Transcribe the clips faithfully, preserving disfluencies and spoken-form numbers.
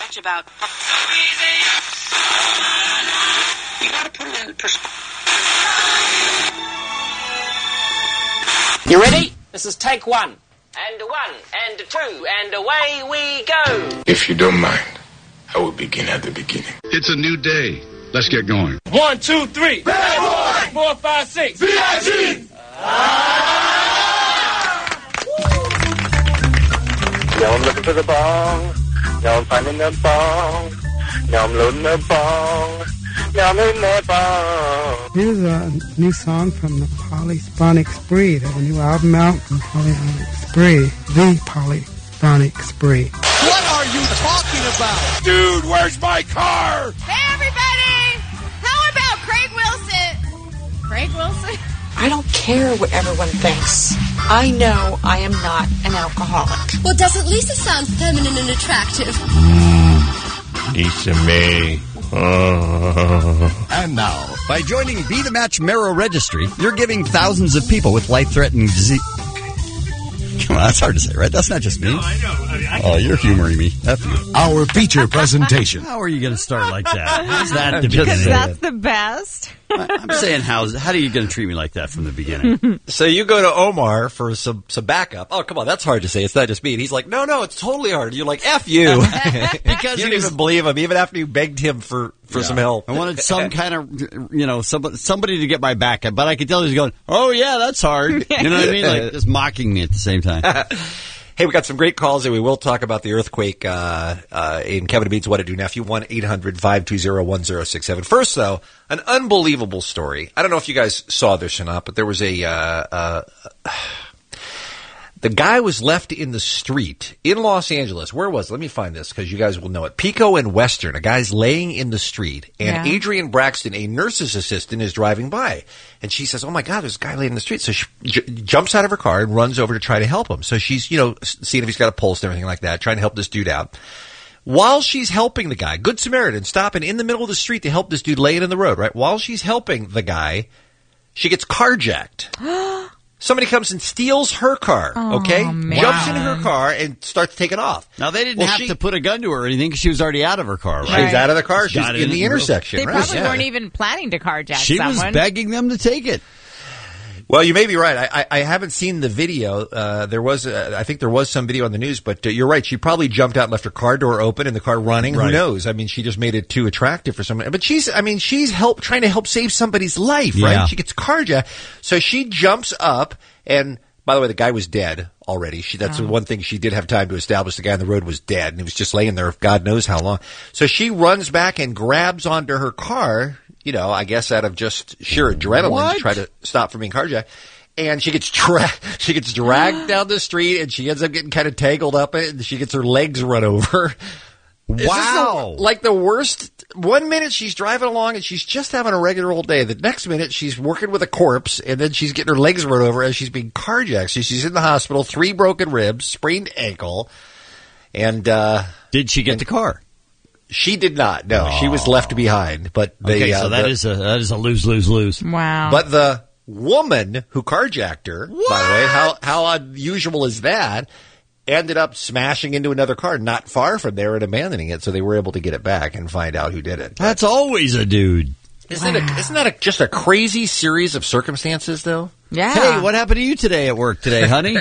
That's about... You gotta put it in perspective. You ready? This is take one. And a one, and a two, and away we go. If you don't mind, I will begin at the beginning. It's a new day. Let's get going. One, two, three. Bad boy. Four, five, six. V I G. Ah! Now I'm looking for the bong. Now I'm finding the bong. Now I'm loading the bong. Now I'm in the bong. Here's a new song from the Polyphonic Spree. They have a new album out from Polyphonic Spree. The Polyphonic Spree. What are you talking about? Dude, where's my car? Hey, everybody! How about Craig Wilson? Craig Wilson? I don't care what everyone thinks. I know I am not an alcoholic. Well, doesn't Lisa sound feminine and attractive? Mm, Lisa May. Oh. And now, by joining Be The Match Marrow Registry, you're giving thousands of people with life-threatening disease... Come on, that's hard to say, right? That's not just me. No, I know. I mean, I oh, you're humoring me. F you. Our feature presentation. How are you going to start like that? How's that the Because beginning? that's the best. I'm saying, how's, how are you going to treat me like that from the beginning? So you go to Omar for some, some backup. Oh, come on, that's hard to say. It's not just me. And he's like, no, no, it's totally hard. You're like, F you. Because you didn't even believe him, even after you begged him for, for Yeah. some help. I wanted some kind of, you know, somebody, somebody to get my back, but I could tell he was going, oh, yeah, that's hard. You know what I mean? Like, just mocking me at the same time. Hey, we got some great calls, and we will talk about the earthquake uh, uh, in Kevin Beats What to Do Nephew, one eight hundred five two zero one zero six seven. First, though, an unbelievable story. I don't know if you guys saw this or not, but there was a uh, uh, the guy was left in the street in Los Angeles. Where was it? Let me find this because you guys will know it. Pico and Western. A guy's laying in the street, and Yeah. Adrian Braxton, a nurse's assistant, is driving by. And she says, oh, my God, there's a guy laying in the street. So she j- jumps out of her car and runs over to try to help him. So she's, you know, seeing if he's got a pulse and everything like that, trying to help this dude out. While she's helping the guy, Good Samaritan, stopping in the middle of the street to help this dude laying in the road, right? While she's helping the guy, she gets carjacked. Somebody comes and steals her car, Oh, okay? man. Jumps into her car and starts taking off. Now, they didn't Well, have she- to put a gun to her or anything because she was already out of her car, right? She's out of the car. She's Got it in the in the intersection, They right? probably Yeah. weren't even planning to carjack She someone. was begging them to take it. Well, you may be right. I, I, I haven't seen the video. Uh, there was, uh, I think there was some video on the news, but uh, you're right. She probably jumped out and left her car door open and the car running. Right. Who knows? I mean, she just made it too attractive for someone. But she's, I mean, she's help trying to help save somebody's life, right? Yeah. She gets carjacked. So she jumps up and, by the way, the guy was dead already. She, that's Oh. the one thing she did have time to establish. The guy on the road was dead and he was just laying there God knows how long. So she runs back and grabs onto her car, you know, I guess out of just sheer adrenaline What? to try to stop from being carjacked. And she gets dra- she gets dragged down the street, and she ends up getting kind of tangled up in it, and she gets her legs run over. Is this Wow. the- like the worst. One minute she's driving along, and she's just having a regular old day. The next minute she's working with a corpse, and then she's getting her legs run over as she's being carjacked. So she's in the hospital, three broken ribs, sprained ankle, and uh, Did she get the car? she did not. No, she was left behind. But they, Okay, uh, so that the- is a that is a lose lose lose. Wow. But the woman who carjacked her, by the way, how how unusual is that? Ended up smashing into another car not far from there and abandoning it, so they were able to get it back and find out who did it. That's always a dude. Isn't, it a, isn't that a, just a crazy series of circumstances, though? yeah. Hey, what happened to you today at work today, honey?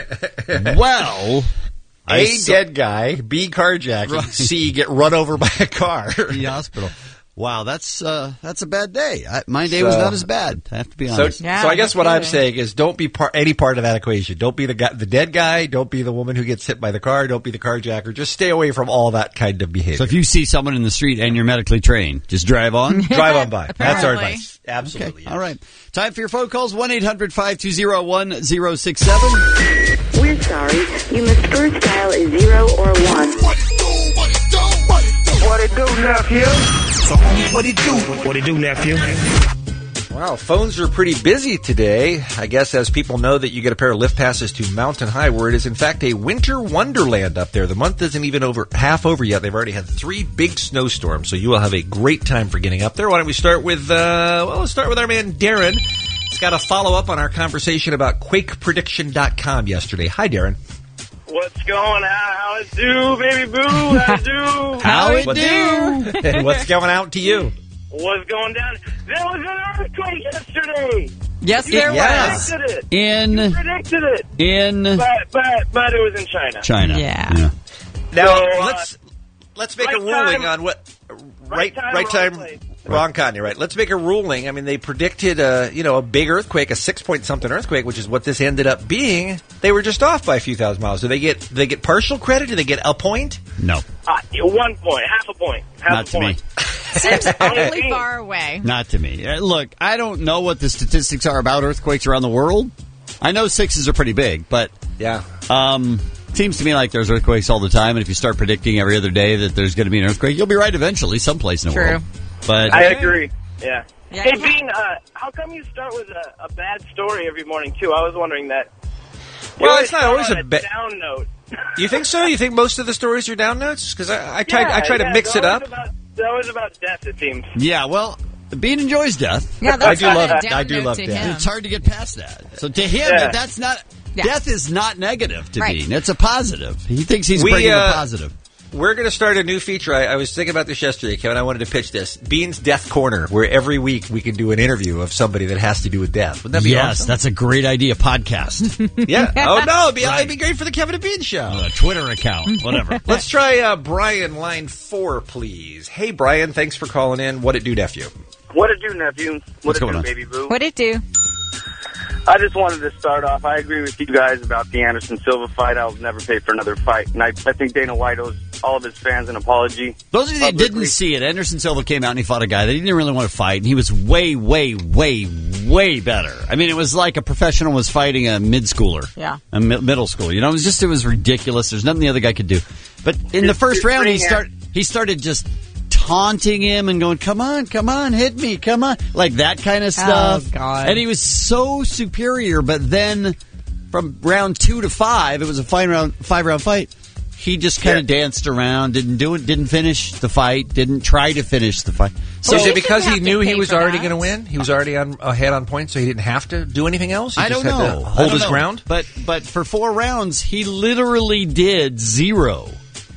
Well, I A, saw- dead guy, B, carjacking, Right. C, get run over by a car. the hospital. Wow, that's uh, that's a bad day. I, my day was So- not as bad. I have to be So, honest. Yeah, so I guess no what I'm kidding. saying is, don't be part, any part of that equation. Don't be the guy, the dead guy. Don't be the woman who gets hit by the car. Don't be the carjacker. Just stay away from all that kind of behavior. So if you see someone in the street and you're medically trained, just drive on. Drive on by. That's our Apparently. advice. Absolutely. Okay, all right. Time for your phone calls. one eight hundred five two zero one zero six seven. We're sorry. You must first dial a zero or one. What it do? What it do? What it do? What it do, nephew? So, homie, what it do? What it do, nephew? Wow, phones are pretty busy today. I guess as people know that you get a pair of lift passes to Mountain High, where it is in fact a winter wonderland up there. The month isn't even over half over yet. They've already had three big snowstorms, so you will have a great time for getting up there. Why don't we start with, uh, well, let's start with our man Darren. He's got a follow-up on our conversation about Quake Prediction dot com yesterday. Hi, Darren. What's going on? How it do, baby boo? How it do? How it What's- do? What's going out to you? What's going down? There was an earthquake yesterday. Yes, You there Yes. was. predicted it. In You predicted it. in But, but, but it was in China. China. Yeah. Now So, uh, let's let's make right a ruling time- on what right right time, right wrong time place. wrong Kanye, right? Let's make a ruling. I mean, they predicted a you know a big earthquake, a six point something earthquake, which is what this ended up being. They were just off by a few thousand miles. Do they get do they get partial credit? Do they get a point? No, Uh, one point, half a point, half not a to me. point. Seems awfully Hey. far away. Not to me. Uh, Look, I don't know what the statistics are about earthquakes around the world. I know sixes are pretty big, but Yeah. um, seems to me like there's earthquakes all the time. And if you start predicting every other day that there's going to be an earthquake, you'll be right eventually, someplace in the True. world. But I agree. Yeah. Yeah, Hey, yeah. Bean, uh, how come you start with a, a bad story every morning, too? I was wondering that. You Well, always it's not start always on a a ba- down note. You think so? You think most of the stories are down notes? Because I, I try I Yeah, try to yeah, mix it's it always up. About, it's always about death, it seems. yeah, well, Bean enjoys death. Yeah, that's I do not love- a down I do note love to death. him. It's hard to get past that. So to him, Yeah. that's not Yeah. death is not negative to Right. Bean. It's a positive. He thinks he's We, bringing uh, a positive. We're going to start a new feature. I, I was thinking about this yesterday, Kevin. I wanted to pitch this. Bean's Death Corner, where every week we can do an interview of somebody that has to do with death. Wouldn't that be Yes, awesome? that's a great idea. Podcast, Yeah. Oh, no. It'd be, Right. it'd be great for the Kevin and Bean show. a Twitter account, whatever. Let's try uh, Brian, line four, please. Hey, Brian. Thanks for calling in. What it do, nephew? What it do, nephew? What What's it do, going on? baby boo? What'd it do? I just wanted to start off. I agree with you guys about the Anderson Silva fight. I'll never pay for another fight. And I, I think Dana White owes all of his fans an apology. Those of you that Publicly. didn't see it, Anderson Silva came out and he fought a guy that he didn't really want to fight, and he was way, way, way, way better. I mean, it was like a professional was fighting a mid schooler, Yeah. a mi- middle schooler. You know, it was just it was ridiculous. There's nothing the other guy could do. But in the His- first his round, he ring hand- start he started just taunting him and going, "Come on, come on, hit me, come on," like that kind of stuff. God. And he was so superior. But then, from round two to five, it was a five round five round fight. He just kind of danced around, didn't do it, didn't finish the fight, didn't try to finish the fight. So is he it because shouldn't he have to knew he pay was for already that. going to win? He was already on ahead on points, so he didn't have to do anything else? He I just don't had know. to I hold don't his know. ground? But but for four rounds, he literally did zero.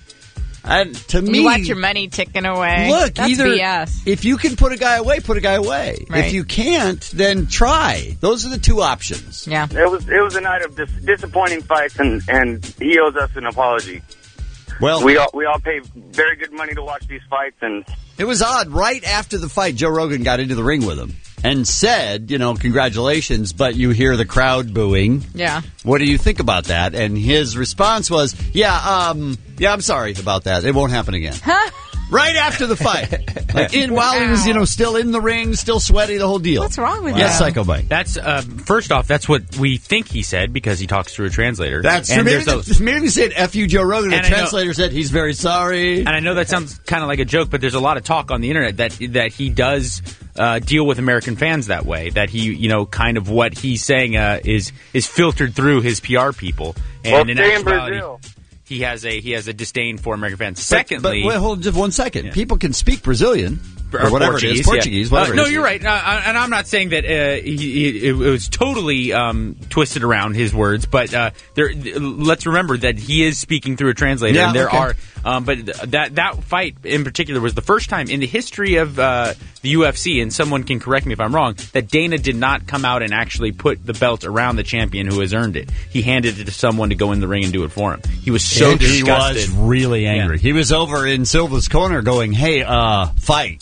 And to me, You watch your money ticking away. look, That's either B S. if you can put a guy away, put a guy away. Right. If you can't, then try. Those are the two options. Yeah. It was it was a night of dis- disappointing fights, and, and he owes us an apology. Well, We all we all pay very good money to watch these fights, and it was odd. Right after the fight, Joe Rogan got into the ring with him and said, you know, congratulations, but you hear the crowd booing. Yeah. What do you think about that? And his response was, yeah, um, yeah, I'm sorry about that. It won't happen again. Right after the fight. Like in, while he was, you know, still in the ring, still sweaty, the whole deal. What's wrong with Yes, you? Psycho Mike. That's uh, first off, that's what we think he said because he talks through a translator. That's true. and Maybe, there's the, maybe he said F you, Joe Rogan. The And I know- translator said he's very sorry. And I know that sounds kind of like a joke, but there's a lot of talk on the internet that that he does uh, deal with American fans that way. That he, you know, kind of what he's saying uh, is is filtered through his P R people. And well, in stay in actuality, Brazil. he has a he has a disdain for American fans. But- Secondly, but, wait, hold just one second. People can speak Brazilian or, whatever Portuguese, it is, Portuguese, yeah. whatever. Uh, it no, is. you're right, uh, and I'm not saying that uh, he, he, it was totally um, twisted around his words, but uh, there. Let's remember that he is speaking through a translator, Yeah, and there okay. are. Um, but that that fight in particular was the first time in the history of uh, the U F C, and someone can correct me if I'm wrong, that Dana did not come out and actually put the belt around the champion who has earned it. He handed it to someone to go in the ring and do it for him. He was so And he disgusted. was really angry. Yeah. He was over in Silva's corner going, "Hey, uh, fight,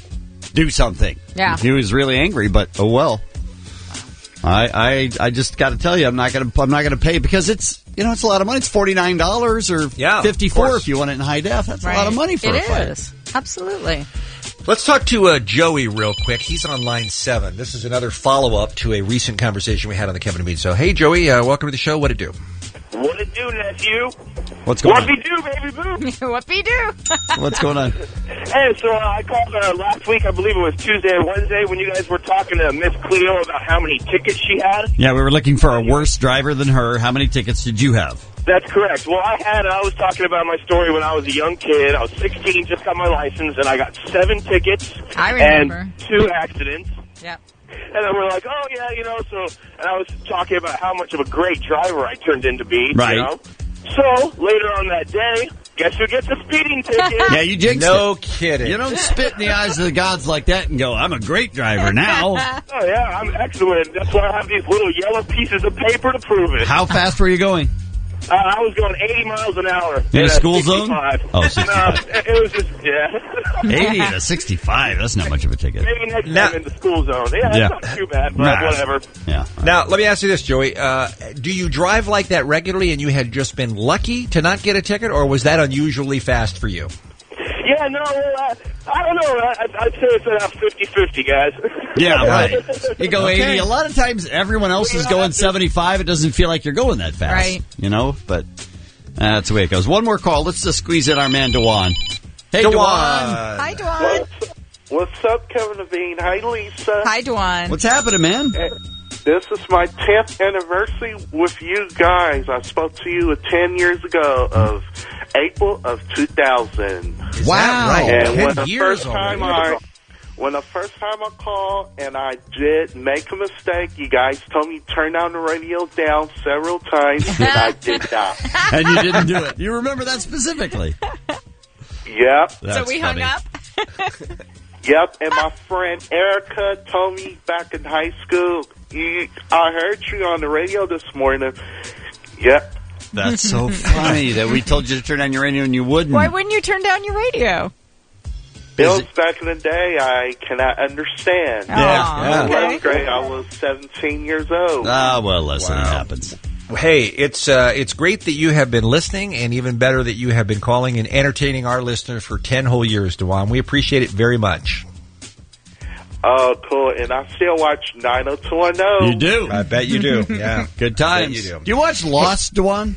do something." Yeah. He was really angry, but oh well. I I, I just got to tell you, I'm not gonna I'm not gonna pay because it's you know it's a lot of money. It's forty nine dollars or Yeah, fifty of four course. if you want it in high def. That's Right. a lot of money for It a fight. is. Absolutely. Let's talk to uh, Joey real quick. He's on line seven. This is another follow-up to a recent conversation we had on the Kevin and Bean show. Hey, Joey, uh, welcome to the show. What it do? what it do, nephew? What's going What on? we do, baby boo? What be do? What's going on? Hey, so uh, I called uh, last week, I believe it was Tuesday or Wednesday, when you guys were talking to Miss Cleo about how many tickets she had. Yeah, we were looking for a worse driver than her. How many tickets did you have? That's correct. Well, I had, I was talking about my story when I was a young kid. I was sixteen, just got my license, and I got seven tickets. I remember. And two accidents. Yep. And then we're like, oh, yeah, you know, so, and I was talking about how much of a great driver I turned into be, Right. you know. So, later on that day, guess who gets a speeding ticket? Yeah, you jinxed No it. kidding. You don't spit in the eyes of the gods like that and go, I'm a great driver now. Oh, yeah, I'm excellent. That's why I have these little yellow pieces of paper to prove it. How fast were you going? Uh, I was going eighty miles an hour. In a at school zone? sixty-five. Oh, sixty-five. No, it it was just, yeah. eighty to sixty-five, that's not much of a ticket. Maybe next Now- time in the school zone. Yeah, Yeah. it's not too bad, but Nah. whatever. Yeah. Now, let me ask you this, Joey. Uh, do you drive like that regularly and you had just been lucky to not get a ticket, or was that unusually fast for you? Yeah, no, uh, I don't know. I, I'd say it's about fifty-fifty, guys. Yeah, right. You go Okay. eighty. A lot of times everyone else is going seventy-five. It doesn't feel like you're going that fast. Right. You know, but uh, that's the way it goes. One more call. Let's just squeeze in our man, Dewan. Hey, Dewan. Dewan. Hi, Dwan. What's up, Kevin Levine? Hi, Lisa. Hi, Dwan. What's happening, man? This is my tenth anniversary with you guys. I spoke to you ten years ago of April of two thousand. Wow. Right. And ten when the years first time already. I, when the first time I called and I did make a mistake, you guys told me to turn down the radio down several times, and I did not. And you didn't do it. You remember that specifically. Yep, So That's we funny. hung up? yep. And my friend Erica told me back in high school, you, I heard you on the radio this morning. Yep. That's so funny that we told you to turn on your radio and you wouldn't. Why wouldn't you turn down your radio? Bills back in the day, I cannot understand. Yeah. Yeah. Okay. That's great. I was seventeen years old. Ah, well, listen, Wow. it happens. Hey, it's uh, it's great that you have been listening, and even better that you have been calling and entertaining our listeners for ten whole years, Dewan. We appreciate it very much. Oh, cool. And I still watch nine oh two one oh. You do. I bet you do. Yeah. Good times. Bet you do. Do you watch Lost, Dewan?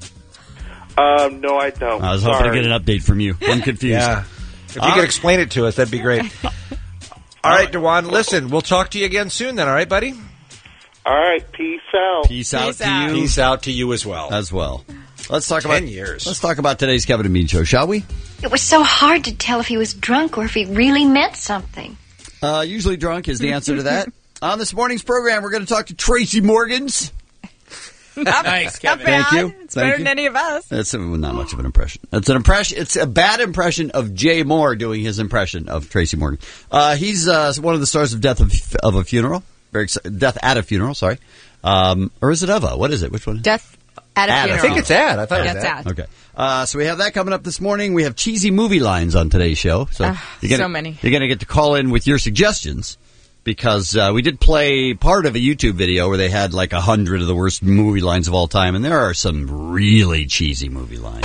Um, no, I don't. I was hoping Sorry. to get an update from you. I'm confused. Yeah. If you All could right. explain it to us, that'd be great. All right, Dewan, listen, we'll talk to you again soon then, all right, buddy? All right. Peace out. Peace out Peace to out. you Peace out to you as well. as well. Let's talk Ten about years. Let's talk about today's Kevin and Bean show, shall we? It was so hard to tell if he was drunk or if he really meant something. Uh, usually drunk is the answer to that. On this morning's program, we're going to talk to Tracy Morgans. Nice, Not Kevin. bad. Thank you. It's Thank better you. than any of us. That's uh, not much of an impression. It's an impression. It's a bad impression of Jay Moore doing his impression of Tracy Morgan. Uh, he's uh, one of the stars of Death of, of a Funeral. Very exci- Death at a Funeral. Sorry, um, or is it of a? What is it? Which one? Death at a At a funeral. I think it's ad. I thought Yeah, it was it's ad. ad. Okay. Uh, so we have that coming up this morning. We have cheesy movie lines on today's show. So Ah, you're gonna, so many. You're going to get to call in with your suggestions because uh, we did play part of a YouTube video where they had like a hundred of the worst movie lines of all time, and there are some really cheesy movie lines.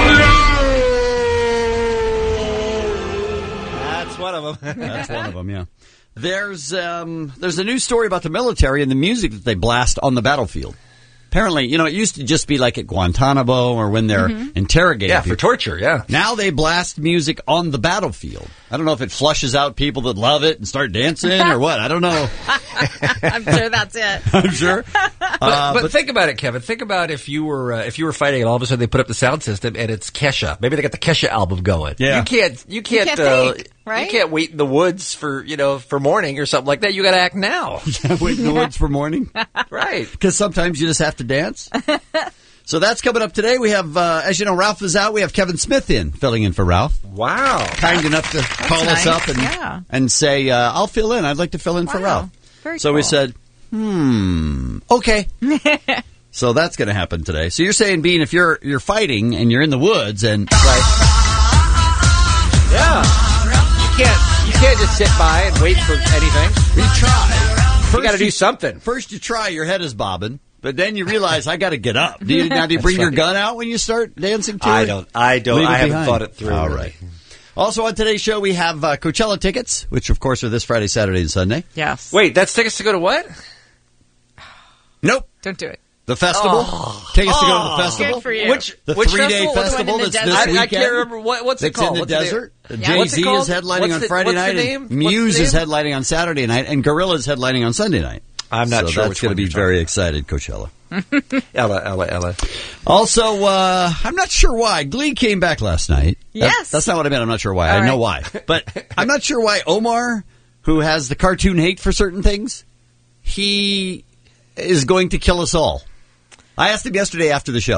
That's one of them. That's one of them. Yeah. There's um, there's a news story about the military and the music that they blast on the battlefield. Apparently, you know, it used to just be like at Guantanamo or when they're Mhm. interrogating Yeah, people. for torture, yeah. Now they blast music on the battlefield. I don't know if it flushes out people that love it and start dancing or what. I don't know. I'm sure that's it. I'm sure. But, Uh, but, think about it, Kevin. Think about if you were uh, if you were fighting and all of a sudden they put up the sound system and it's Kesha. Maybe they got the Kesha album going. Yeah. You can't you can't, can't uh, think, right? you can't wait in the woods for you know for morning or something like that. You got to act now. Wait in the woods for morning. Right. Because sometimes you just have to dance. So that's coming up today. We have, uh, as you know, Ralph is out. We have Kevin Smith in, filling in for Ralph. Wow. Kind enough to call nice. us up and Yeah. and say, uh, I'll fill in. I'd like to fill in for Wow. Ralph. Very so we cool. said, hmm, okay. So that's going to happen today. So you're saying, Bean, if you're you're fighting and you're in the woods and Right. Yeah. You can't you can't just sit by and wait for anything. you try, You got to do something. First you try, your head is bobbing, but then you realize I got to get up. Do you, now do you bring your gun out when you start dancing to I it? don't. I don't. Leave it I haven't behind. thought it through. All really. right. Also on today's show, we have uh, Coachella tickets, which of course are this Friday, Saturday, and Sunday. Yes. Wait, that's tickets to go to what? Nope. Don't do it. The festival. Tickets to go to the festival. Good for you. Which The which three-day festival? festival in the that's desert? this I, weekend. I can't remember what, what's it It's called. in the What's name? desert. Yeah. Jay What's it Z called? is headlining What's on the- Friday what's the night, name? and What's the Muse is name? headlining on Saturday night, and Gorilla is headlining on Sunday night. I'm not so sure that's which going one to be you're very talking excited, Coachella. Ella, Ella, Ella. Also, uh, I'm not sure why Glee came back last night. That- Yes. that's not what I meant. I'm not sure why. All I know right. why, but I'm not sure why Omar, who has the cartoon hate for certain things, he is going to kill us all. I asked him yesterday after the show,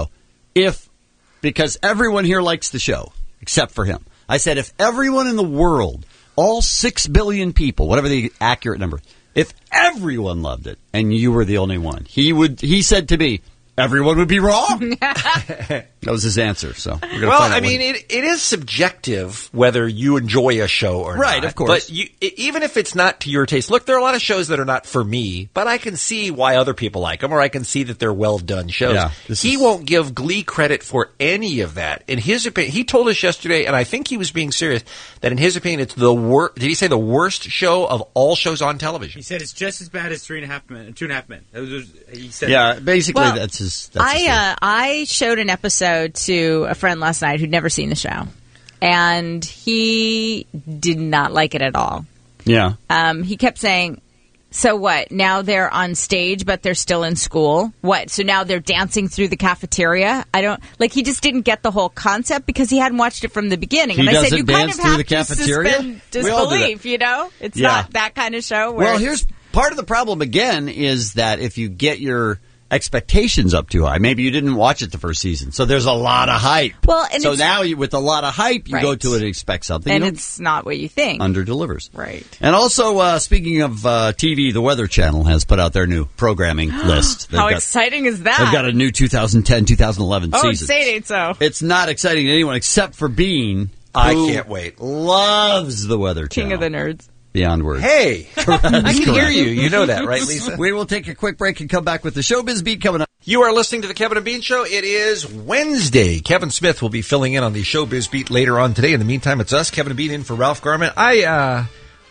if, because everyone here likes the show, except for him. I said, if everyone in the world, all six billion people, whatever the accurate number, if everyone loved it and you were the only one, he would. He said to me, everyone would be wrong. That was his answer. So, we're gonna well, find out I mean, when- it, it is subjective whether you enjoy a show or not. Right, of course. But you, i- even if it's not to your taste, look, there are a lot of shows that are not for me, but I can see why other people like them, or I can see that they're well done shows. Yeah, this he is- won't give Glee credit for any of that. In his opinion, he told us yesterday, and I think he was being serious, that in his opinion, it's the worst. Did he say the worst show of all shows on television? He said it's just as bad as three and a half men, two and a half men. That was, he said, yeah, basically Well, that's his. That's his I thing. uh, I showed an episode to a friend last night who'd never seen the show, and he did not like it at all. yeah. Um, he kept saying, "So what? Now they're on stage, but they're still in school. What? So now they're dancing through the cafeteria? I don't like." He just didn't get the whole concept because he hadn't watched it from the beginning. He and I said, doesn't "You kind dance of through have the to cafeteria? suspend We all do that. disbelief. You know, it's Yeah. not that kind of show." Where Well, it's- here's part of the problem again is that if you get your expectations up too high, maybe you didn't watch it the first season, so there's a lot of hype. Well, and so it's- now you, with a lot of hype, you Right. go to it and expect something, and you know, it's not what you think. under delivers. Right. And also, uh, speaking of uh, T V, the Weather Channel has put out their new programming list. They've How got, exciting is that? They've got a new two thousand ten, two thousand eleven oh, season. say it ain't so. It's not exciting to anyone except for Bean. I who can't wait. Loves the Weather King Channel. of the nerds. Beyond words. Hey, Correct. I can hear Correct. you. You know that, right, Lisa? We will take a quick break and come back with the Showbiz Beat coming up. You are listening to the Kevin and Bean Show. It is Wednesday. Kevin Smith will be filling in on the Showbiz Beat later on today. In the meantime, it's us, Kevin and Bean, in for Ralph Garman. I, uh,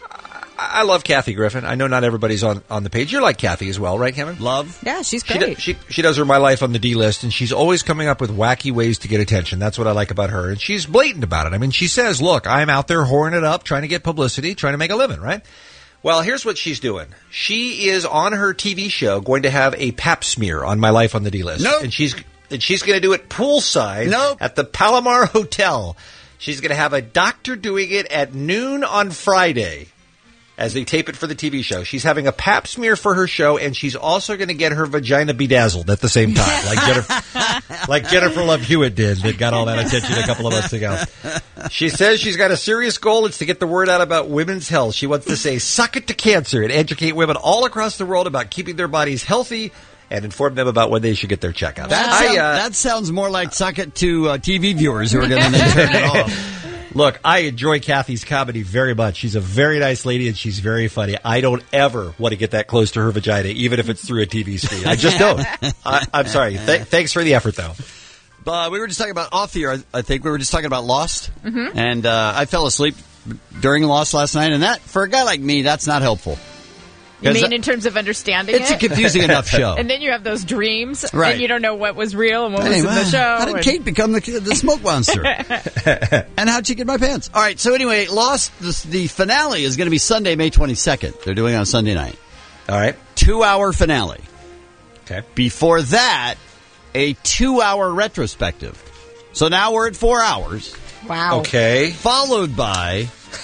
I love Kathy Griffin. I know not everybody's on, on the page. You're like Kathy as well, right, Kevin? Love. Yeah, she's She, great. do, she she does her My Life on the D list, and she's always coming up with wacky ways to get attention. That's what I like about her, and she's blatant about it. I mean, she says, "Look, I'm out there whoring it up, trying to get publicity, trying to make a living." Right? Well, here's what she's doing. She is on her T V show going to have a pap smear on My Life on the D list, Nope. and she's and she's going to do it poolside Nope. at the Palomar Hotel. She's going to have a doctor doing it at noon on Friday. As they tape it for the T V show. She's having a pap smear for her show, and she's also going to get her vagina bedazzled at the same time, like Jennifer, like Jennifer Love Hewitt did, that got all that attention a couple of months ago. She says she's got a serious goal. It's to get the word out about women's health. She wants to say, suck it to cancer, and educate women all across the world about keeping their bodies healthy and inform them about when they should get their checkups. That, I, sound- uh, that sounds more like suck it to uh, T V viewers who are going to turn it off. Look, I enjoy Kathy's comedy very much. She's a very nice lady, and she's very funny. I don't ever want to get that close to her vagina, even if it's through a T V screen. I just don't. I, I'm sorry. Th- thanks for the effort, though. Uh, we were just talking about off the air. I, I think we were just talking about Lost, Mhm. and uh, I fell asleep during Lost last night, and that for a guy like me, that's not helpful. You 'Cause mean that- in terms of understanding it's it? a confusing enough show. And then you have those dreams, Right. and you don't know what was real and what Hey, was in the well, show. How did and- Kate become the, the smoke monster? And how'd she get my pants? All right, so anyway, Lost, the, the finale is going to be Sunday, May twenty-second. They're doing it on Sunday night. All right. Two-hour finale. Okay. Before that, a two-hour retrospective. So now we're at four hours. Wow. Okay. Followed by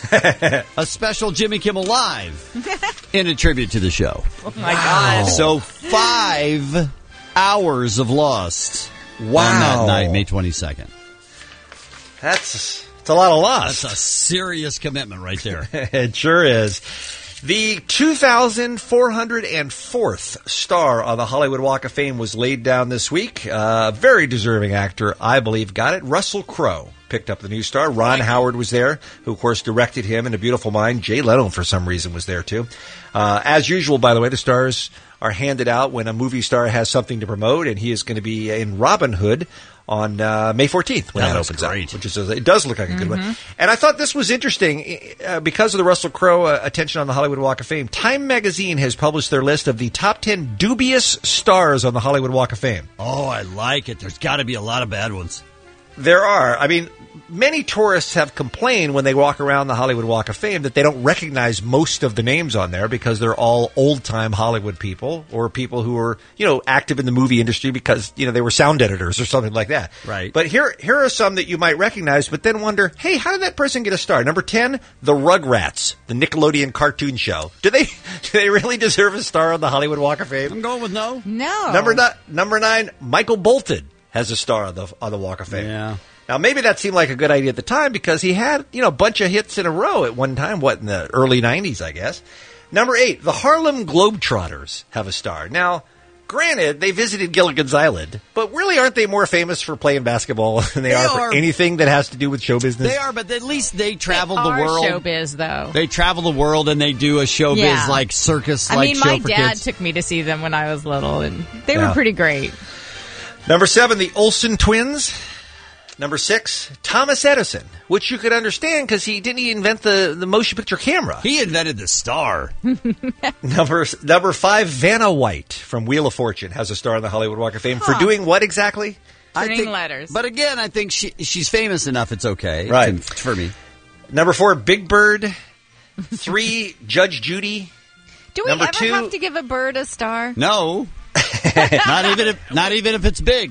a special Jimmy Kimmel Live in a tribute to the show. Oh, my God. So five hours of Lost Wow. on that night, May twenty-second. That's, that's a lot of loss. That's a serious commitment right there. It sure is. The two thousand four hundred fourth star on the Hollywood Walk of Fame was laid down this week. Uh, very deserving actor, I believe, got it. Russell Crowe picked up the new star. Ron Howard was there, who, of course, directed him in A Beautiful Mind. Jay Leno, for some reason, was there, too. Uh, as usual, by the way, the stars are handed out when a movie star has something to promote, and he is going to be in Robin Hood on uh, May fourteenth when That that, looks opens great. up, which is a, it does look like a good Mm-hmm. one. And I thought this was interesting uh, because of the Russell Crowe uh, attention on the Hollywood Walk of Fame. Time Magazine has published their list of the top ten dubious stars on the Hollywood Walk of Fame. Oh, I like it. There's got to be a lot of bad ones. There are. I mean, many tourists have complained when they walk around the Hollywood Walk of Fame that they don't recognize most of the names on there because they're all old-time Hollywood people or people who are, you know, active in the movie industry because, you know, they were sound editors or something like that. Right. But here here are some that you might recognize, but then wonder, hey, how did that person get a star? Number ten, the Rugrats, the Nickelodeon cartoon show. Do they do they really deserve a star on the Hollywood Walk of Fame? I'm going with no. No. Number, ni- number nine, Michael Bolton has a star on the on the Walk of Fame. Yeah. Now, maybe that seemed like a good idea at the time because he had, you know, a bunch of hits in a row at one time, what, in the early nineties, I guess. Number eight, the Harlem Globetrotters have a star. Now, granted, they visited Gilligan's Island, but really aren't they more famous for playing basketball than they, they are, are for anything that has to do with show business? They are, but at least they travel they the are world. Showbiz, though. They travel the world and they do a showbiz yeah. like circus like I mean, show my for dad kids. took me to see them when I was little, and they Yeah. were pretty great. Number seven, the Olsen twins. Number six, Thomas Edison, which you could understand because he didn't he invent the, the motion picture camera. He invented the star. number number five, Vanna White from Wheel of Fortune has a star on the Hollywood Walk of Fame Huh. for doing what exactly? I Turning think, letters. But again, I think she she's famous enough. It's okay, Right. to- for me. Number four, Big Bird. Three, Judge Judy. Do we Number ever two- have to give a bird a star? No, not even if not even if it's big.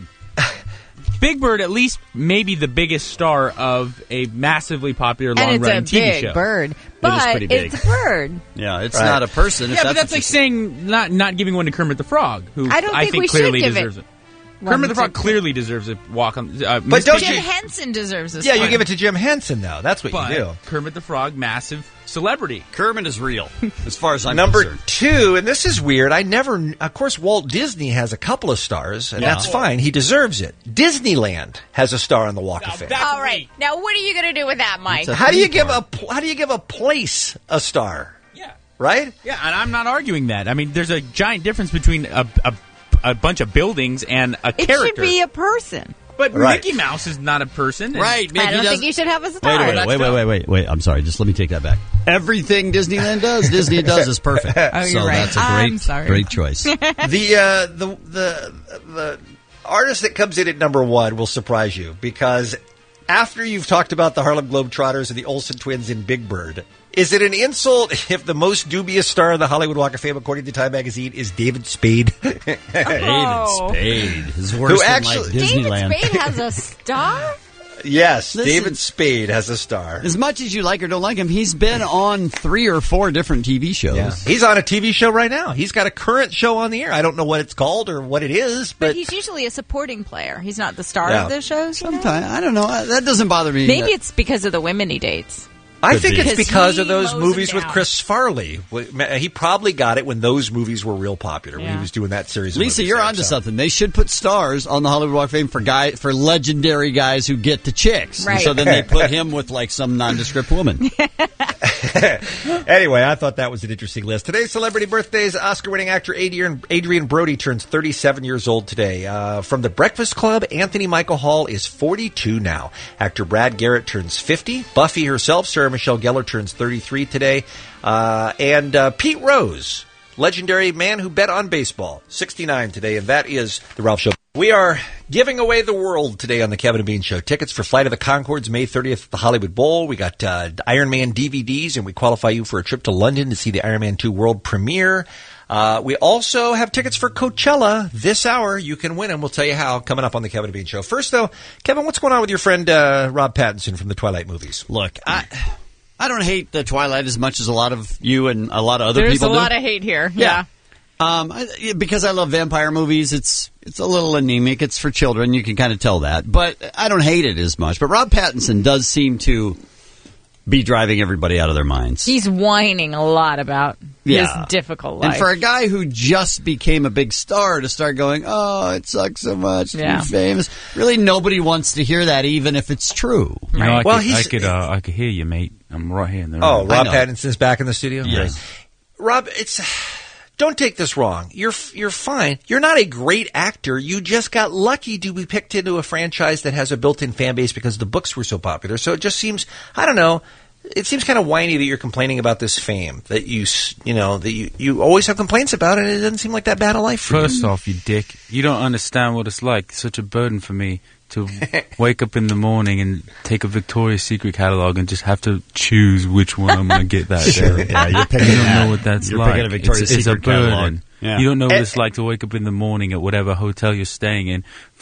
Big Bird, at least, may be the biggest star of a massively popular And it's long-running a T V big show. bird, but pretty big. it's a bird. Yeah, it's Right. not a person. if Yeah, but that's what like you're saying not not giving one to Kermit the Frog, who I don't think think we should clearly give it deserves it. one Kermit the to- Frog clearly deserves a walk on. Uh, But Miss don't Piggy- Jim Henson deserves a Yeah, star. you give it to Jim Henson, though. That's what but you do. Kermit the Frog, massive celebrity. Kermit is real, as far as I'm Number concerned. two, and this is weird. I never, of course, Walt Disney has a couple of stars, and Yeah. that's fine. He deserves it. Disneyland has a star on the Walk of Fame. All right, now what are you going to do with that, Mike? It's a- How do you theme give a park. pl- how do you give a place a star? Yeah, Right? yeah, and I'm not arguing that. I mean, there's a giant difference between a, a, a bunch of buildings and a It character. should be a person. But Right. Mickey Mouse is not a person. and- Right, I Mickey don't does- think you should have a star. Wait a minute, Let's wait, wait, go. wait, wait, wait. I'm sorry. Just let me take that back. Everything Disneyland does, Disney does is perfect. Oh, you're so right. that's a I'm great, sorry. great choice. the uh, the the the artist that comes in at number one will surprise you because after you've talked about the Harlem Globetrotters and the Olsen twins in Big Bird, is it an insult if the most dubious star of the Hollywood Walk of Fame, according to Time Magazine, is David Spade? Oh. David Spade is worse Who than actually- like David Disneyland. Spade has a star? Yes, Listen. David Spade has a star. As much as you like or don't like him, he's been on three or four different T V shows. Yeah. He's on a T V show right now. He's got a current show on the air. I don't know what it's called or what it is, But but he's usually a supporting player. He's not the star Yeah. of the shows. you know? Sometimes I don't know. That doesn't bother me. Maybe it's because of the women he dates. I Could think be. it's Because because he of those mows movies them with down. Chris Farley. He probably got it when those movies were real popular, when he Yeah. was doing that series of Lisa, movies you're there, onto so. something. They should put stars on the Hollywood Walk of Fame for guy for legendary guys who get the chicks. And Right. so then they put him with like some nondescript woman. Anyway, I thought that was an interesting list. Today's celebrity birthdays, Oscar-winning actor Adrian, Adrian Brody turns thirty-seven years old today. Uh, from The Breakfast Club, Anthony Michael Hall is forty-two now. Actor Brad Garrett turns fifty. Buffy herself, Sarah Michelle Gellar, turns thirty-three today. Uh, and uh, Pete Rose, legendary man who bet on baseball, sixty-nine today. And that is The Ralph Show. We are giving away the world today on the Kevin and Bean Show. Tickets for Flight of the Conchords, May thirtieth at the Hollywood Bowl. We got uh, Iron Man D V Ds, and we qualify you for a trip to London to see the Iron Man two world premiere. Uh, we also have tickets for Coachella this hour. You can win them. We'll tell you how coming up on the Kevin and Bean Show. First, though, Kevin, what's going on with your friend uh, Rob Pattinson from the Twilight movies? Look, I I don't hate the Twilight as much as a lot of you and a lot of other There's people a do. lot of hate here. Yeah. Um, I, because I love vampire movies, it's it's a little anemic. It's for children. You can kind of tell that, but I don't hate it as much. But Rob Pattinson does seem to be driving everybody out of their minds. He's whining a lot about Yeah. his difficult life. And for a guy who just became a big star to start going, oh, it sucks so much to Yeah. be famous. Really, nobody wants to hear that, even if it's true. You know, I Well, could, I he's- could, uh, I could hear you, mate. I'm right here in the room. Oh, I Rob know. Pattinson's back in the studio? Yes. Great. Rob, it's... Don't take this wrong. You're you're fine. You're not a great actor. You just got lucky to be picked into a franchise that has a built-in fan base because the books were so popular. So it just seems, I don't know, it seems kind of whiny that you're complaining about this fame that you s- you know that you, you always have complaints about, and it doesn't seem like that bad a life for First you. off, you dick, you don't understand what it's like. It's such a burden for me to wake up in the morning and take a Victoria's Secret catalog and just have to choose which one I'm going to get that Sure, day. yeah, you're picking You don't that. know what that's You're like. picking a Victoria's it's, it's a Secret catalog. burden. Yeah. You don't know what And- it's like to wake up in the morning at whatever hotel you're staying in,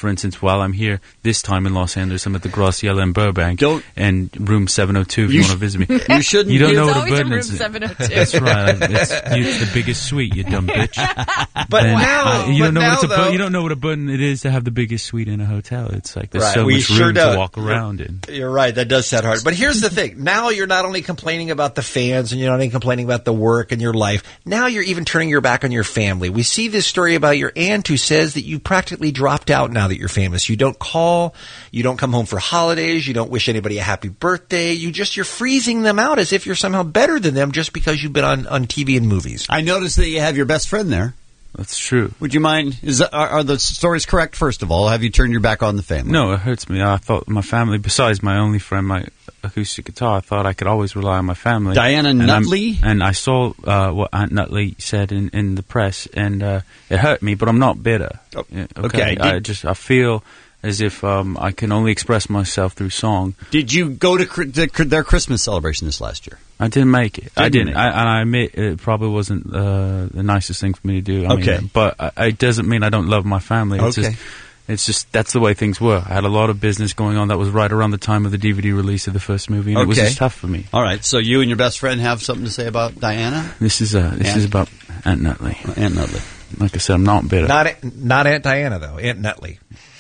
for instance, while I'm here this time in Los Angeles, I'm at the Graciela in Burbank. Don't, and room seven oh two if you, you want to visit me. You shouldn't. You don't know It's what a always in button room is. seven oh two. That's right. It's, it's the biggest suite, you dumb bitch. But And, now, uh, you but don't know now, what it's a though, bu- you don't know what a button it is to have the biggest suite in a hotel. It's like there's Right, so we much sure room don't. to walk around in. You're right. That does sound hard. But here's the thing. Now you're not only complaining about the fans and you're not only complaining about the work and your life. Now you're even turning your back on your family. We see this story about your aunt who says that you practically dropped out now that you're famous. You don't call. You don't come home for holidays. You don't wish anybody a happy birthday. You just, you're freezing them out as if you're somehow better than them just because you've been on, on T V and movies. I noticed that you have your best friend there. That's true. Would you mind? Is that, are, are the stories correct? First of all, have you turned your back on the family? No, it hurts me. I thought my family, besides my only friend, my acoustic guitar, I thought I could always rely on my family. Diana and Nutley? I'm- And I saw uh, what Aunt Nutley said in, in the press, and uh, it hurt me, but I'm not bitter. Oh, Yeah, okay. I Did- just I feel as if um, I can only express myself through song. Did you go to cr- the, cr- their Christmas celebration this last year? I didn't make it. I Didn't didn't. make I, and I admit it probably wasn't uh, the nicest thing for me to do. I Okay. mean, but uh, it doesn't mean I don't love my family. It's Okay. Just, it's just that's the way things were. I had a lot of business going on. That was right around the time of the D V D release of the first movie, and it was Okay. just tough for me. All right. So you and your best friend have something to say about Diana? This is uh, this Aunt- is about Aunt Nutley. Aunt Nutley. Like I said, I'm not bitter. Not, not Aunt Diana, though. Aunt Nutley.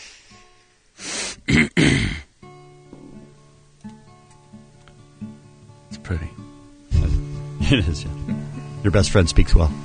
It's pretty. It is, yeah. Your best friend speaks well.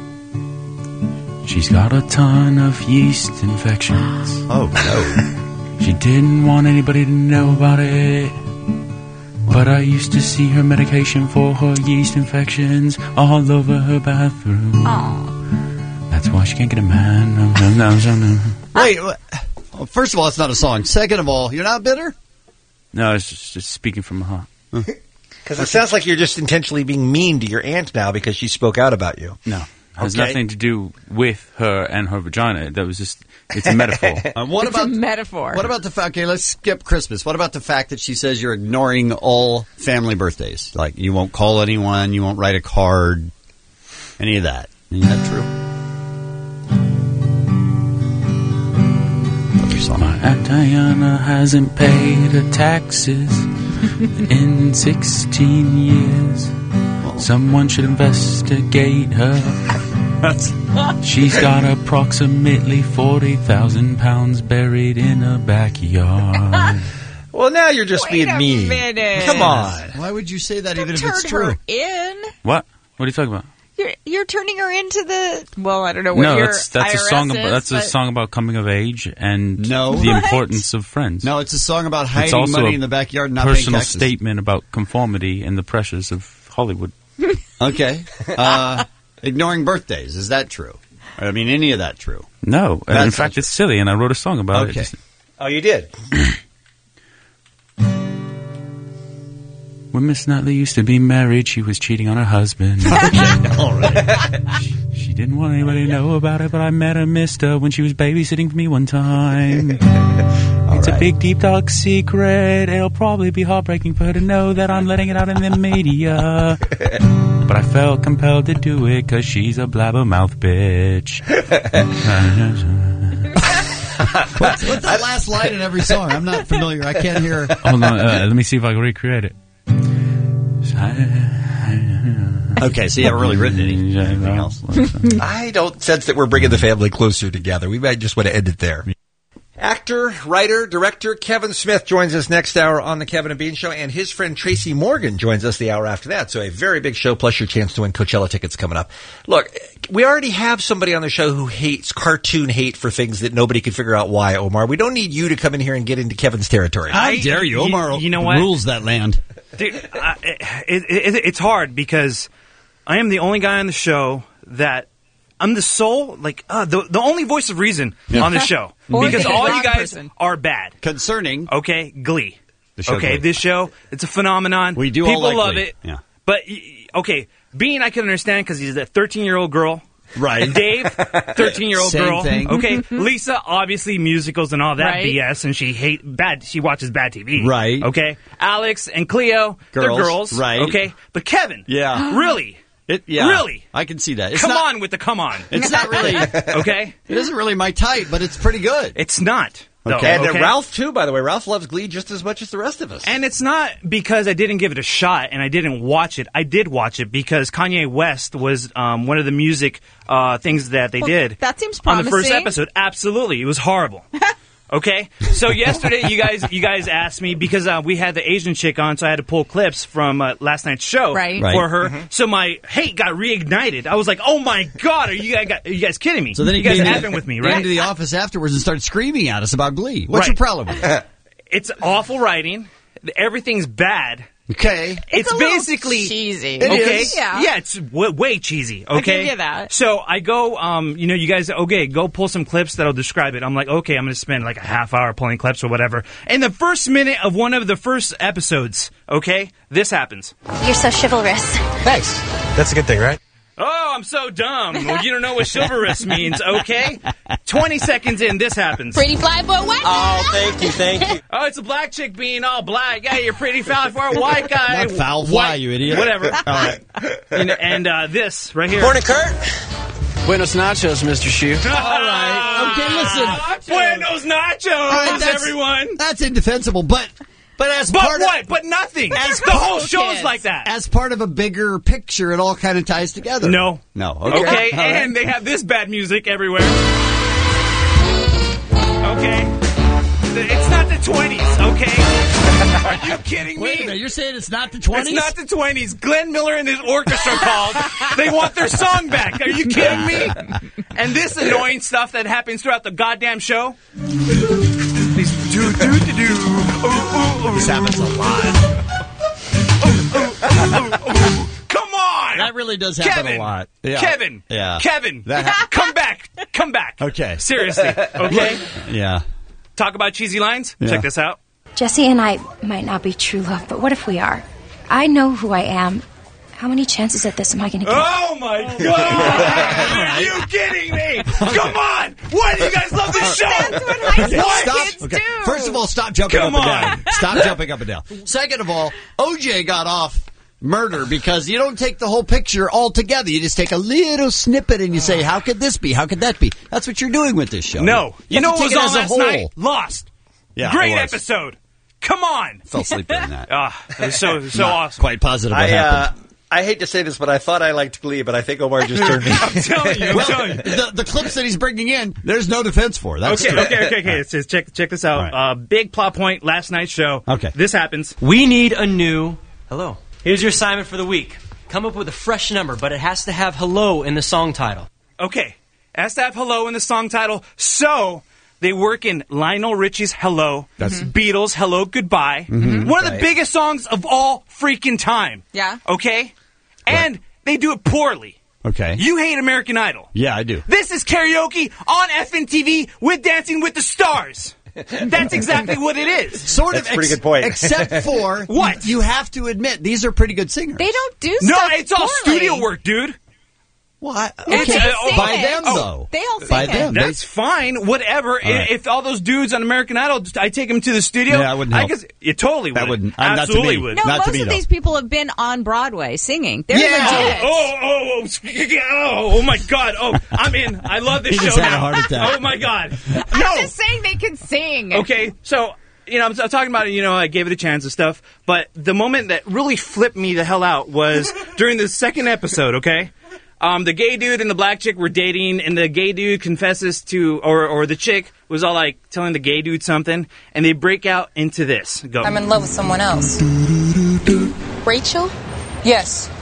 She's got a ton of yeast infections. Oh, no. She didn't want anybody to know about it. But I used to see her medication for her yeast infections all over her bathroom. Aww. That's why she can't get a man. No, no, no, no, no. Wait, well, first of all, it's not a song. Second of all, you're not bitter? No, it's just, just speaking from the heart. Because it sounds like you're just intentionally being mean to your aunt now because she spoke out about you. No. It has Okay. nothing to do with her and her vagina. That was just, it's a metaphor. Uh, what It's about a metaphor. What about the fact? Okay, let's skip Christmas. What about the fact that she says you're ignoring all family birthdays? Like you won't call anyone, you won't write a card, any of that. Is that true? Another song. My Aunt Diana hasn't paid her taxes in sixteen years. Someone should investigate her. She's got approximately forty thousand pounds buried in her backyard. Well, now you're just Wait being a mean. minute. Come on. Why would you say that even if Turn it's true? her in. What? What are you talking about? You're you're turning her into the. Well, I don't know what No, your that's that's I R S a song is, about that's a but- song about coming of age and No. the What? importance of friends. No, it's a song about It's hiding also money a in the backyard and not paying personal taxes. statement about conformity and the pressures of Hollywood. Okay. Uh, ignoring birthdays. Is that true? I mean, any of that true? No, and in That's fact, not it's silly, and I wrote a song about Okay. it. Oh, you did? When Miss Nutley used to be married, she was cheating on her husband. All right. she, she didn't want anybody to know about it, but I met her mister when she was babysitting for me one time. It's right. a big, deep, dark secret. It'll probably be heartbreaking for her to know that I'm letting it out in the media. But I felt compelled to do it because she's a blabbermouth bitch. What's, what's that last line in every song? I'm not familiar. I can't hear. Hold on, uh, let me see if I can recreate it. Okay, so you haven't really written anything else. I don't sense that we're bringing the family closer together. We might just want to end it there. Actor, writer, director Kevin Smith joins us next hour on the Kevin and Bean Show, and his friend Tracy Morgan joins us the hour after that. So a very big show, plus your chance to win Coachella tickets coming up. Look, we already have somebody on the show who hates cartoon hate for things that nobody can figure out why, Omar. We don't need you to come in here and get into Kevin's territory. How dare you? Omar you know what? rules that land. Dude, I, it, it, it's hard because I am the only guy on the show that I'm the sole, like, uh, the the only voice of reason Yeah. on the show. Or Because the all wrong you guys person. are bad. Concerning. Okay, Glee. The show okay, Glee. this show, it's a phenomenon. We do all People like love Glee. it. Yeah. But, y- okay, Bean I can understand because he's a thirteen-year-old girl. Right. Dave, thirteen-year-old Same girl. thing. Okay, Lisa, obviously musicals and all that Right. B S, and she hate bad. She watches bad T V. Right. Okay. Alex and Cleo, they're Girls. girls. Right. Okay. But Kevin, Yeah. really, It, yeah. Really? I can see that. It's come not, on with the come on. It's not really. Okay. It isn't really my type, but it's pretty good. It's not. though, Okay. And uh, okay? Ralph, too, by the way. Ralph loves Glee just as much as the rest of us. And it's not because I didn't give it a shot and I didn't watch it. I did watch it because Kanye West was um, one of the music uh, things that they Well, did. that seems on the first promising. episode. Absolutely. It was horrible. Okay, so yesterday you guys you guys asked me because uh, we had the Asian chick on, so I had to pull clips from uh, last night's show Right. for Right. her. Mhm. So my hate got reignited. I was like, "Oh my god, are you guys, are you guys kidding me?" So then he you guys came laughing in, with me, came right? into the office afterwards and started screaming at us about Glee. What's Right. your problem with it? It's awful writing. Everything's bad. Okay. It's It's, a little basically cheesy. It okay. is. Yeah. Yeah, it's w- way cheesy. Okay, I give you that. So I go, um, you know, you guys, okay, go pull some clips that'll describe it. I'm like, okay, I'm going to spend like a half hour pulling clips or whatever. In the first minute of one of the first episodes, okay, this happens. You're so chivalrous. Thanks. That's a good thing, right? Oh, I'm so dumb. Well, you don't know what chivalrous means, okay? twenty seconds in, this happens. Pretty fly for a white Oh, thank you, thank you. Oh, it's a black chick being all black. Yeah, you're pretty foul for a white guy. Not foul fly, White- you idiot. Whatever. All right. And, and uh, this right here. Morning, Kurt. Buenos nachos, Mister Shoe. All right. Okay, listen. Buenos nachos, All right, that's- everyone. That's indefensible, but but as But part what? of But nothing. As the whole cool show's kids. like that. as part of a bigger picture, it all kind of ties together. No. No. Okay. Okay, All right. and they have this bad music everywhere. Okay. It's not the twenties, okay? Are you kidding Wait a me? minute. You're saying it's not the twenties? It's not the twenties. Glenn Miller and his orchestra called. They want their song back. Are you kidding me? And this annoying stuff that happens throughout the goddamn show. These do do do do. Ooh, ooh, ooh. This happens a lot. Come on! That really does happen Kevin, a lot. Yeah. Kevin, Yeah. Kevin, That hap- come back, come back. Okay. Seriously, okay? Yeah. Talk about cheesy lines? Yeah. Check this out. Jesse and I might not be true love, but what if we are? I know who I am. How many chances at this am I going to get? Oh my god! Are you kidding me? Come on! Why do you guys love this show? That's what high school What? kids Okay. do. First of all, stop jumping Come up on. and down. Stop jumping up and down. Second of all, O J got off murder because you don't take the whole picture all together. You just take a little snippet and you say, how could this be? How could that be? That's what you're doing with this show. No. You have know to what take was it on as a last whole. night? Lost. Yeah, Great it was. episode. Come on. Fell asleep during that. Ah, it was so so Not awesome. Quite positive what I, uh, happened. I hate to say this, but I thought I liked Glee, but I think Omar just turned me. I'm telling you. I'm Well, telling you. the, the clips that he's bringing in, there's no defense for. That's Okay, true. okay, okay, okay. It says, check, check this out. All right. Uh, big plot point last night's show. Okay. This happens. We need a new hello. Here's your assignment for the week. Come up with a fresh number, but it has to have hello in the song title. Okay. Has to have hello in the song title. So they work in Lionel Richie's Hello, That's- Beatles Hello Goodbye. One of the Right. biggest songs of all freaking time. Yeah. Okay? And they do it poorly. Okay. You hate American Idol. Yeah, I do. This is karaoke on F N T V with Dancing with the Stars. That's exactly what it is. Sort That's of. a pretty good point. Except for What? You have to admit these are pretty good singers. They don't do No, stuff it's all poorly. studio work, dude. What? They Okay. sing By it. them Oh, though. they all sing By it. them. They- That's fine. Whatever. I- right. If all those dudes on American Idol, I take them to the studio. Yeah, I wouldn't help. guess you totally would. That wouldn't- uh, not to Absolutely me. would. No, Not most to me, of though. these people have been on Broadway singing. They're Yeah. legit. Oh, oh, oh, oh, oh my God. Oh, I'm in. I love this He show just had now. a heart attack. Oh my God. I'm No. just saying they can sing. Okay, so, you know, I'm, I'm talking about it, you know, I gave it a chance and stuff, but the moment that really flipped me the hell out was during the second episode, okay? Um, the gay dude and the black chick were dating, and the gay dude confesses to, or, or the chick was all like telling the gay dude something, and they break out into this. Go. I'm in love with someone else. Rachel? Yes.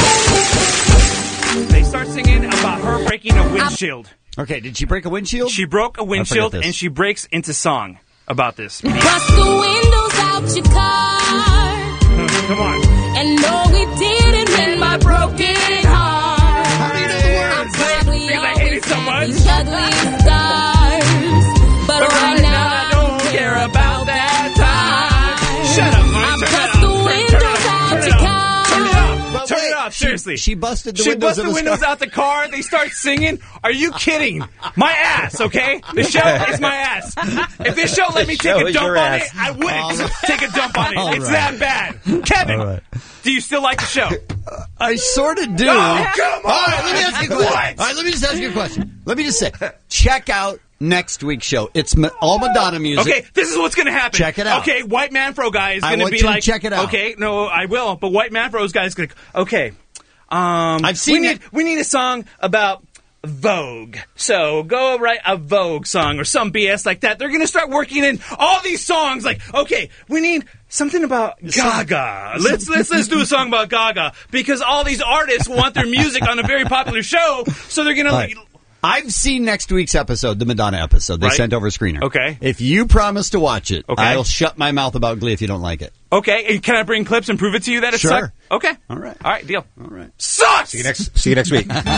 They start singing about her breaking a windshield. Okay, did she break a windshield? She broke a windshield, this. and she breaks into song about this. Bust the windows out your car. Come on. And no, it didn't mend my broken heart. How do you know the words? Probably Because I hate it so much. these ugly scars. But, But right now, I don't care about that time. Shut up, Mike. I Turn bust it the off. windows Turn it off. out Turn it your off. car. Turn it off. But Turn wait, it off. she- Seriously. she busted the She windows busted of the his windows car. out the car. They start singing. Are you kidding? My ass, okay? The show is my ass. If this show let me show take a is dump your on ass. it, I wouldn't take a dump on it. All It's right. that bad. Kevin, All right. do you still like the show? I sort of do. Oh, come on. All right, let me ask you a question. What? All right, let me just ask you a question. Let me just say, check out next week's show. It's ma- all Madonna music. Okay, this is what's going to happen. Check it out. Okay, White Manfro guy is I going to want be you to like, check it out. Okay, no, I will. But White Manfro's guy is going to. Okay, um, I've seen we it. need we need a song about Vogue. So go write a Vogue song or some B S like that. They're going to start working in all these songs. Like, okay, we need something about Gaga. Let's let's let's do a song about Gaga because all these artists want their music on a very popular show. So they're going to. Right. I've seen next week's episode, the Madonna episode. They Right. sent over a screener. Okay. If you promise to watch it, Okay. I'll shut my mouth about Glee if you don't like it. Okay, and can I bring clips and prove it to you that it Sure. sucked? Okay. All right. All right, deal. All right. Sucks! See you next, see you next week. After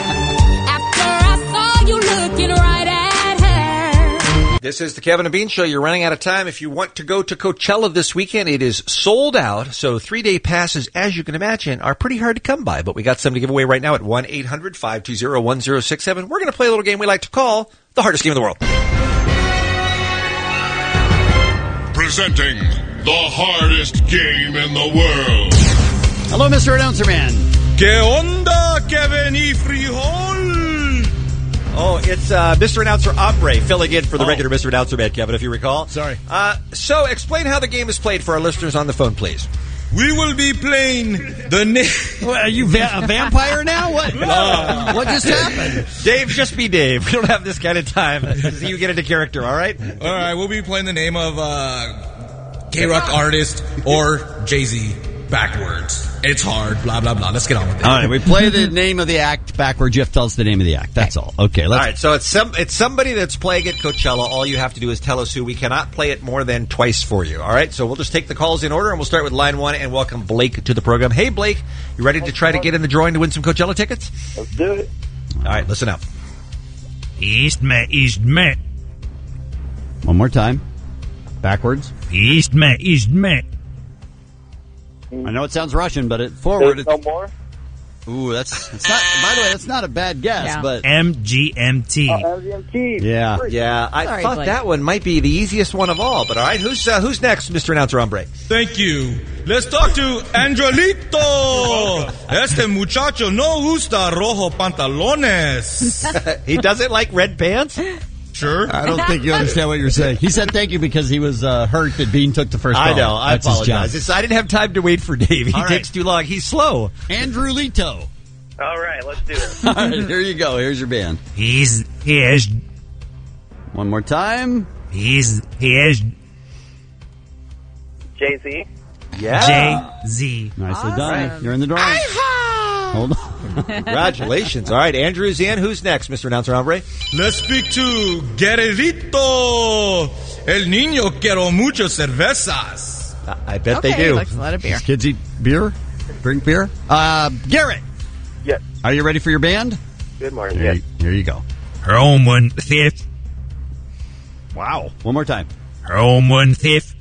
I saw you looking right at her. This is the Kevin and Bean Show. You're running out of time. If you want to go to Coachella this weekend, it is sold out. So three-day passes, as you can imagine, are pretty hard to come by. But we got some to give away right now at one eight hundred five two zero one zero six seven. We're going to play a little game we like to call the hardest game in the world. Presenting the hardest game in the world. Hello, Mister Announcer Man. ¿Qué onda, Kevin y Frijol? Oh, it's uh, Mister Announcer Ombre filling in for the Oh. regular Mister Announcer Man, Kevin, if you recall. Sorry. Uh, so explain how the game is played for our listeners on the phone, please. We will be playing the name. What, are you va- a vampire now? What? Uh, what just happened? Dave, just be Dave. We don't have this kind of time. So you get into character, all right? All right, we'll be playing the name of uh, K-Rock artist or Jay-Z backwards. It's hard, blah, blah, blah. Let's get on with it. All right, we play the name of the act back where Jeff tells the name of the act. That's all. Okay, let's. All right, so it's some it's somebody that's playing at Coachella. All you have to do is tell us who. We cannot play it more than twice for you. All right, so we'll just take the calls in order, and we'll start with line one and welcome Blake to the program. Hey, Blake, you ready to try to get in the drawing to win some Coachella tickets? Let's do it. All right, listen up. Eastman, Eastman, One more time. Backwards. Eastman, Eastman. I know it sounds Russian, but it forward. There's no more? Ooh, that's that's not. By the way, that's not a bad guess, Yeah. but M G M T. Oh, M G M T. yeah. Yeah, I Sorry, thought Blake. that one might be the easiest one of all. But all right, who's uh, who's next, Mister Announcer Ombre? Thank you. Let's talk to Angelito. Este muchacho no gusta rojo pantalones. He doesn't like red pants? Sure. I don't think you understand what you're saying. He said thank you because he was uh, hurt that Bean took the first I call. know. I That's his apologize. job. It's, I didn't have time to wait for Dave. He All right. takes too long. He's slow. Andrew Lito. All right, let's do it. All right, here you go. Here's your band. He's, he is, One more time. he's, he is Jay-Z. Yeah. J Z. Nicely done. You're in the drawing. Hold on. Congratulations. All right, Andrew's in. Who's next, Mister Announcer Ombre? Let's speak to Guerrerito. El niño quiero mucho cervezas. I bet Okay, they do. likes a lot of beer. Does kids eat beer? Drink beer? Uh, Garrett. Yes. Are you ready for your band? Good morning. Here, Yes. here you go. Home one fifth. Wow. One more time. Home one fifth.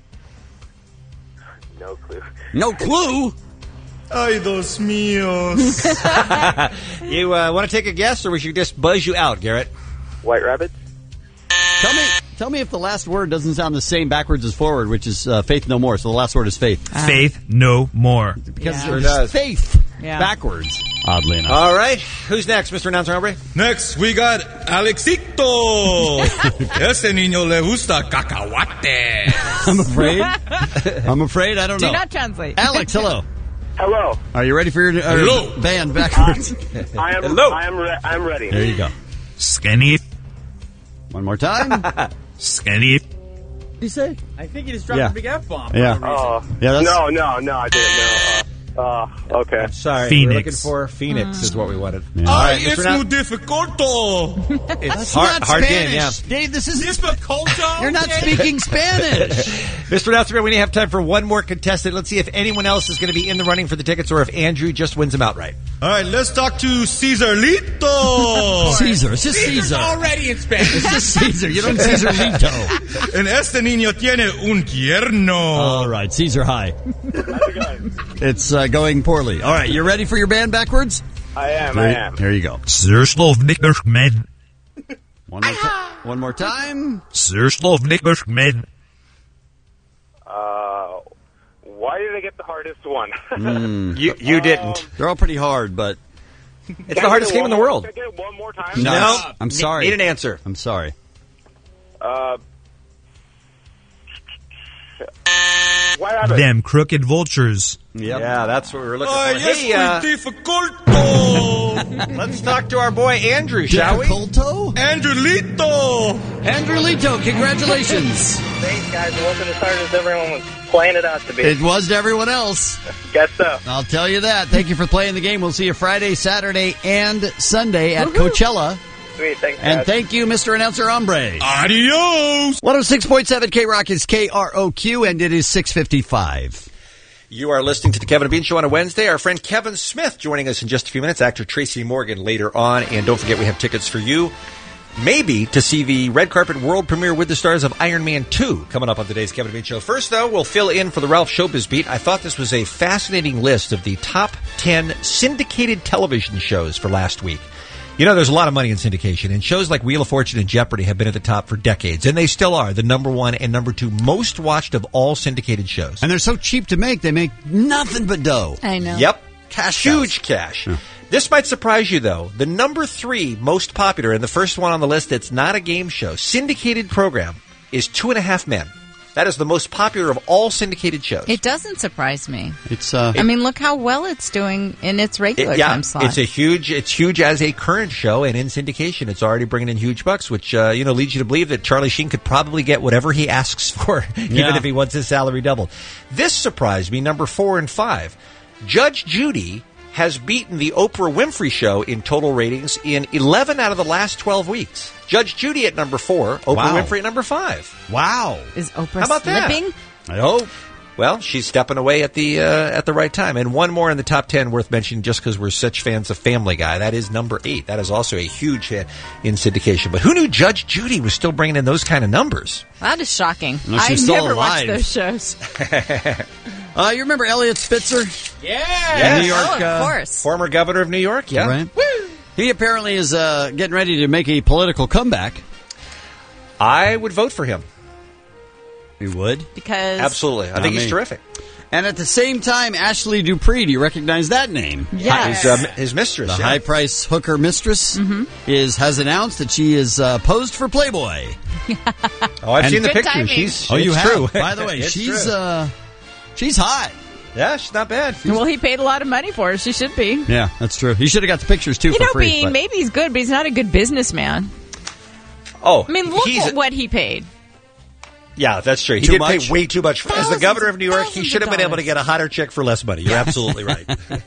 No clue. No clue. Ay, dos míos. You uh, want to take a guess, or we should just buzz you out, Garrett? White Rabbits. Tell me, tell me if the last word doesn't sound the same backwards as forward, which is uh, faith no more. So the last word is faith. Faith no more. Because Yeah. Sure it's does. faith Yeah. backwards. Oddly enough. All right. Who's next, Mister Announcer Ombre? Next, we got Alexito. Ese niño le gusta cacahuate. I'm afraid. I'm afraid. I don't Do know. not translate. Alex, hello. Hello. Are you ready for your uh, Hello. band backwards? I am. Hello. I am. Re- I'm ready. There you go. Skinny, One more time. skinny. What do you say? I think he just dropped Yeah. a big F-bomb. Yeah. Oh. Yeah, that's- no, no, no. I didn't know. Uh, uh, okay. Sorry, Phoenix. we're looking for Phoenix is what we wanted. Yeah. All Ay, right, Mister es Annou- muy dificulto. It's That's hard, not hard Spanish. game, yeah. Dave, this is Dificulto? You're not speaking Spanish. Mister Announcer, we only have time for one more contestant. Let's see if anyone else is going to be in the running for the tickets, or if Andrew just wins them outright. All right, let's talk to Cesarlito. Caesar. It's just Caesar. Already in Spanish. It's just Caesar. You don't Caesar Lito. En este niño tiene un yerno. All right, Caesar, hi. It's uh, going poorly. All right, you ready for your band backwards? I am. Here, I am. here you go. Zurslovnikker men. One more, ti- one more time. Zurslovnikker men. Uh, why did I get the hardest one? You you didn't. They're all pretty hard, but It's the hardest game in the world. Can I get it one more time? No, I'm sorry. Need an answer. I'm sorry. Uh, White Rabbit. Them crooked vultures. Yep. Yeah, that's what we were looking Oh, for. yes, Hey, uh, muy difficulto. let's talk to our boy Andrew, shall we? Difficulto? Andrewlito. Andrewlito, congratulations. Thanks, guys. It wasn't as hard as everyone was playing it out to be. It was to everyone else. Guess so. I'll tell you that. Thank you for playing the game. We'll see you Friday, Saturday, and Sunday at Coachella. Sweet, thanks, And guys. thank you, Mister Announcer Hombre. Adios. one oh six point seven K-Rock is K R O Q, and it is six fifty-five. You are listening to the Kevin and Bean Show on a Wednesday. Our friend Kevin Smith joining us in just a few minutes. Actor Tracy Morgan later on. And don't forget, we have tickets for you, maybe, to see the red carpet world premiere with the stars of Iron Man two coming up on today's Kevin and Bean Show. First, though, we'll fill in for the Ralph Showbiz Beat. I thought this was a fascinating list of the top ten syndicated television shows for last week. You know, there's a lot of money in syndication, and shows like Wheel of Fortune and Jeopardy have been at the top for decades, and they still are the number one and number two most watched of all syndicated shows. And they're so cheap to make, they make nothing but dough. I know. Yep. Cash Huge cash. Yeah. This might surprise you, though. The number three most popular, and the first one on the list that's not a game show, syndicated program, is Two and a Half Men. That is the most popular of all syndicated shows. It doesn't surprise me. It's. Uh, I mean, look how well it's doing in its regular It- yeah, time slot. it's a huge. It's huge as a current show, and in syndication, it's already bringing in huge bucks, which uh, you know leads you to believe that Charlie Sheen could probably get whatever he asks for, even Yeah. if he wants his salary doubled. This surprised me. Number four and five, Judge Judy has beaten the Oprah Winfrey Show in total ratings in eleven out of the last twelve weeks. Judge Judy at number four, Oprah Wow. Winfrey at number five. Wow. Is Oprah How about that? slipping? I hope. Well, she's stepping away at the uh, at the right time. And one more in the top ten worth mentioning just because we're such fans of Family Guy. That is number eight. That is also a huge hit in syndication. But who knew Judge Judy was still bringing in those kind of numbers? That is shocking. No, she's I still never alive. watched those shows. Uh, you remember Elliot Spitzer? Yeah. Yes. New York, Oh, of uh, course. Former governor of New York, yeah. Right. He apparently is uh, getting ready to make a political comeback. I would vote for him. You would? Because Absolutely. I Not think he's me. terrific. And at the same time, Ashley Dupree, do you recognize that name? Yes. His, uh, his mistress. The yeah. high price hooker mistress is has announced that she is uh, posed for Playboy. Oh, I've And- seen the Good picture. timing. She's Oh, you it's have? true. By the way, It's she's true. uh, she's hot. yeah, she's not bad. Well, he paid a lot of money for her. She should be. Yeah, that's true. You should have got the pictures too You for know, free. Bean, but- maybe he's good, but he's not a good businessman. Oh, I mean, look he's at what he paid. yeah, that's true. He Too did much? pay way too much. As the Thousands- governor of New York, he thousands should have of been able to dollars. get a hotter chick for less money. You're absolutely right.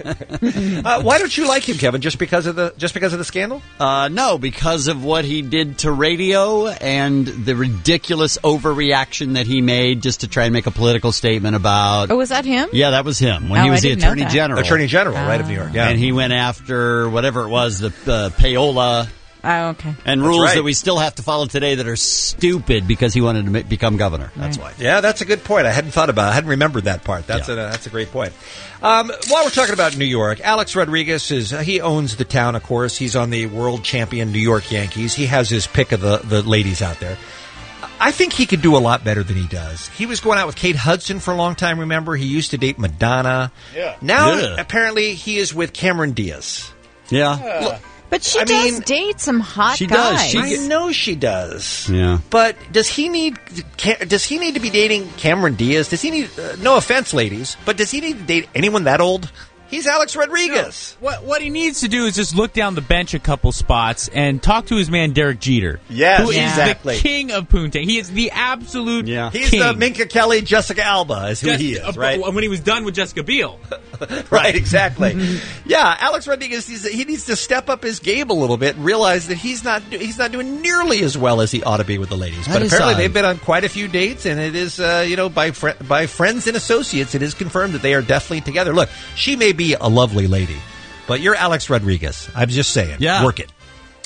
uh, why don't you like him, Kevin? Just because of the just because of the scandal? Uh, no, because of what he did to radio and the ridiculous overreaction that he made just to try and make a political statement about. Oh, was that him? Yeah, that was him when Oh, he I was the didn't know attorney that. general. Attorney General, right, of New York. Yeah. And he went after whatever it was, the uh, payola Oh, okay. and That's rules right. that we still have to follow today that are stupid because he wanted to ma- become governor. That's why. Yeah, that's a good point. I hadn't thought about it. I hadn't remembered that part. That's, Yeah. a, that's a great point. Um, while we're talking about New York, Alex Rodriguez, is he owns the town, of course. He's on the world champion New York Yankees. He has his pick of the, the ladies out there. I think he could do a lot better than he does. He was going out with Kate Hudson for a long time, remember? He used to date Madonna. Yeah. Now, Yeah. apparently, he is with Cameron Diaz. Yeah. Look, But she I does mean- date some hot She does. guys. She I know she does. Yeah. But does he need ca- does he need to be dating Cameron Diaz? Does he need uh, no offense, ladies, but does he need to date anyone that old? He's Alex Rodriguez. What what he needs to do is just look down the bench a couple spots and talk to his man Derek Jeter. Yes, who is exactly. the king of Poontang. He is the absolute Yeah. He's king. the Minka Kelly, Jessica Alba is who Just- he uh, is, right? When he was done with Jessica Biel. Right, exactly. Yeah, Alex Rodriguez, he's, he needs to step up his game a little bit and realize that he's not he's not doing nearly as well as he ought to be with the ladies. That But is apparently odd. they've been on quite a few dates, and it is, uh, you know, by fr- by friends and associates, it is confirmed that they are definitely together. Look, she may be a lovely lady, but you're Alex Rodriguez. I'm just saying. Yeah. Work it.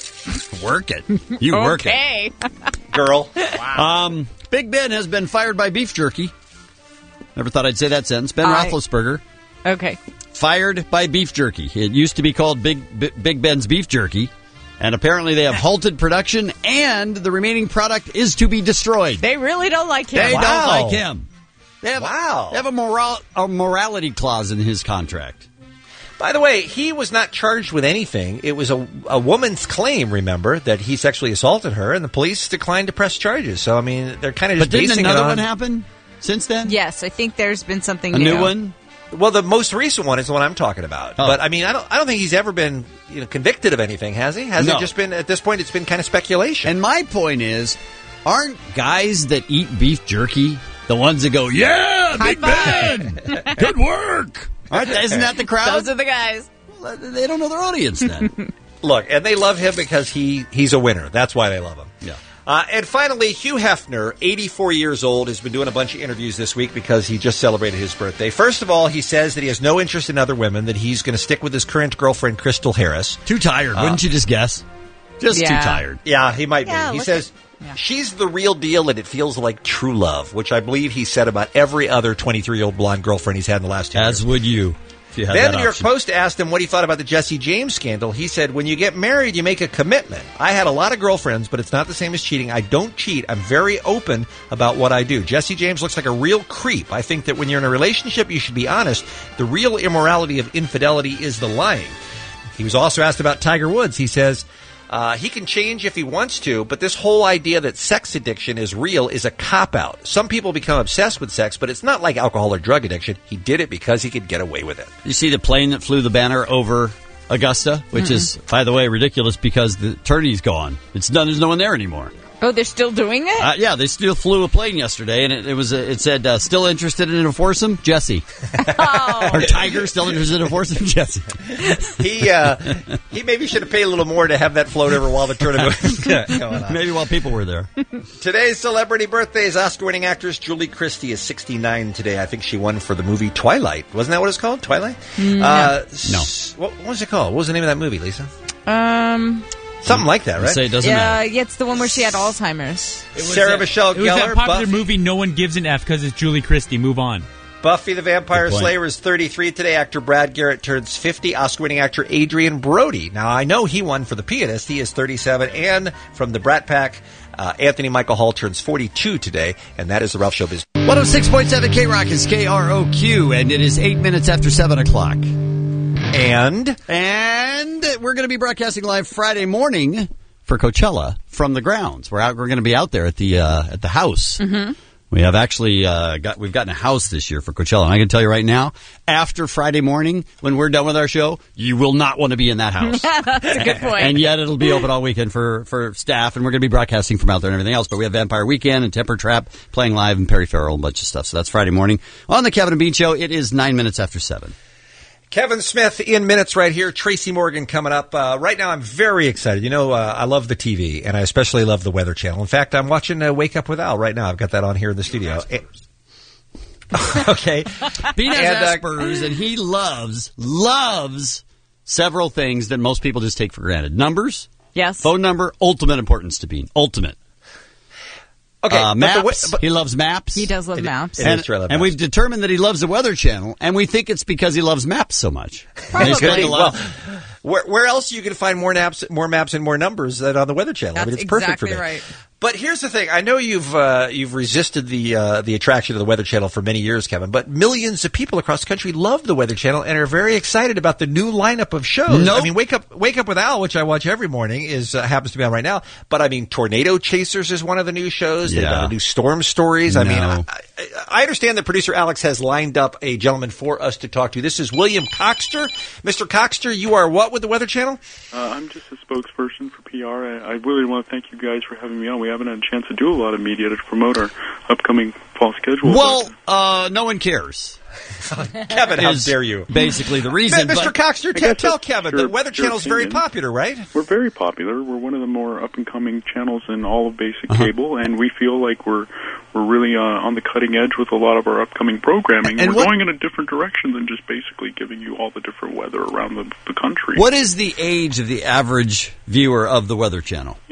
Work it. You work it. Okay. Girl. Um, Big Ben has been fired by beef jerky. Never thought I'd say that sentence. Ben I- Roethlisberger Okay. fired by beef jerky. It used to be called Big B- Big Ben's Beef Jerky, and apparently they have halted production, and the remaining product is to be destroyed. They really don't like him. They Wow. don't like him. They have, Wow. They have a moral a morality clause in his contract. By the way, he was not charged with anything. It was a, a woman's claim, remember, that he sexually assaulted her, and the police declined to press charges. So, I mean, they're kind of just But didn't basing another it on... one happen since then? Yes, I think there's been something A new. new one? Well, the most recent one is the one I'm talking about. Oh. But, I mean, I don't I don't think he's ever been you know, convicted of anything, has he? Has No. it just been, at this point, it's been kind of speculation? And my point is, aren't guys that eat beef jerky the ones that go, yeah, High Big Ben, good work? Aren't, isn't that the crowd? Those are the guys. Well, they don't know their audience then. Look, and they love him because he he's a winner. That's why they love him. Yeah. Uh, and finally, Hugh Hefner, eighty-four years old, has been doing a bunch of interviews this week because he just celebrated his birthday. First of all, he says that he has no interest in other women, that he's going to stick with his current girlfriend, Crystal Harris. Too tired, Uh, wouldn't you just guess? Just Yeah. too tired. Yeah, he might Yeah, be. He look says at- yeah. she's the real deal and it feels like true love, which I believe he said about every other twenty-three-year-old blonde girlfriend he's had in the last two years. As would you. If you had Then that the New York option. Post asked him what he thought about the Jesse James scandal. He said, when you get married, you make a commitment. I had a lot of girlfriends, but it's not the same as cheating. I don't cheat. I'm very open about what I do. Jesse James looks like a real creep. I think that when you're in a relationship, you should be honest. The real immorality of infidelity is the lying. He was also asked about Tiger Woods. He says, Uh, he can change if he wants to, but this whole idea that sex addiction is real is a cop-out. Some people become obsessed with sex, but it's not like alcohol or drug addiction. He did it because he could get away with it. You see the plane that flew the banner over Augusta, which Mm-hmm. is, by the way, ridiculous because the attorney's gone. It's done. There's no one there anymore. Oh, they're still doing it? Uh, yeah, they still flew a plane yesterday, and it, it was uh, it said uh, still interested in a foursome, Jesse. Oh. Or Tiger still interested in a foursome, Jesse. He uh, he maybe should have paid a little more to have that float over while the tournament was going on. Maybe while people were there. Today's celebrity birthdays. Oscar-winning actress Julie Christie is sixty-nine today. I think she won for the movie Twilight. Wasn't that what it's called? Twilight? No. Uh, No. s- What, what was it called? What was the name of that movie, Lisa? Um, Something like that, You right? say it doesn't yeah, matter. yeah, it's the one where she had Alzheimer's. Sarah Michelle It was Gellar. that popular Buff- movie No One Gives an F because it's Julie Christie. Move on. Buffy the Vampire Good point. Slayer is thirty-three today. Actor Brad Garrett turns fifty. Oscar-winning actor Adrian Brody. Now, I know he won for The Pianist. He is thirty-seven. And from the Brat Pack, uh, Anthony Michael Hall turns forty-two today. And that is the Ralph Show Business. one oh six point seven K-Rock is K R O Q, and it is eight minutes after seven o'clock. And? And we're going to be broadcasting live Friday morning for Coachella from the grounds. We're out. We're going to be out there at the uh, at the house. Mm-hmm. We have actually uh, got we've gotten a house this year for Coachella, and I can tell you right now, after Friday morning when we're done with our show, you will not want to be in that house. That's a good point. And yet it'll be open all weekend for, for staff, and we're going to be broadcasting from out there and everything else. But we have Vampire Weekend and Temper Trap playing live, and Perry Farrell, and a bunch of stuff. So that's Friday morning on the Kevin and Bean Show. It is nine minutes after seven. Kevin Smith in minutes right here. Tracy Morgan coming up. Uh, right now, I'm very excited. You know, uh, I love the T V, and I especially love the Weather Channel. In fact, I'm watching uh, Wake Up with Al right now. I've got that on here in the studio. Eh, okay. Bean has And, uh, Asperger's, and he loves, loves several things that most people just take for granted. Numbers, Yes. phone number, ultimate importance to Bean. Ultimate. Okay, Uh, but the maps. wa- but- he loves maps. He does love maps. it and, is true, I love and maps. we've determined that he loves the Weather Channel, and we think it's because he loves maps so much. And he spent a lot- Well, where, where else you can find more maps, more maps and more numbers than on the Weather Channel? I mean, That's it's perfect exactly for me. right. But here's the thing: I know you've uh, you've resisted the uh, the attraction of the Weather Channel for many years, Kevin. But millions of people across the country love the Weather Channel and are very excited about the new lineup of shows. Nope. I mean, Wake Up Wake Up with Al, which I watch every morning, is uh, happens to be on right now. But I mean, Tornado Chasers is one of the new shows. They've Yeah. got a new Storm Stories. I mean, No. I, I, I understand that producer Alex has lined up a gentleman for us to talk to. This is William Coxter. Mister Coxter, you are what with the Weather Channel? Uh, I'm just a spokesperson for P R. I, I really want to thank you guys for having me on. We haven't had a chance to do a lot of media to promote our upcoming fall schedule. Well, uh, no one cares. Kevin, how Is dare you? Basically the reason. Mister but- Coxter, I tell, guess tell that's Kevin, your- the Weather your Channel is very opinion. popular, right? We're very popular. We're one of the more up-and-coming channels in all of basic Uh-huh. cable, and we feel like we're we're really uh, on the cutting edge with a lot of our upcoming programming. And we're what- going in a different direction than just basically giving you all the different weather around the, the country. What is the age of the average viewer of the Weather Channel? You know, I'm not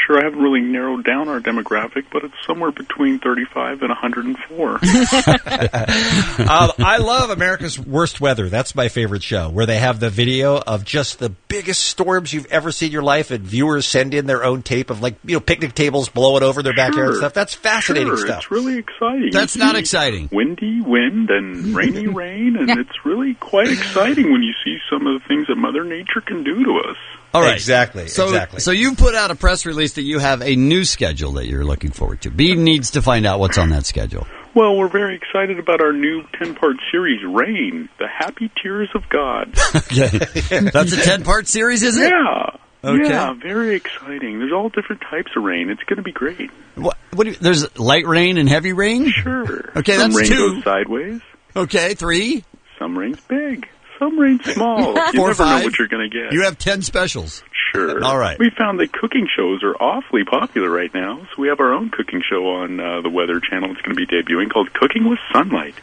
sure. I haven't really narrowed down our demographic, but it's somewhere between thirty-five and one hundred four. um, I love America's Worst Weather. That's my favorite show, where they have the video of just the biggest storms you've ever seen in your life, and viewers send in their own tape of, like, you know, picnic tables blowing over their backyard and Sure. stuff. That's fascinating Sure, stuff. It's really exciting. That's You not see exciting. Windy wind and rainy rain, and it's really quite exciting when you see some of the things that Mother Nature can do to us. All right. Exactly, So, exactly. So you put out a press release that you have a new schedule that you're looking forward to. B needs to find out what's on that schedule. Well, we're very excited about our new ten-part series, Rain, The Happy Tears of God. Okay. That's a ten-part series, is it? Yeah. Okay. Yeah, very exciting. There's all different types of rain. It's going to be great. What, what do you, there's light rain and heavy rain? Sure. Okay, Some that's rain two. goes sideways. Okay, three. Some rain's big. Some rain's small. You Four, never five. know what you're going to get. You have ten specials. Sure. All right. We found that cooking shows are awfully popular right now, so we have our own cooking show on uh, the Weather Channel. It's going to be debuting called Cooking with Sunlight.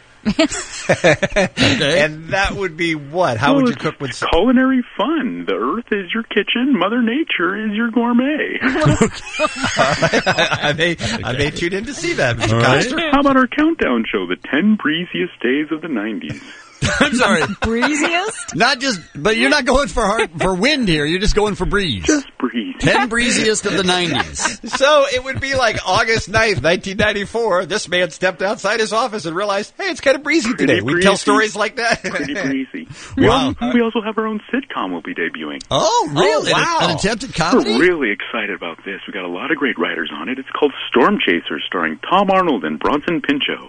And that would be what? How Well, would you it's cook with sun? culinary fun? The earth is your kitchen. Mother Nature is your gourmet. I may, I may tune in to see that, Mister Coster. How about our countdown show, the ten breeziest days of the nineties? I'm sorry. Breeziest? Not just, but you're not going for hard, for wind here. You're just going for breeze. Just breeze. Ten breeziest of the nineties. So it would be like August ninth, nineteen ninety-four. This man stepped outside his office and realized, hey, it's kind of breezy Pretty today. We tell breezy. stories like that. Pretty breezy. We, Wow. also, we also have our own sitcom we'll be debuting. Oh, really? Oh, wow. An, an attempted comedy? We're really excited about this. We've got a lot of great writers on it. It's called Storm Chasers, starring Tom Arnold and Bronson Pinchot.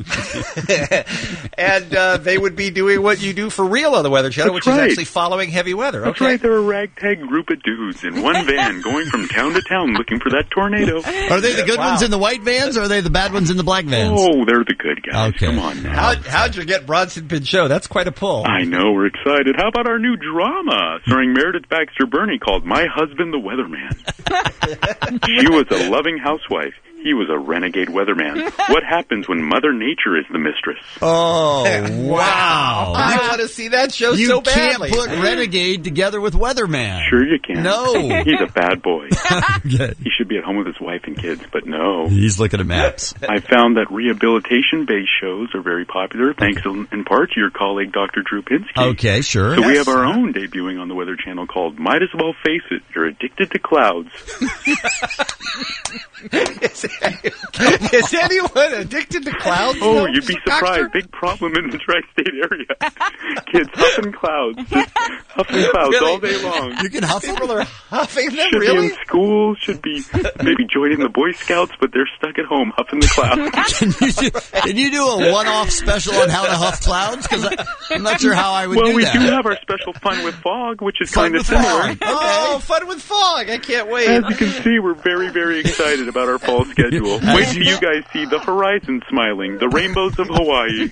And uh, they would be doing what you do for real on the Weather Channel, That's which right. is actually following heavy weather. That's Okay. right. They're a ragtag group of dudes in one van going from town to town looking for that tornado. Are they the good Wow. ones in the white vans, or are they the bad ones in the black vans? Oh, they're the good guys. Okay. Come on now. How, how'd you get Bronson Pinchot? That's quite a pull. I know, we're excited. How about our new drama starring Meredith Baxter Burney called My Husband the Weatherman? She was a loving housewife. He was a renegade weatherman. What happens when Mother Nature is the mistress? Oh, wow. I want to see that show You so can't badly. put Renegade together with Weatherman. Sure you can. No. He's a bad boy. Okay. He should be at home with his wife and kids, but no. He's looking at maps. I found that rehabilitation-based shows are very popular, thanks in, in part to your colleague, Doctor Drew Pinsky. Okay, sure. So we Yes. have our own debuting on the Weather Channel called Might As Well Face It, You're Addicted to Clouds. is, is anyone addicted to clouds? Oh, No, you'd be Mister Coster? surprised. Big problem in the tri-state area. Kids huffing clouds. Just huffing clouds Really? all day long. You can huff them? People are huffing them, Should really? be in school, should be maybe joining the Boy Scouts, but they're stuck at home huffing the clouds. Can you do, can you do a one-off special on how to huff clouds? Because I'm not sure how I would well, do we that. do have our special Fun with Fog, which is Fun kind of with similar. fog. Oh, fun with fog. I can't wait. As you can see, we're very, very excited about our fall schedule. Wait till you guys see the horizon smiling, the rainbows of Hawaii.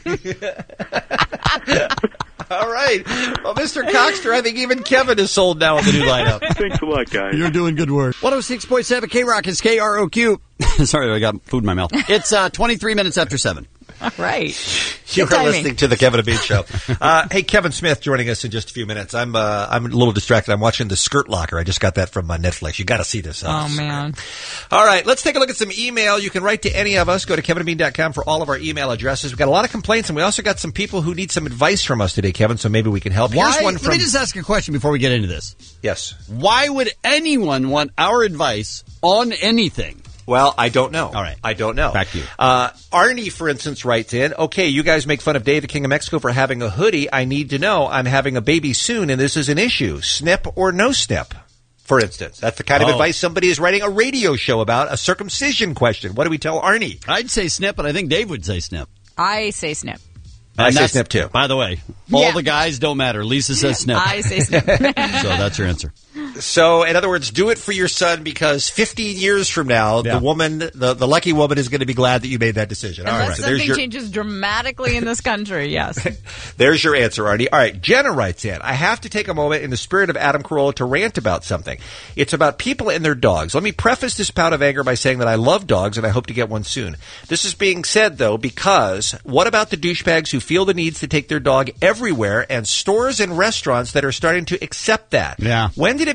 All right. Well, Mister Coxter, I think even Kevin is sold now on the new lineup. Thanks a lot, guys. You're doing good work. one oh six point seven K-Rock is K R O Q. Sorry, I got food in my mouth. It's uh, twenty-three minutes after seven. All right. You Good are timing. listening to the Kevin and Bean Show. Uh, hey, Kevin Smith joining us in just a few minutes. I'm uh, I'm a little distracted. I'm watching The Skirt Locker. I just got that from uh, Netflix. You got to see this. Uh, Oh, man. All right, let's take a look at some email. You can write to any of us. Go to kevin and bean dot com for all of our email addresses. We've got a lot of complaints, and we also got some people who need some advice from us today, Kevin, so maybe we can help. Why? Here's one Let from... me just ask a question before we get into this. Yes. Why would anyone want our advice on anything? Well, I don't know. All right. I don't know. Back to you. Uh, Arnie, for instance, writes in, okay, you guys make fun of Dave, the King of Mexico, for having a hoodie. I need to know. I'm having a baby soon, and this is an issue. Snip or no snip? For instance, that's the kind of Oh. advice somebody is writing a radio show about, a circumcision question. What do we tell Arnie? I'd say snip, but I think Dave would say snip. I say snip. I And say that's- snip, too. By the way, all Yeah. the guys don't matter. Lisa says snip. I say snip. So that's your answer. So, in other words, do it for your son because fifteen years from now, Yeah. the woman, the, the lucky woman is going to be glad that you made that decision. All Unless right. So something there's your, changes dramatically in this country, yes. There's your answer, Arnie. All right, Jenna writes in, I have to take a moment in the spirit of Adam Carolla to rant about something. It's about people and their dogs. Let me preface this bout of anger by saying that I love dogs and I hope to get one soon. This is being said, though, because what about the douchebags who feel the needs to take their dog everywhere and stores and restaurants that are starting to accept that? Yeah. When did it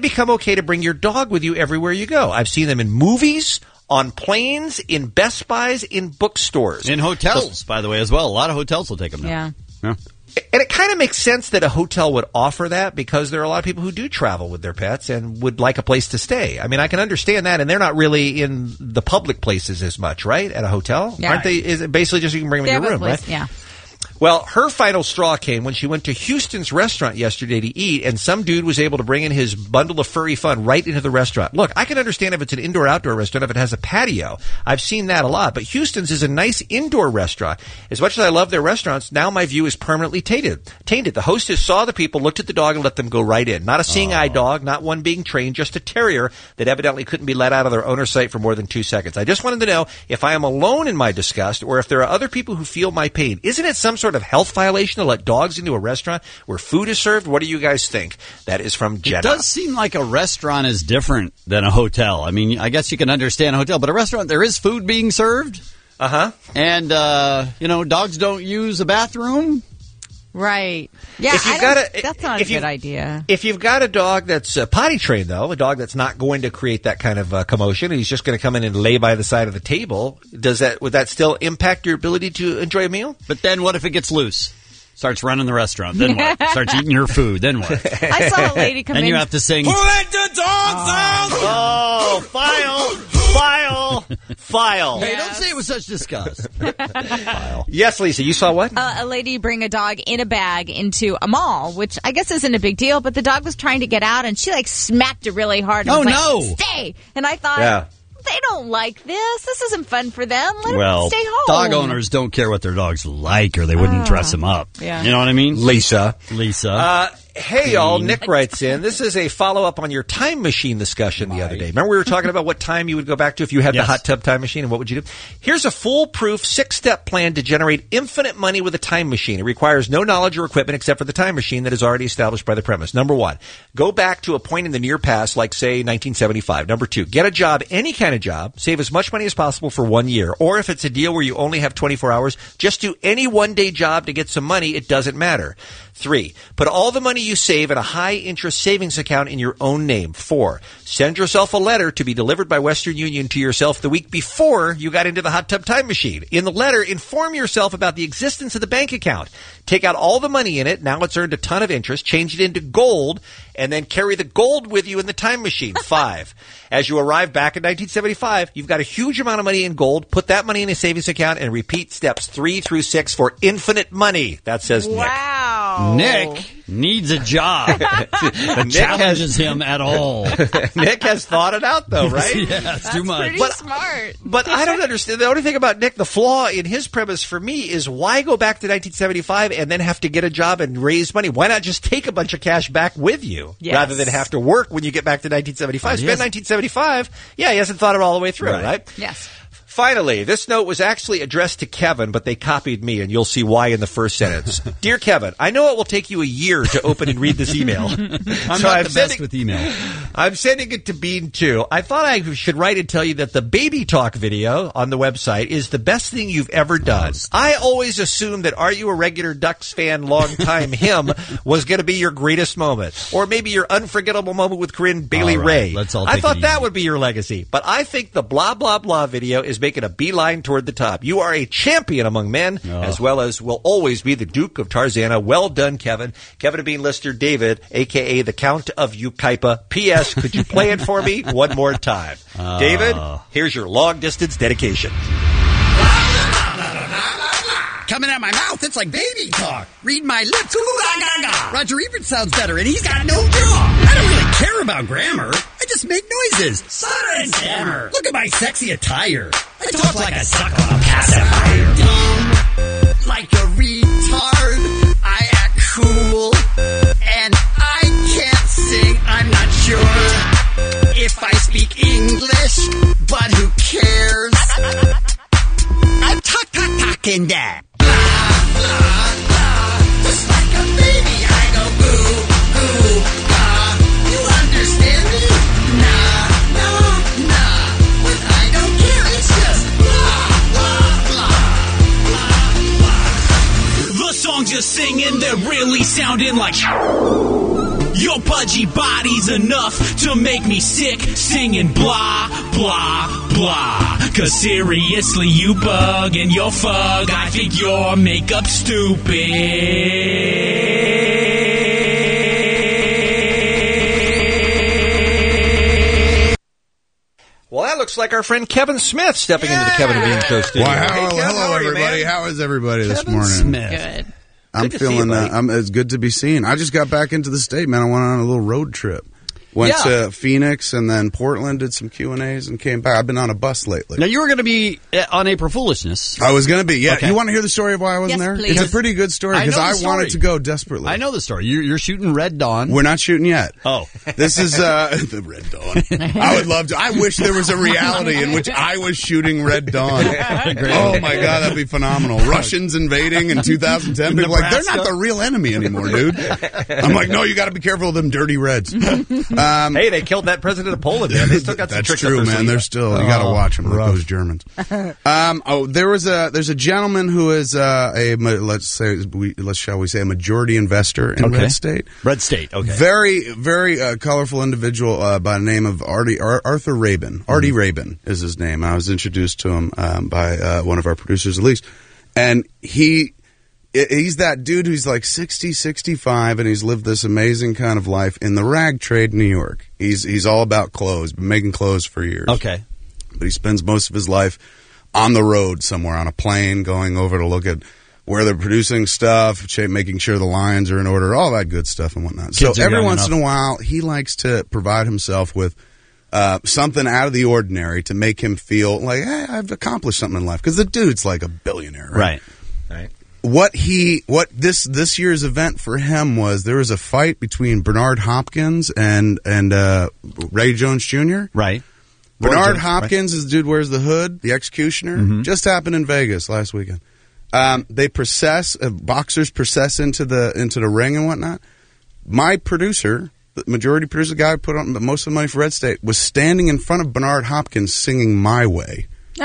become okay to bring your dog with you everywhere you go. I've seen them in movies, on planes, in Best Buys, in bookstores. In hotels, by the way, as well. A lot of hotels will take them now. Yeah. Yeah. And it kind of makes sense that a hotel would offer that because there are a lot of people who do travel with their pets and would like a place to stay. I mean, I can understand that, and they're not really in the public places as much, right? At a hotel? Yeah. Aren't they? Is it basically just you can bring them They in your have a room, place, right? Yeah. Well, her final straw came when she went to Houston's restaurant yesterday to eat, and some dude was able to bring in his bundle of furry fun right into the restaurant. Look, I can understand if it's an indoor-outdoor restaurant, if it has a patio. I've seen that a lot. But Houston's is a nice indoor restaurant. As much as I love their restaurants, now my view is permanently tainted. Tainted. The hostess saw the people, looked at the dog, and let them go right in. Not a seeing-eye dog, not one being trained, just a terrier that evidently couldn't be let out of their owner's sight for more than two seconds. I just wanted to know if I am alone in my disgust or if there are other people who feel my pain. Isn't it some sort of health violation to let dogs into a restaurant where food is served? What do you guys think? That is from Jenna. It does seem like a restaurant is different than a hotel. I mean, I guess you can understand a hotel, but a restaurant, there is food being served. Uh-huh. And, uh, you know, dogs don't use a bathroom. Right. Yeah, If you've I got don't- a- that's not a if you- good idea. If you've got a dog that's uh, potty trained, though, a dog that's not going to create that kind of uh, commotion, he's just going to come in and lay by the side of the table, does that would that still impact your ability to enjoy a meal? But then what if it gets loose? Starts running the restaurant. Then what? Starts eating your food. Then what? I saw a lady come and in. you have to sing. Who let the dogs out? Oh, file, file, file. Hey, don't say it with such disgust. Yes, Lisa, you saw what? Uh, a lady bring a dog in a bag into a mall, which I guess isn't a big deal, but the dog was trying to get out, and she, like, smacked it really hard. And Oh, was like, no. Stay! And I thought, Yeah. they don't like this. This isn't fun for them. Let Well, them stay home. dog owners don't care what their dogs like, or they wouldn't Ah, dress them up. yeah. You know what I mean? Lisa. Lisa. Uh, hey, y'all. Nick writes in. This is a follow-up on your time machine discussion the other day. Remember we were talking about what time you would go back to if you had Yes. the hot tub time machine, and what would you do? Here's a foolproof six-step plan to generate infinite money with a time machine. It requires no knowledge or equipment except for the time machine that is already established by the premise. Number one, go back to a point in the near past, like, say, nineteen seventy-five. Number two, get a job, any kind of job, save as much money as possible for one year. Or if it's a deal where you only have twenty-four hours, just do any one-day job to get some money. It doesn't matter. Three, put all the money you save in a high-interest savings account in your own name. Four, send yourself a letter to be delivered by Western Union to yourself the week before you got into the hot tub time machine. In the letter, inform yourself about the existence of the bank account. Take out all the money in it. Now it's earned a ton of interest. Change it into gold, and then carry the gold with you in the time machine. Five, as you arrive back in nineteen seventy-five, you've got a huge amount of money in gold. Put that money in a savings account and repeat steps three through six for infinite money. That says Nick. Wow. Nick needs a job that Nick challenges him at all. Nick has thought it out, though, right? Yeah, it's too much. Pretty But- smart. But I don't understand. The only thing about Nick, the flaw in his premise for me is why go back to nineteen seventy-five and then have to get a job and raise money? Why not just take a bunch of cash back with you Yes. rather than have to work when you get back to nineteen seventy-five? But he Spend hasn't- nineteen seventy-five. Yeah, he hasn't thought it all the way through, Right. right? Yes. Finally, this note was actually addressed to Kevin, but they copied me, and you'll see why in the first sentence. Dear Kevin, I know it will take you a year to open and read this email. I'm So not I'm the best sending- with email. I'm sending it to Bean too. I thought I should write and tell you that the Baby Talk video on the website is the best thing you've ever done. I always assumed that Are You a Regular Ducks Fan Long Time Him was going to be your greatest moment. Or maybe your unforgettable moment with Corinne Bailey All right, Ray. let's all I take it thought that easy. would be your legacy. But I think the blah, blah, blah video is making a beeline toward the top. You are a champion among men, Oh. as well as will always be the Duke of Tarzana. Well done, Kevin. Kevin and Bean Lister David, a k a the Count of Ukaipa. P S. Could you play it for me one more time? Oh. David, here's your long-distance dedication. Coming out my mouth, it's like baby talk. Read my lips, ooh, ah, ga, ga. Roger Ebert sounds better, and he's got no jaw. I don't really care about grammar. I just make noises, stutter and stammer. Look at my sexy attire. I talk like I suck on a pacifier. Dumb, like a retard. I act cool, and I can't sing. I'm not sure if I speak English, but who cares? I'm talk talk talking that. Just like a baby, I go boo, boo, ah. You understand me? Nah, nah, nah. But I don't care, it's just blah, blah, blah, blah, blah. The songs you're singing, they're really sounding like Your pudgy body's enough to make me sick, singing blah, blah, blah. Cause seriously, you bug and you're fug. I think your makeup's stupid. Well, that looks like our friend Kevin Smith stepping into the Kevin and Bean Show studio. Wow, Hey, hello, Kevin, hello how are you, everybody. man? How is everybody this Kevin morning? Smith. Good. I'm Good to see you, feeling. buddy. uh, I'm, it's good to be seen. I just got back into the state, man. I went on a little road trip. Went Yeah. to Phoenix and then Portland, did some Q and A's and came back. I've been on a bus lately. Now, you were going to be uh, on April Foolishness. I was going to be, yeah. Okay. You want to hear the story of why I wasn't Yes, there? please. It's a pretty good story I know because the I, story. wanted to go desperately. I know the story. You're, you're shooting Red Dawn. We're not shooting yet. Oh. This is uh, the Red Dawn. I would love to. I wish there was a reality in which I was shooting Red Dawn. Oh, my God, that'd be phenomenal. Russians invading in two thousand ten. People are like, they're not the real enemy anymore, dude. I'm like, no, you got to be careful of them dirty Reds. Um, Hey, they killed that president of Poland, man. They still got some That's tricks true, up their man. sleeve. They're still, you got to watch them, like those Germans. Um, oh, there was a, there's a gentleman who is uh, a, ma- let's say, we, let's shall we say, a majority investor in Okay. Red State. Red State, okay. Very, very uh, colorful individual uh, by the name of Artie, Ar- Arthur Rabin. Artie Rabin is his name. I was introduced to him um, by uh, one of our producers, Elise. And he, i- he's that dude who's like sixty, sixty-five, and he's lived this amazing kind of life in the rag trade in New York. He's, he's all about clothes, been making clothes for years. Okay. But he spends most of his life on the road somewhere, on a plane, going over to look at where they're producing stuff, cha- making sure the lines are in order, all that good stuff and whatnot. Kids so are every young once enough. in a while, he likes to provide himself with uh, something out of the ordinary to make him feel like, hey, I've accomplished something in life. Because the dude's like a billionaire, right? Right. Right. What he, what this this year's event for him was, there was a fight between Bernard Hopkins and and uh, Ray Jones Junior Right. Bernard Jones, Hopkins is the dude wears the hood, the executioner. Mhm. Just happened in Vegas last weekend. Um, they process uh, boxers process into the into the ring and whatnot. My producer, the majority producer, the guy who put on most of the money for Red State, was standing in front of Bernard Hopkins singing "My Way."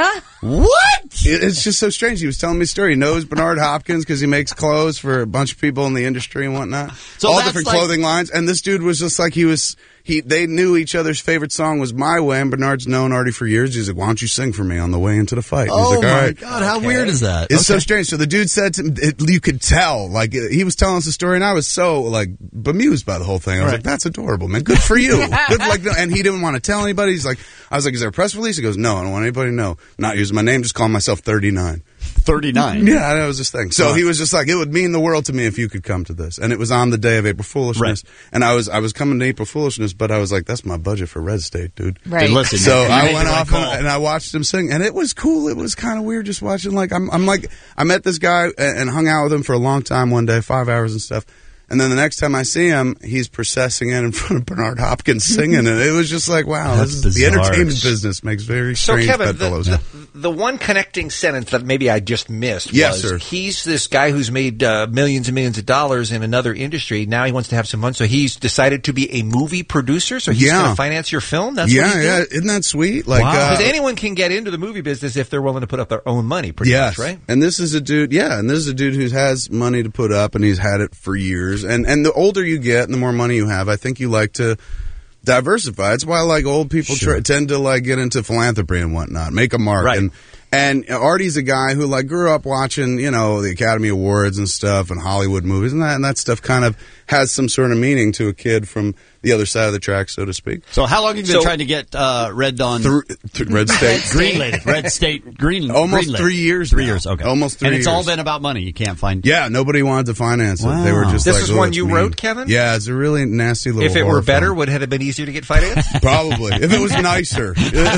What? It, it's just so strange. He was telling me a story. He knows Bernard Hopkins because he makes clothes for a bunch of people in the industry and whatnot. So all that's different like- clothing lines. And this dude was just like he was. He they knew each other's favorite song was "My Way," and Bernard's known Artie for years. He's like, "Why don't you sing for me on the way into the fight?" And Oh, he's like, my "All right." God. How weird is that? It's so Okay. strange. So the dude said to me, it, you could tell, like, he was telling us a story, and I was so, like, bemused by the whole thing. I was Right. like, that's adorable, man. Good for you. Good, like, and he didn't want to tell anybody. He's like, I was like, is there a press release? He goes, no, I don't want anybody to know. Not using my name, just calling myself thirty-nine. thirty-nine. Yeah, that was his thing. So Right. he was just like, it would mean the world to me if you could come to this. And it was on the day of April Foolishness. And I was I was coming to April Foolishness, but I was like, that's my budget for Red State, dude. Right. Then listen, So you I made went the right off call. and, and I watched him sing, and it was cool. It was kind of weird just watching. Like I'm, I'm like, I met this guy and, and hung out with him for a long time one day, five hours and stuff. And then the next time I see him, he's processing in in front of Bernard Hopkins singing, and it was just like, wow, That's this is, the bizarre. entertainment business makes very So, strange Kevin, the, bedfellows. the, the one connecting sentence that maybe I just missed Yes, was sir. he's this guy who's made uh, millions and millions of dollars in another industry. Now he wants to have some fun, so he's decided to be a movie producer. So he's Yeah. going to finance your film. That's yeah, what he's yeah, doing? isn't that sweet? Like, uh, Because anyone can get into the movie business if they're willing to put up their own money, pretty yes, much, right? And this is a dude, yeah, and this is a dude who has money to put up, and he's had it for years. And and the older you get, and the more money you have, I think you like to diversify. It's why like old people Sure. try, tend to like get into philanthropy and whatnot, make a mark. Right. And and Artie's a guy who like grew up watching, you know, the Academy Awards and stuff and Hollywood movies, and that and that stuff kind of has some sort of meaning to a kid from the other side of the track, so to speak. So how long have you been So- trying to get uh, Red Dawn? Through, through Red State. Greenlit. Red State. Green. Almost greenlit. three years Three now. years. Okay. Almost three And it's all years. been about money. You can't find. Yeah, nobody wanted to finance it. They were Wow. just This like, is "Oh, one it's you mean." wrote, Kevin? Yeah, it's a really nasty little If it horror were better, film. would it have been easier to get financed? Probably. If it was nicer,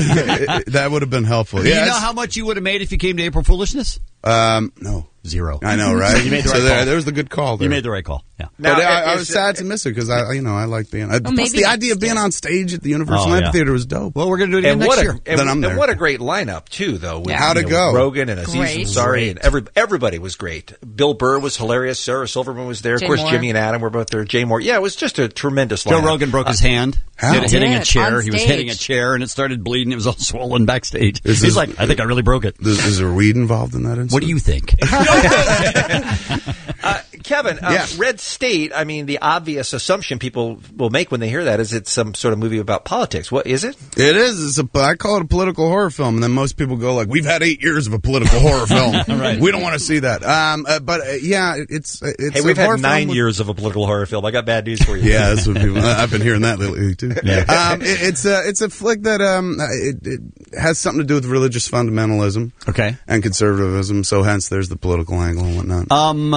that would have been helpful. Do Yeah, you know it's- how much you would have made if you came to April Foolishness? Um, no. Zero. I know, right? So you made the So right there, call. there was the good call there. You made the right call. Yeah. But Now, I, I is was it- sad to miss it because I, you know, I like being. I, plus, maybe the idea of next being year. on stage at the Universal Oh, yeah. Amphitheater was dope. Well, we're going to do it again And next what, a, year. and, Then I'm and there. what a great lineup too, though. With, Yeah. How'd you it know, go? Rogan and Aziz Great. Ansari, and every, everybody was great. Bill Burr was hilarious. Sarah Silverman was there. Jay of course, Moore. Jimmy and Adam were both there. Jay Moore. Yeah, it was just a tremendous Joe lineup. Rogan broke his hand. How? Hit- hitting a Did, chair. on He was stage. hitting a chair, and it started bleeding. It was all swollen backstage. Is He's this- like, I think I really broke it. Is, is there weed involved in that incident? What do you think? Uh, Kevin, um, Yeah. Red State, I mean, the obvious assumption people will make when they hear that is it's some sort of movie about politics. What is it? It is. It's a, I call it a political horror film, and then most people go like, "We've had eight years of a political horror film. Right. We don't want to see that." Um, uh, but uh, yeah, it's it's. Hey, we've a horror had nine film with- years of a political horror film. I got bad news for you. Yeah, that's what people. I've been hearing that lately too. Um, it, it's a it's a flick that um it, it has something to do with religious fundamentalism, okay, and conservatism. So hence, there's the political angle and whatnot. Um.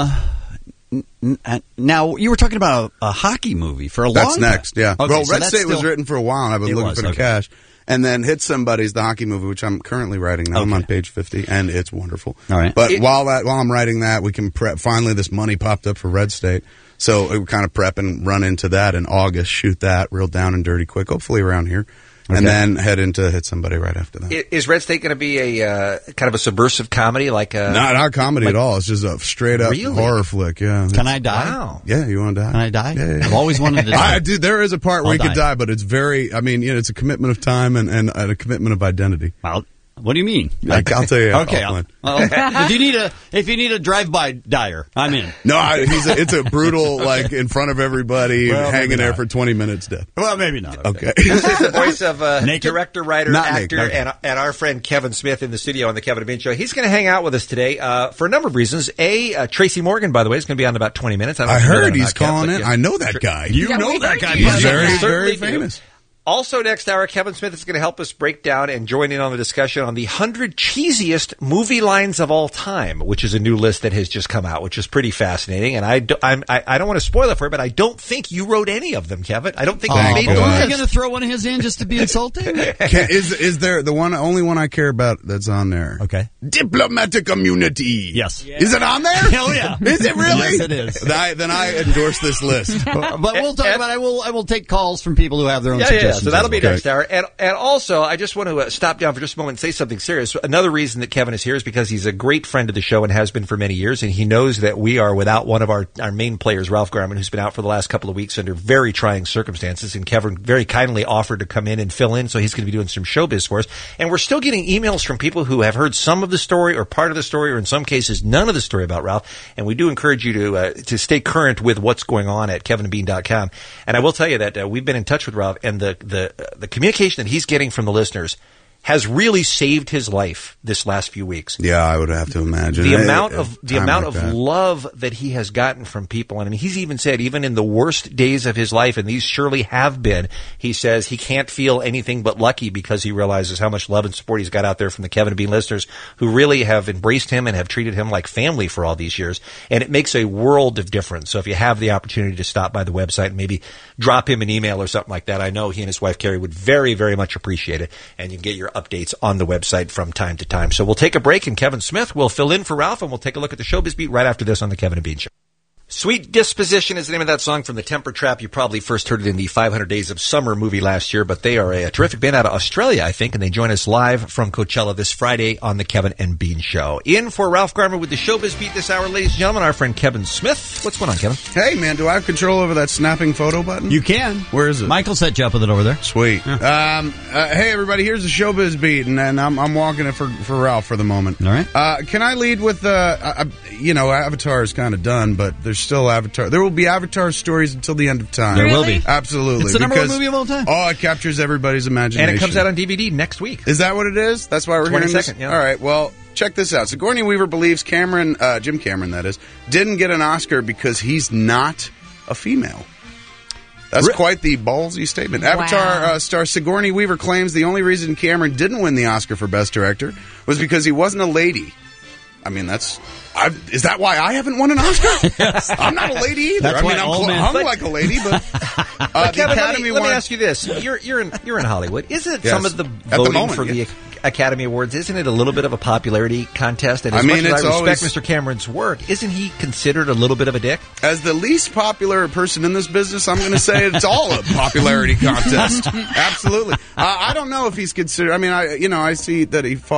n- n- Now you were talking about a, a hockey movie for a long That's time. next, yeah. Okay, well, so Red that's State was still- written for a while, and I've been It looking was, for the okay. cash. And then Hit Somebody's the hockey movie, which I'm currently writing now. I'm on page fifty, and it's wonderful. All right. But It- while that while I'm writing that, we can prep. Finally, this money popped up for Red State, so we're kind of prep and run into that in August. Shoot that real down and dirty quick, hopefully around here, and Okay. then head into Hit Somebody right after that. I- Is Red State going to be a uh, kind of a subversive comedy like a... Not not comedy like- at all. It's just a straight up Really? horror flick. Yeah. Can I die? Wow. Yeah, you want to die? Can I die? Yeah, yeah, yeah. I've always wanted to die. I, dude, there is a part where I'll you could die. die, but it's very. I mean, you know, it's a commitment of time and, and, and a commitment of identity. Well, what do you mean? I, I'll tell you. Okay. I'll, offline. well, if you need a if you need a drive by dyer, I'm in. No, I, he's a, it's a brutal, like in front of everybody, Well, hanging maybe there not. for twenty minutes. Death. Well, maybe not. Okay. This is the voice of uh, Naked? director, writer, Not actor, naked, okay. and, and our friend Kevin Smith in the studio on the Kevin and Bean Show. He's going to hang out with us today uh, for a number of reasons. A, uh, Tracy Morgan, by the way, is going to be on in about twenty minutes. I, don't know I if you know heard that or he's not, Kev, calling but in. yeah. I know that guy. You Yeah, know we that heard guy. you. He's Yeah, very, we very certainly do. famous. Also, next hour, Kevin Smith is going to help us break down and join in on the discussion on the one hundred cheesiest movie lines of all time, which is a new list that has just come out, which is pretty fascinating. And I, do, I'm, I, I don't want to spoil it for you, but I don't think you wrote any of them, Kevin. I don't think you Thank made God. the Are you list. going to throw one of his in just to be insulting? Can, is is there the one only one I care about that's on there? Okay. Diplomatic immunity. Yes. Is it on there? Hell yeah. Is it really? Yes, it is. Then I, then I endorse this list. But we'll talk about. I will. I will take calls from people who have their own Yeah, yeah, yeah. suggestions. So that'll be as well. next hour. And and also, I just want to uh, stop down for just a moment and say something serious. Another reason that Kevin is here is because he's a great friend of the show and has been for many years, and he knows that we are without one of our, our main players, Ralph Garman, who's been out for the last couple of weeks under very trying circumstances, and Kevin very kindly offered to come in and fill in, so he's going to be doing some showbiz for us. And we're still getting emails from people who have heard some of the story or part of the story, or in some cases, none of the story about Ralph, and we do encourage you to uh, to stay current with what's going on at kevin and bean dot com. And I will tell you that uh, we've been in touch with Ralph, and the, the, uh, the communication that he's getting from the listeners has really saved his life this last few weeks. Yeah, I would have to imagine The It- amount it- of the time amount like of that. love that he has gotten from people, and I mean, he's even said, even in the worst days of his life, and these surely have been, he says he can't feel anything but lucky because he realizes how much love and support he's got out there from the Kevin and Bean listeners who really have embraced him and have treated him like family for all these years, and it makes a world of difference. So if you have the opportunity to stop by the website and maybe drop him an email or something like that, I know he and his wife Carrie would very, very much appreciate it, and you can get your updates on the website from time to time. So we'll take a break, and Kevin Smith will fill in for Ralph, and we'll take a look at the Showbiz Beat right after this on the Kevin and Bean Show. Sweet Disposition is the name of that song from the Temper Trap. You probably first heard it in the five hundred Days of Summer movie last year, but they are a, a terrific band out of Australia, I think, and they join us live from Coachella this Friday on the Kevin and Bean Show. In for Ralph Garman with the Showbiz Beat this hour, ladies and gentlemen, our friend Kevin Smith. What's going on, Kevin? Hey, man, do I have control over that snapping photo button? You can. Where is it? Michael set you up with it over there. Sweet. Um, uh, hey, everybody, here's the Showbiz Beat, and, and I'm, I'm walking it for, for Ralph for the moment. All right. Uh, can I lead with, uh, uh, you know, Avatar is kind of done, but there's still Avatar. There will be Avatar stories until the end of time. There will be. Absolutely. It's the number one because- movie of all time. Oh, it captures everybody's imagination. And it comes out on D V D next week. Is that what it is? That's why we're hearing this? twenty-second, yeah. All right, well, check this out. Sigourney Weaver believes Cameron, uh, Jim Cameron, that is, didn't get an Oscar because he's not a female. That's Re- quite the ballsy statement. Avatar Wow. uh, star Sigourney Weaver claims the only reason Cameron didn't win the Oscar for Best Director was because he wasn't a lady. I mean, that's... I've, is that why I haven't won an Oscar? I'm not a lady either. That's I mean, why I'm all cl- men- hung but- like a lady, but... Uh, But the Kevin, let Academy me, let me wanted- ask you this: you're you're in you're in Hollywood. Isn't it Yes. some of the At the voting moment, for yeah. the Academy Awards? Isn't it a little bit of a popularity contest? And I as mean, much as it's I respect always- Mister Cameron's work, isn't he considered a little bit of a dick? As the least popular person in this business, I'm going to say it's all a popularity contest. Absolutely. Uh, I don't know if he's considered. I mean, I you know I see that he fought with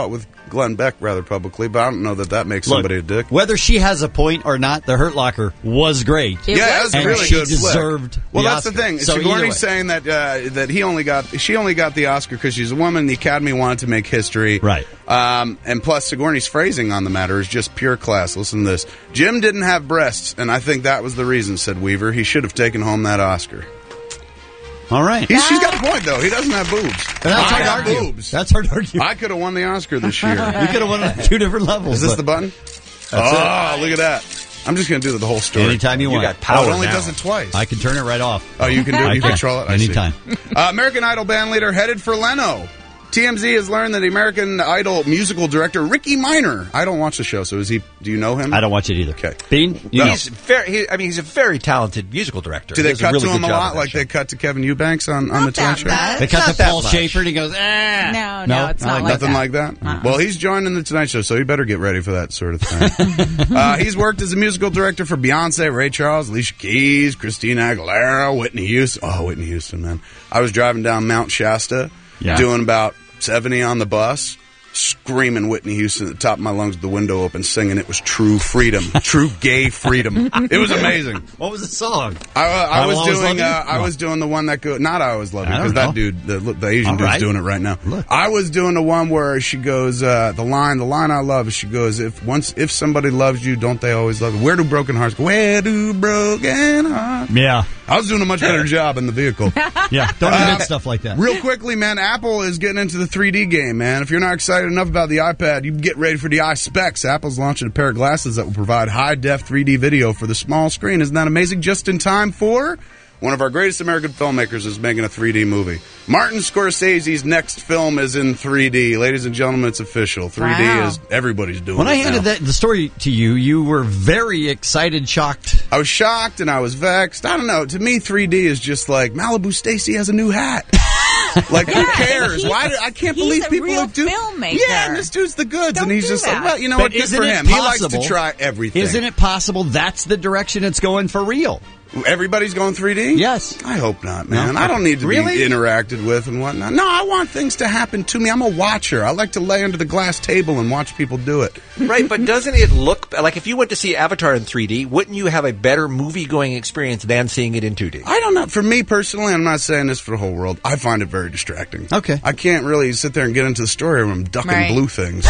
Glenn Beck rather publicly, but I don't know that that makes Look, somebody a dick. Whether she has a point or not, the Hurt Locker was great. It yeah, was and it was a really she good deserved flick. Well, the that's Oscar. the thing. So either way. Sigourney's saying that uh, that he only got she only got the Oscar because she's a woman. The Academy wanted to make history, right? Um, and plus, Sigourney's phrasing on the matter is just pure class. Listen to this: Jim didn't have breasts, and I think that was the reason," said Weaver. "He should have taken home that Oscar." All right. He's, she's got a point, though. He doesn't have boobs. But that's I hard to got argue. boobs. That's hard to argue. I could have won the Oscar this year. You could have won it on two different levels. Is this but- the button? That's oh, it. look at that. I'm just going to do the whole story. Anytime you, You want. got power Oh, it only now. does it twice. I can turn it right off. Oh, you can do it? I You control it? I see. Anytime. Uh, American Idol band leader headed for Leno. T M Z has learned that the American Idol musical director Ricky Minor. I don't watch the show, so is he? Do you know him? I don't watch it either. Okay, Bean, you he's very. He, I mean, he's a very talented musical director. Do He they does cut a really to him good a job lot, of that like show. they cut to Kevin Eubanks on, on the Tonight Show? They cut Not to that Paul much. Schaefer and he goes, eh. No, no, it's not like Nothing that. like that. Uh-uh. Well, he's joining the Tonight Show, so he better get ready for that sort of thing. uh, he's worked as a musical director for Beyonce, Ray Charles, Alicia Keys, Christina Aguilera, Whitney Houston. Oh, Whitney Houston, man! I was driving down Mount Shasta, Yeah. doing about seventy on the bus, screaming Whitney Houston at the top of my lungs with the window open, singing it was true freedom, true gay freedom. It was amazing. What was the song? I, uh, I, I was Will Always Love doing. You? Uh, I No. was doing the one that go. Not I always love you I because don't that know. dude, the, the Asian All dude's right. doing it right now. Look. I was doing the one where she goes. Uh, the line, the line I love is she goes. If once, if somebody loves you, don't they always love you? Where do broken hearts go? Where do broken hearts? Yeah. I was doing a much better job in the vehicle. Yeah. Don't admit Uh, stuff like that. Real quickly, man, Apple is getting into the three D game, man. If you're not excited enough about the iPad, you can get ready for the iSpecs. Apple's launching a pair of glasses that will provide high-def three D video for the small screen. Isn't that amazing? Just in time for one of our greatest American filmmakers is making a three D movie. Martin Scorsese's next film is in three D. Ladies and gentlemen, it's official. three D Wow. is everybody's doing When it I handed now. that, the story to you, you were very excited, shocked. I was shocked and I was vexed. I don't know. To me, three D is just like Malibu Stacy has a new hat. Like, who cares? Why? Do, I can't He's believe a people real who do. filmmaker. Yeah, and this dude's the goods, and he's do just like, that. well, you know But what? Good isn't for it him. He likes to possible- try everything. Isn't it possible that's the direction it's going for real? Everybody's going three D? Yes. I hope not, man. No? I don't need to Really? be interacted with and whatnot. No, I want things to happen to me. I'm a watcher. I like to lay under the glass table and watch people do it. Right, but doesn't it look like if you went to see Avatar in three D, wouldn't you have a better movie-going experience than seeing it in two D? I don't know. For me personally, I'm not saying this for the whole world. I find it very distracting. Okay. I can't really sit there and get into the story when I'm ducking Right. blue things.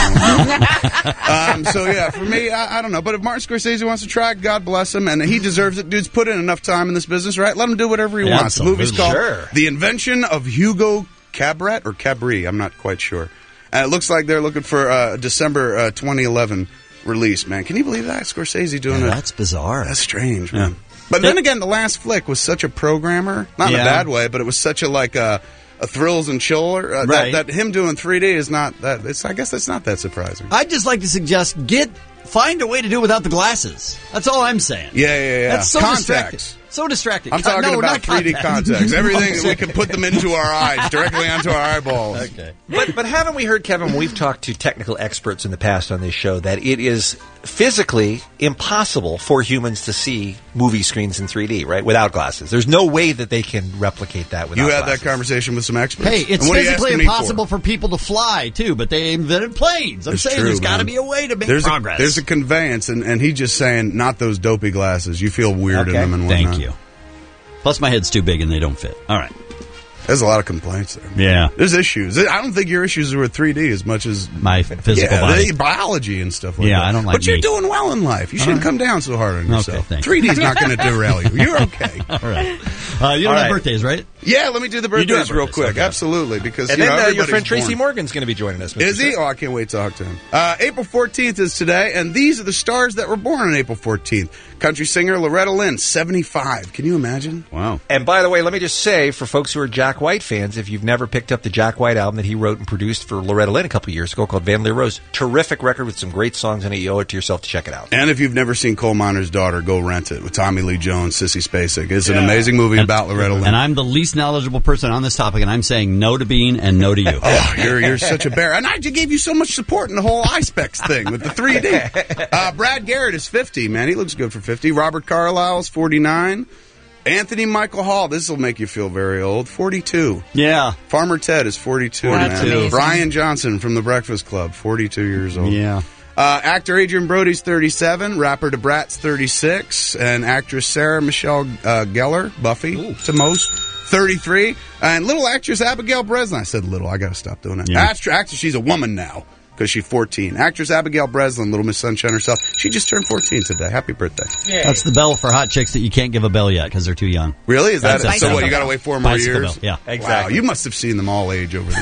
um, so yeah, for me, I, I don't know. But if Martin Scorsese wants to try, it, God bless him, and he deserves it. Dude's put in enough time in this business, right? Let him do whatever he wants. The movie's called Sure. The Invention of Hugo Cabret or Cabri. I'm not quite sure. And it looks like they're looking for uh, December uh, twenty eleven release. Man, can you believe that? Scorsese doing Yeah, it. that's bizarre. That's strange, man. But then again, the last flick was such a programmer, not in Yeah. a bad way, but it was such a like a, a thrills and chiller uh, Right. that, that him doing three D is not that. It's I guess that's not that surprising. I'd just like to suggest get find a way to do it without the glasses. That's all I'm saying. Yeah, yeah, yeah. That's so Contacts. distracting. So distracting. I'm talking No, about not three D contacts. Everything we can put them into our eyes, directly onto our eyeballs. Okay. But but haven't we heard, Kevin, when we've talked to technical experts in the past on this show, that it is physically impossible for humans to see movie screens in three D, right? Without glasses. There's no way that they can replicate that without You had glasses. that conversation with some experts. Hey, it's And what are you physically asking me for? impossible for? people to fly too, but they invented planes. I'm It's saying true, there's got to man. be a way to make there's progress. A, there's a conveyance, and, and he's just saying, not those dopey glasses. You feel weird Okay. in them and whatnot. Thank you. Plus, my head's too big and they don't fit. All right. There's a lot of complaints there. Yeah. There's issues. I don't think your issues are with three D as much as My physical yeah, body. the biology and stuff like Yeah, that. I don't like But you're me. doing well in life. You shouldn't come down so hard on Okay, yourself. thank you. three D's not going to derail you. You're okay. All right. Uh, you don't All have right. birthdays, right? Yeah, let me do the You do birthdays have real birthdays, quick. okay. Absolutely, because And you then know, uh, your friend everybody's Tracy born. Morgan's going to be joining us. Mister Is he? Seth. Oh, I can't wait to talk to him. Uh, April fourteenth is today, and these are the stars that were born on April fourteenth. Country singer Loretta Lynn, seventy-five. Can you imagine? Wow. And by the way, let me just say, for folks who are Jack White fans, if you've never picked up the Jack White album that he wrote and produced for Loretta Lynn a couple of years ago called Van Leer Rose, terrific record with some great songs in it. You owe it to yourself to check it out. And if you've never seen Coal Miner's Daughter, go rent it with Tommy Lee Jones, Sissy Spacek. It's an amazing movie about Loretta Lynn. And I'm the least knowledgeable person on this topic, and I'm saying no to Bean and no to you. Oh, you're you're such a bear. And I just gave you so much support in the whole iSpecs thing with the three D. Uh, Brad Garrett is fifty, man. He looks good for fifty. Robert Carlyle's forty-nine. Anthony Michael Hall. This will make you feel very old. forty-two. Yeah. Farmer Ted is forty-two. That's man. amazing. Brian Johnson from The Breakfast Club, forty-two years old. Yeah. Uh, actor Adrian Brody's thirty-seven. Rapper DeBrat's thirty-six. And actress Sarah Michelle uh, Gellar, Buffy, Ooh. to most, thirty-three. And little actress Abigail Breslin. I said little. I got to stop doing that. Yeah. Actress, actress, she's a woman now because she's fourteen. Actress Abigail Breslin, Little Miss Sunshine herself. She just turned fourteen today. Happy birthday. Yay. That's the bell for hot chicks that you can't give a bell yet because they're too young. Really? Is that That's it? So what, you got to wait four more Bicycle years? bell, yeah. Wow, you must have seen them all age over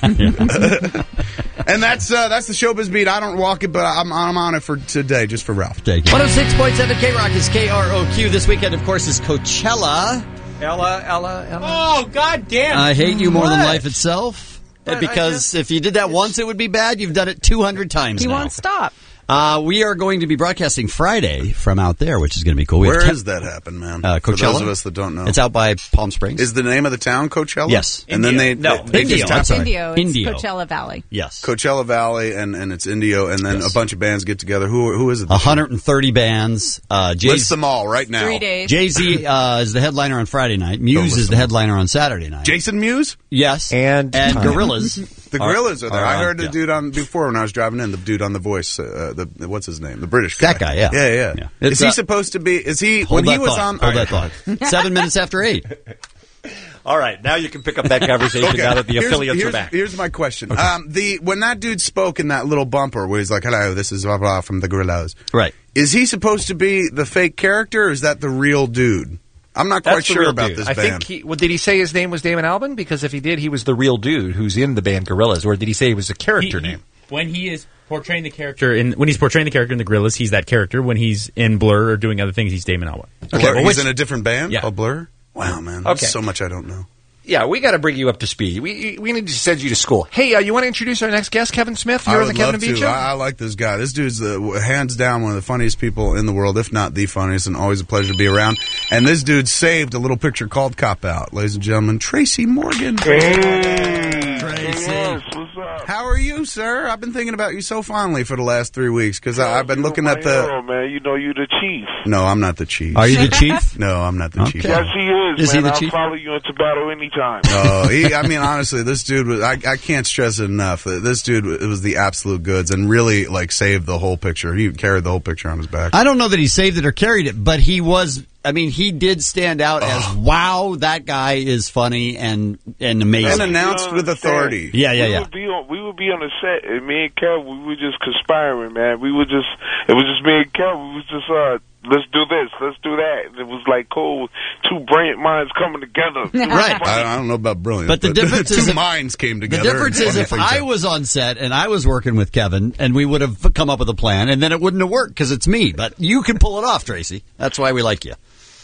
the years. And that's uh, that's the Showbiz Beat. I don't walk it, but I'm, I'm on it for today, just for Ralph. one oh six point seven K-Rock is K R O Q. This weekend, of course, is Coachella. Ella, Ella, Ella. Oh, God damn. I hate you more than What? life itself. But because if you did that once, it would be bad. You've done it two hundred times He now. won't stop. Uh, we are going to be broadcasting Friday from out there, which is going to be cool. We have Where Ke- is that happen, man? Uh, For Coachella. those of us that don't know. It's out by Palm Springs. Is the name of the town Coachella? Yes. And then they No, they, they Indio. just I'm tap sorry. Indio. It's Indio. Coachella Valley. Yes. Coachella Valley, and, and it's Indio, and then Yes. a bunch of bands get together. Who who is it? one hundred thirty bands. Uh, Jay- List them all right now. Three days. Jay-Z uh, is the headliner on Friday night. Muse list is the them all. headliner on Saturday night. Jason Mewes? Yes. And, And Time. Gorillas. The Gorillas are there. I on- heard the yeah. dude on before when I was driving in. The dude on The Voice. Uh, the what's his name? The British guy. That guy, yeah. yeah, yeah. Yeah. Is It's, he uh, supposed to be? Is he Hold when he that was thought. on? Hold all that right. thought. Seven minutes after eight. All right, now you can pick up that conversation now that the here's, affiliates here's, are back. Here's my question. Um, the when that dude spoke in that little bumper where he's like, "Hello, this is blah blah from the Gorillas." Right. Is he supposed to be the fake character, or is that the real dude? I'm not quite That's the sure real about dude. this I band. think he, well, did he say his name was Damon Albarn? Because if he did, he was the real dude who's in the band Gorillaz. Or did he say he was a character He- he- name? When he is portraying the character in when he's portraying the character in the Gorillaz, he's that character. When he's in Blur or doing other things, he's Damon Albarn. Okay, well, he's which- in a different band Yeah. called Blur. Wow, man, Okay. there's so much I don't know. Yeah, we got to bring you up to speed. We we need to send you to school. Hey, uh, you want to introduce our next guest, Kevin Smith? Here I on the would Kevin love and Bean to. Show. I, I like this guy. This dude's uh, hands down one of the funniest people in the world, if not the funniest, and always a pleasure to be around. And this dude saved a little picture called Cop Out, ladies and gentlemen. Tracy Morgan. Tracy. What's up? How are you, sir? I've been thinking about you so fondly for the last three weeks because I've been You looking my at the. hero, man. You know you the chief. No, I'm not the chief. Are you the chief? No, I'm not the chief. Yes, he is, Is he man. the I'll chief? follow you into battle anytime. Oh, he, I mean, honestly, this dude was, I, I can't stress it enough. This dude it was the absolute goods and really, like, saved the whole picture. He carried the whole picture on his back. I don't know that he saved it or carried it, but he was. I mean, he did stand out as wow. That guy is funny and and amazing. And announced with authority. Yeah, yeah, we yeah. Would be on, we would be on the set, and me and Kev, we were just conspiring, man. We were just, it was just me and Kev. We was just, uh, let's do this, let's do that. And it was like cool, two brilliant minds coming together. It was Right. funny. I, I don't know about brilliant, But the difference two is if- minds came The together. difference and is if funny I things was on set and I was working with Kevin and we would have come up with a plan and then it wouldn't have worked because it's me. But you can pull it off, Tracy. That's why we like you.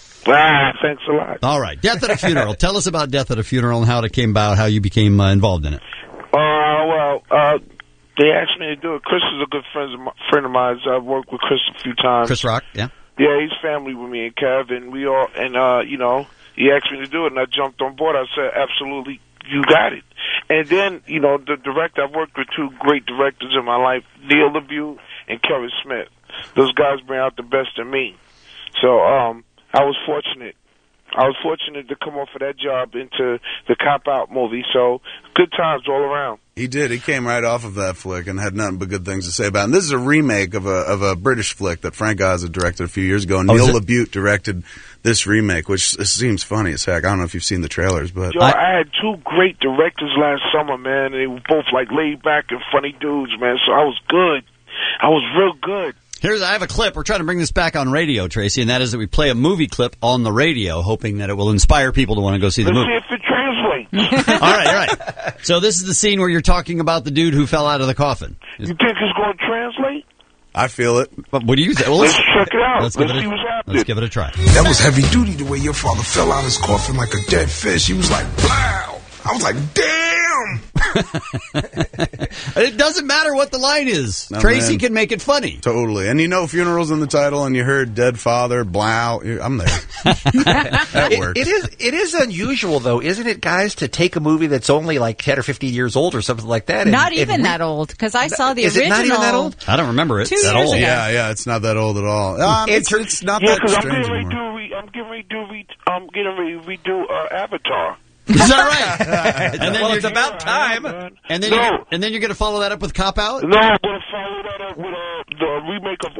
Ah, thanks a lot. All right. Death at a Funeral. Tell us about Death at a Funeral and how it came about, how you became uh, involved in it. Uh, well, uh, they asked me to do it. Chris is a good friend of, my, friend of mine. I've worked with Chris a few times. Chris Rock, yeah. Yeah, he's family with me and Kev, and we all, and, uh, you know, he asked me to do it, and I jumped on board. I said, absolutely, you got it. And then, you know, the director, I've worked with two great directors in my life, Neil LaView and Kerry Smith. Those guys bring out the best in me. So, um, I was fortunate. I was fortunate to come off of that job into the Cop Out movie, so good times all around. He did. He came right off of that flick and had nothing but good things to say about it. And this is a remake of a of a British flick that Frank Oz had directed a few years ago. And Oh, Neil is it? LaBute directed this remake, which seems funny as heck. I don't know if you've seen the trailers, but Yo, I, had two great directors last summer, man. They were both like laid back and funny dudes, man, so I was good. I was real good. Here's I have a clip. We're trying to bring this back on radio, Tracy, and that is that we play a movie clip on the radio, hoping that it will inspire people to want to go see the Let's movie. see if it translates. all right, all right. So this is the scene where you're talking about the dude who fell out of the coffin. You think it's going to translate? I feel it. But what do you think? Well, let's, let's check it out. Let's, Let's, give it see a, what's happening. let's give it a try. That was heavy duty the way your father fell out his coffin like a dead fish. He was like, wow. I was like, damn. It doesn't matter what the line is. No, Tracy man. can make it funny. Totally. And you know funerals in the title and you heard dead father, blow. I'm there. That It- works. it is it is unusual though, isn't it, guys, to take a movie that's only like ten or fifteen years old or something like that? and- Not and even re- that old, because I saw the Is it original. not even that old? I don't remember it. Two that years old. ago. Yeah, yeah, it's not that old at all. Um, it's, it's not Yeah, that because I'm strange getting ready to anymore. do a re- I'm getting ready to do a re- I'm getting ready to redo uh, Avatar. Is that right? and then well, you're- it's about time. And then, No. you're, and then you're going to follow that up with Cop Out? No, I'm going to follow that up with uh, the remake of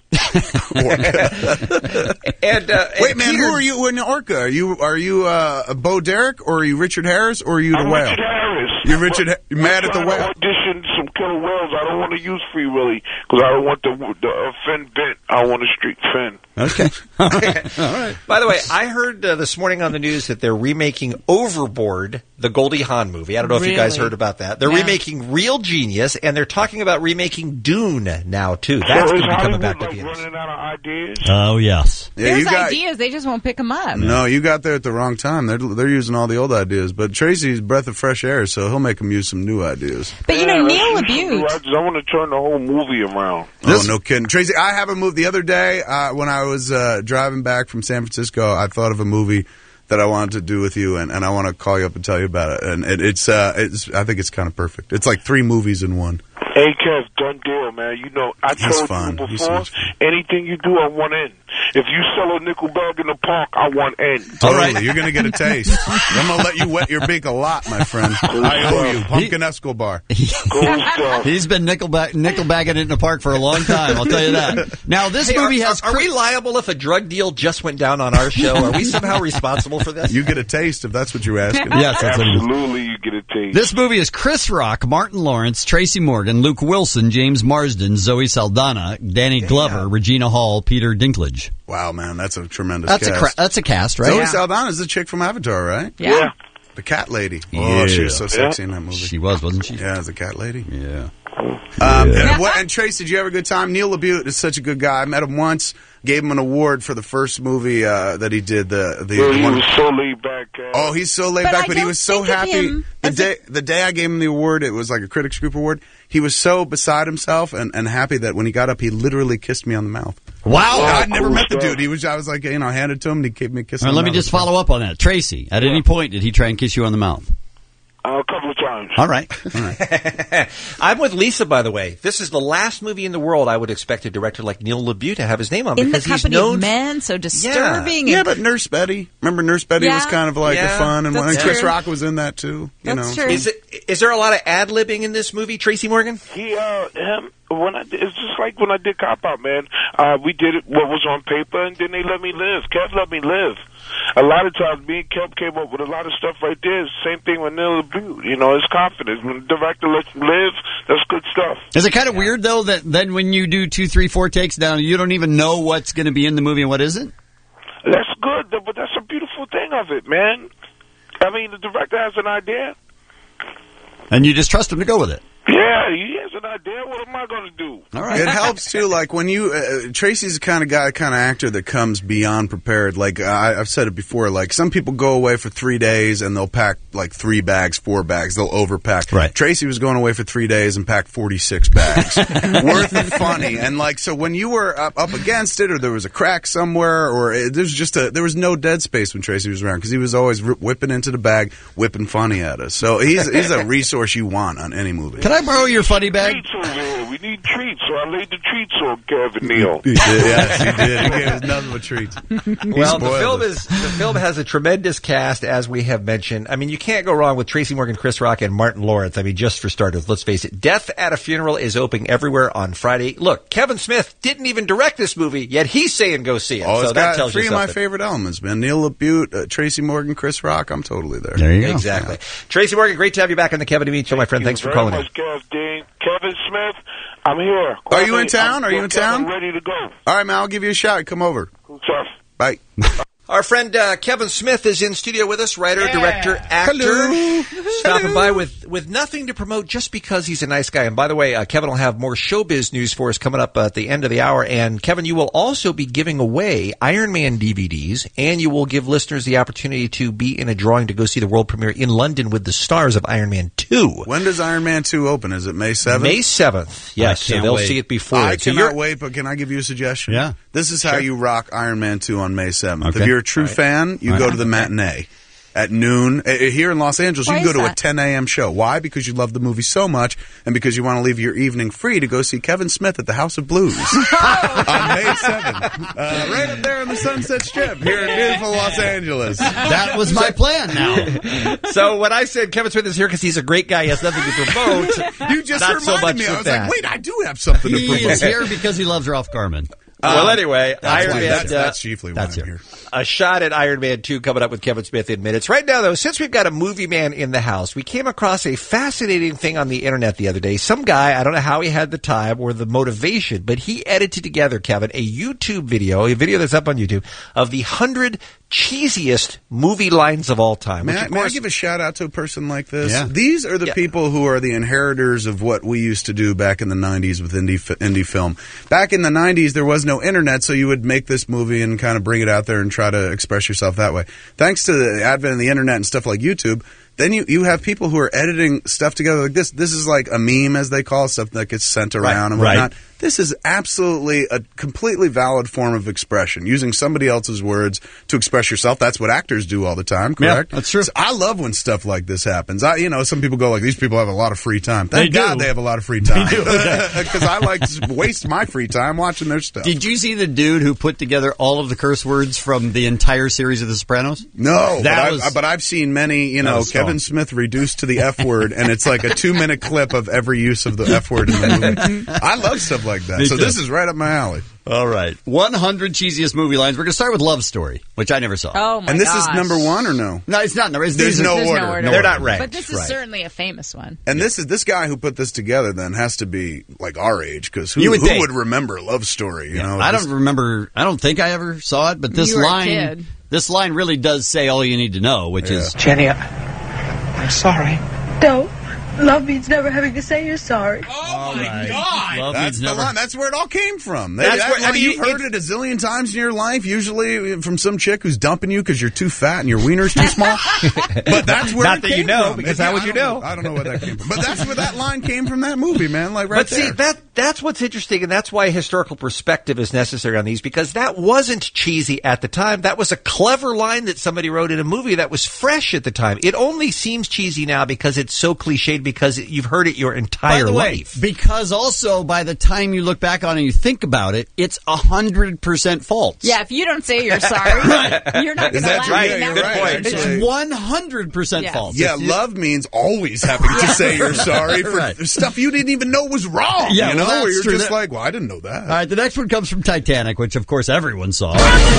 Orca. And uh, Wait, and man, Peter- who are you in Orca? Are you are you uh, Bo Derek or are you Richard Harris or are you the I'm whale? Richard Harris. You're Richard. Ha- you're mad at the I'm trying whale. to audition some killer whales. I don't want to use Free Willy because I don't want the the uh, fin bent. I want a street fin. Okay. All right. By the way, I heard uh, this morning on the news that they're remaking Overboard, the Goldie Hawn movie. I don't know if you guys Really? heard about that. They're No. remaking Real Genius, and they're talking about remaking Dune now too. That's so going is to be coming Hollywood back to like theaters. running out of ideas? Oh, yes. Yeah, There's you got. ideas, they just won't pick them up. No, you got there at the wrong time. They're they're using all the old ideas, but Tracy's breath of fresh air, so he'll make them use some new ideas. But you know, Yeah, Neil let's do some new LaBute. ideas. I want to turn the whole movie around. Oh, no kidding, Tracy. I have a movie the other day uh, when I was uh, driving back from San Francisco. I thought of a movie that I wanted to do with you, and, and I want to call you up and tell you about it. And it, it's uh, it's I think it's kind of perfect. It's like three movies in one. Hey, Kev, done deal, man. You know, I He's told fun. you He's so before, much fun. anything you do, I want in. If you sell a nickel bag in the park, I want in. Totally, you're going to get a taste. I'm going to let you wet your beak a lot, my friend. I owe you, Pumpkin Escobar. He's been nickelback, nickelbacking it in the park for a long time, I'll tell you that. Now, this Hey, movie are, has... Are, are we liable if a drug deal just went down on our show? Are we somehow responsible for this? You get a taste if that's what you're asking. Yes, that's what it is. Absolutely, you get a taste. This movie is Chris Rock, Martin Lawrence, Tracy Morgan, Luke Wilson, James Marsden, Zoe Saldana, Danny Glover, Regina Hall, Peter Dinklage. Wow, man, that's a tremendous That's a cast. cra- that's a cast, right? Zoe Yeah. Saldana's the chick from Avatar, right? Yeah. Yeah. The cat lady. Oh, she was so Yeah. sexy in that movie. She was, wasn't she? Yeah, as a cat lady. Yeah. Um, and, what, and Trace, did you have a good time? Neil LaBute is such a good guy. I met him once, gave him an award for the first movie uh, that he did. The the, Well, the he one- was so laid back. Uh, Oh, he's so laid But back, I but he don't was so think of happy. him The as day the day I gave him the award, it was like a critics group award. He was so beside himself and, and happy that when he got up, he literally kissed me on the mouth. Wow. I'd never cool met the stuff. dude. He was I was like, you know, I handed it to him and he gave me a kiss. All on right, the let me mouth. just follow up on that. Tracy, at any point did he try and kiss you on the mouth? a couple of times. All right. I'm with Lisa, by the way. This is the last movie in the world I would expect a director like Neil LaBute to have his name on In the because he's company known. of men, so disturbing. Yeah, and- but Nurse Betty. Remember Nurse Betty was Yeah. kind of like Yeah, a fun and, that's and Chris true. Rock was in that too. You That's know. true. Is it? Is there a lot of ad libbing in this movie, Tracy Morgan? He, uh, him, when I, it's just like when I did Cop Out, man. Uh, we did it, what was on paper, and then they let me live. Kev let me live. A lot of times, me and Kev came up with a lot of stuff right there. Same thing with Neil LaBute. You know, it's confidence. When the director lets you live, that's good stuff. Is it kind of weird, though, that then when you do two, three, four takes down, you don't even know what's going to be in the movie and what isn't? That's good, though, but that's a beautiful thing of it, man. I mean, the director has an idea. And you just trust him to go with it. Yeah, he has an idea. What am I going to do? All right. It helps too. Like when you, uh, Tracy's the kind of guy, kind of actor that comes beyond prepared. Like I, I've said it before. Like some people go away for three days and they'll pack like three bags, four bags. They'll overpack. Right. Tracy was going away for three days and packed forty-six bags worth of funny. And like so, when you were up, up against it, or there was a crack somewhere, or it, there's just a there was no dead space when Tracy was around because he was always rip, whipping into the bag, whipping funny at us. So he's he's a resource you want on any movie. Can I borrow your funny bag? Treats over here. We need treats, so I laid the treats on Kevin Neal. He did, yes, he did. He gave us nothing but treats. Well, the spoiled film us. is the film has a tremendous cast, as we have mentioned. I mean, you can't go wrong with Tracy Morgan, Chris Rock, and Martin Lawrence. I mean, just for starters, let's face it, Death at a Funeral is opening everywhere on Friday. Look, Kevin Smith didn't even direct this movie, yet he's saying go see it. Oh, so it's that got tells three you of my something. favorite elements, man. Neil LaBute, uh, Tracy Morgan, Chris Rock. I'm totally there. There you go. Exactly. Tracy Morgan, great to have you back on the Kevin and Bean Show, my friend. Thanks for Very calling in. much, Kev, Dean. Kevin Smith, I'm here. Are you in Kevin, town? I'm- Are you in Kevin, town? I'm ready to go. All right, man. I'll give you a shout. Come over. Tough. Bye. Our friend uh, Kevin Smith is in studio with us, writer, director, actor. Hello. Stopping by with, with nothing to promote just because he's a nice guy. And by the way, uh, Kevin will have more showbiz news for us coming up at the end of the hour. And Kevin, you will also be giving away Iron Man D V Ds, and you will give listeners the opportunity to be in a drawing to go see the world premiere in London with the stars of Iron Man two. When does Iron Man two open? Is it May seventh? May seventh. Yes, so can't they'll wait. see it before. I it. So cannot you're- wait, but can I give you a suggestion? Yeah. This is how you rock Iron Man two on May seventh. Okay. If you're a true Right. fan, you Right. go to the matinee. at noon. Uh, Here in Los Angeles, Why you can is go to a that? ten a.m. show. Why? Because you love the movie so much and because you want to leave your evening free to go see Kevin Smith at the House of Blues on May seventh. Uh, right up there on the Sunset Strip here in beautiful Los Angeles. That was my plan now. So when I said Kevin Smith is here because he's a great guy, he has nothing to promote. You just not reminded so much me. with I was that. like, wait, I do have something to He promote. is here because he loves Ralph Garman. Well, anyway, That's Iron why- Man. that's- uh, that's chiefly why that's I'm here. here. A shot at Iron Man two coming up with Kevin Smith in minutes. Right now, though, since we've got a movie man in the house, we came across a fascinating thing on the internet the other day. Some guy, I don't know how he had the time or the motivation, but he edited together, Kevin, a YouTube video, a video that's up on YouTube, of the hundred cheesiest movie lines of all time. May which, I, of may I course, give a shout out to a person like this? Yeah. These are the Yeah. people who are the inheritors of what we used to do back in the nineties with indie fi- indie film. Back in the nineties, there was no internet, so you would make this movie and kind of bring it out there and try to express yourself that way. Thanks to the advent of the internet and stuff like YouTube, then you, you have people who are editing stuff together like this. This is like a meme, as they call it, stuff that gets sent around and right. whatnot. This is absolutely a completely valid form of expression, using somebody else's words to express yourself. That's what actors do all the time, correct? Yeah, that's true. So I love when stuff like this happens. I, you know, some people go like, these people have a lot of free time. Thank They do. God they have a lot of free time. Because I like to waste my free time watching their stuff. Did you see the dude who put together all of the curse words from the entire series of The Sopranos? No, That but, was- I've, but I've seen many, you That know, was strong. Kevin Smith reduced to the F word, and it's like a two-minute clip of every use of the F word in the movie. I love stuff like that. Me So too. this is right up my alley. All right. one hundred cheesiest movie lines. We're going to start with Love Story, which I never saw. Oh my And this gosh. is number one or no? No, it's not. There's, There's no There's order. no order. They're not ranked. But this is Right. certainly a famous one. And this is this guy who put this together. Then has to be like our age, because who, You would who think. would remember Love Story? You know, I This- don't remember. I don't think I ever saw it, but this You were a line, kid. this line really does say all you need to know, which is Jenny, I, I'm sorry. Don't. Love means never having to say you're sorry. Oh my God! love That's means the never. line. That's where it all came from. They- That's that where- I line, mean, you've heard it a zillion times in your life, usually from some chick who's dumping you because you're too fat and your wiener's too small. But that's where Not it that you came know, from. because Yeah, how would I you don't know? I don't know where that came from. But that's where that line came from. That movie, man. Like right But see, there. that that's what's interesting, and that's why historical perspective is necessary on these, because that wasn't cheesy at the time. That was a clever line that somebody wrote in a movie that was fresh at the time. It only seems cheesy now because it's so cliched, because it, you've heard it your entire By the way, life. because also by the time you look back on it and you think about it, it's a hundred percent false. Yeah, if you don't say you're sorry, you're not going Is to that laugh. right? in Yeah, that you're right, moment. actually. It's one hundred percent Yeah. false. Yeah, If you- love means always having to say you're sorry for Right. stuff you didn't even know was wrong. Yeah, you know, well, that's where you're true. just That- like, well, I didn't know that. All right, the next one comes from Titanic, which of course everyone saw.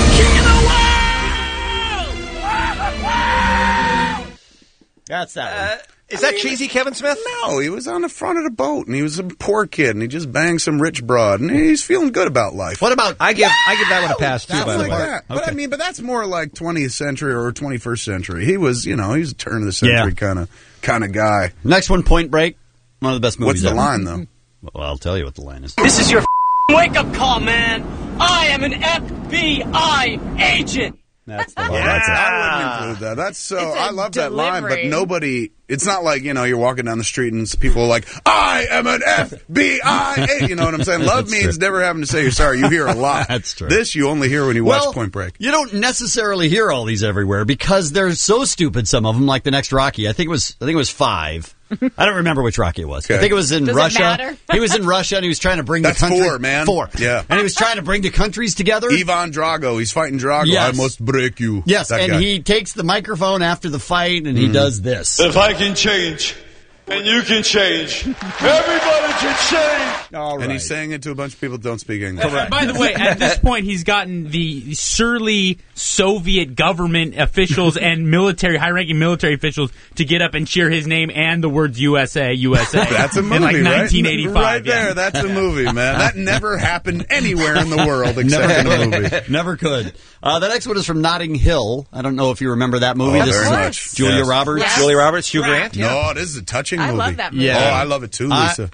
That's that one. Is that cheesy, Kevin Smith? No, he was on the front of the boat, and he was a poor kid, and he just banged some rich broad, and he's feeling good about life. What about? I give I give that one a pass too. Stuff By the like way, that. But I mean, but that's more like twentieth century or twenty-first century. He was, you know, he's a turn of the century kind of kind of guy. Next one, Point Break. One of the best movies What's the ever. line though? Well, I'll tell you what the line is. This is your wake up call, man. I am an F B I agent. That's the line. Well, That's it. I wouldn't include that. That's so. It's a I love that line, but delivery. nobody. It's not like, you know, you're walking down the street and people are like, "I am an F B I." You know what I'm saying? Love That's means true. never having to say you're sorry. You hear a lot. That's true. This you only hear when you Well, watch Point Break. You don't necessarily hear all these everywhere because they're so stupid. Some of them, like the next Rocky. I think it was. I think it was five. I don't remember which Rocky it was. I Okay. think it was in Does it Russia. matter? He was in Russia and he was trying to bring That's the country. four, man. Four. Yeah. And he was trying to bring the countries together. Ivan Drago. He's fighting Drago. Yes. I must break you. Yes, That and guy. he takes the microphone after the fight and he does this. If I can change, and you can change, everybody can change. All right. And he's saying it to a bunch of people that don't speak English. Uh, by the way, at this point, he's gotten the surly Soviet government officials and military, high-ranking military officials to get up and cheer his name and the words U S A, U S A. That's a movie, in like right? nineteen eighty-five. Right yeah. there, that's a movie, man. That never happened anywhere in the world except in a movie. Never could. Uh, the next one is from Notting Hill. I don't know if you remember that movie. Oh, this very is much. Julia Yes. Roberts. Yes. Julia Roberts, Hugh Grant. No, this is a touching I movie. love that movie. Yeah. Oh, I love it too, I- Lisa.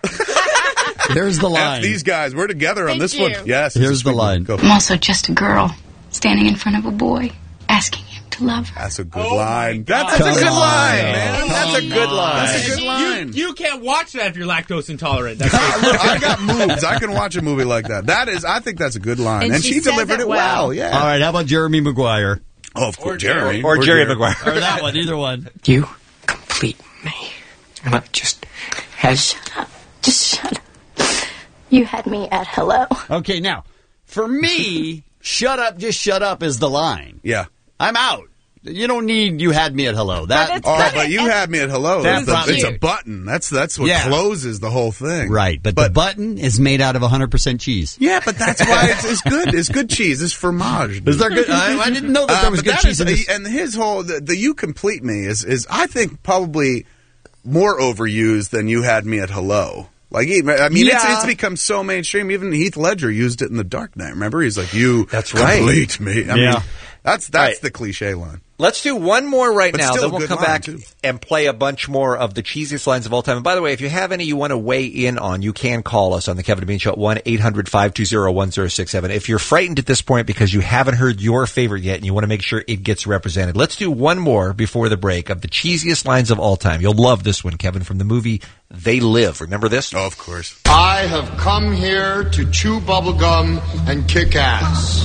Here's the F line. these guys, we're together on Thank this you. one. Yes. Here's it's a the sweet line. Go. I'm also just a girl standing in front of a boy, asking him to love her. That's a good Oh, line. my That's, God. that's a Come good on, line, no. man. That's a Come good line. on. That's a good You, line. you can't watch that if you're lactose intolerant. That's Look, I got moves. I can watch a movie like that. That is, I think that's a good line, And and she she, says delivered it it well. well. Yeah. All right, how about Jeremy Maguire? Oh, of course, Jerry. Or, or, or Jerry Maguire. Or that one, either one. You complete me. And I just has. Shut up. Just shut up. You had me at hello. Okay, now, for me, shut up, just shut up is the line. Yeah. I'm out. You don't need you had me at hello. That Oh, but you had me at hello. That's It's a, it's a cute. button. That's that's what Yeah. closes the whole thing. Right, but, the button is made out of one hundred percent cheese. Yeah, but that's why it's, it's good. It's good cheese. It's fromage. Is there good? I, I didn't know that there Uh, was but good that cheese is- in this. And his whole the, the "you complete me" is is I think probably more overused than "you had me at hello." Like, he- I mean, it's, Yeah. it's become so mainstream. Even Heath Ledger used it in The Dark Knight. Remember, he's like, "You That's right. complete me." I Yeah. mean, that's that's Right. the cliche line. Let's do one more right But now, still then a we'll good come line, back too. and play a bunch more of the cheesiest lines of all time. And by the way, if you have any you want to weigh in on, you can call us on the Kevin and Bean Show at one eight hundred five two zero one zero six seven. If you're frightened at this point because you haven't heard your favorite yet and you want to make sure it gets represented, let's do one more before the break of the cheesiest lines of all time. You'll love this one, Kevin, from the movie They Live. Remember this? Oh, of course. I have come here to chew bubblegum and kick ass.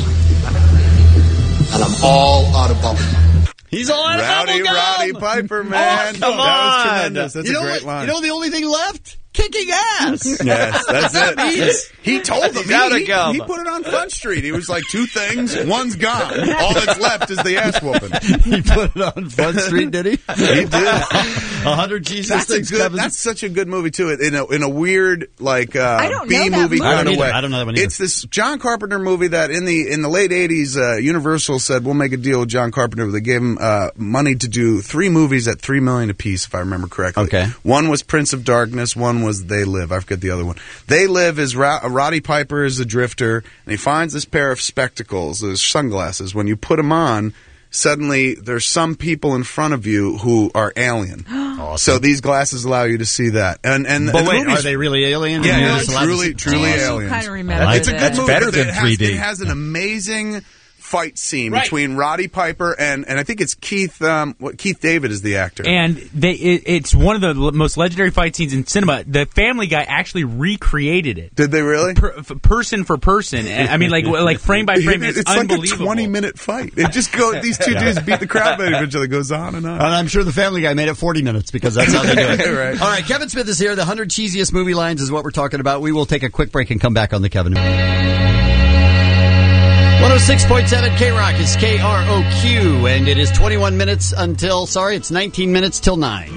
And I'm all out of bubblegum. He's all out of Rowdy, bubblegum. Roddy Piper, man. Oh, come that was on. tremendous. That's you a know great what, line. You know the only thing left? Kicking ass. Yes, that's it. He's- He told them. He's out of He, he, gum. he put it on Front Street. He was like, two things, one's gone. All that's left is the ass whooping. He put it on Front Street, did he? He did. A hundred cheesiest That's a things, good. Kevin. That's such a good movie too. In a in a weird like uh, I don't know B that movie movie. I kind don't of either. way. I don't know that one either. It's this John Carpenter movie that in the in the late eighties, uh, Universal said we'll make a deal with John Carpenter. They gave him uh, money to do three movies at three million apiece, if I remember correctly. Okay. One was Prince of Darkness. One was They Live. I forget the other one. They Live is Ra- Roddy Piper is a drifter, and he finds this pair of spectacles, those sunglasses. When you put them on, suddenly there's some people in front of you who are alien. So these glasses allow you to see that. And and But and the wait, movie's- are they really aliens? Yeah, And you're no, just allowed to truly, see- truly Oh, aliens. I kinda remember It's a that. good That's movie. better but than it has, three D. It has an amazing fight scene Right. between Roddy Piper and and I think it's Keith. Um, what Keith David is the actor. And they, it, it's one of the l- most legendary fight scenes in cinema. The Family Guy actually recreated it. Did they really? Per, f- person for person. And, I mean, like like frame by frame. It's, it's like a unbelievable. twenty minute fight. It just goes. These two dudes beat the crap out of each other. It goes on and on. And I'm sure the Family Guy made it forty minutes because that's how they do it. Right. All right, Kevin Smith is here. The one hundred cheesiest movie lines is what we're talking about. We will take a quick break and come back on the Kevin. one oh six point seven K-Rock is K R O Q, and it is twenty-one minutes until, sorry, it's nineteen minutes till nine.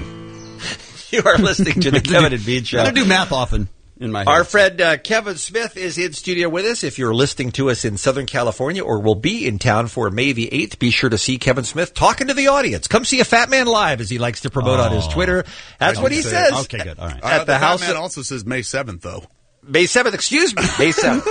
You are listening to the Kevin and Bean Show. I don't do math often in my head. Our friend uh, Kevin Smith is in studio with us. If you're listening to us in Southern California or will be in town for May the eighth, be sure to see Kevin Smith talking to the audience. Come see a Fat Man Live, as he likes to promote on his Twitter. That's I what did he say- says. Okay, good. All right. At Uh, the house. Batman also says May seventh though. May seventh, excuse me. May seventh.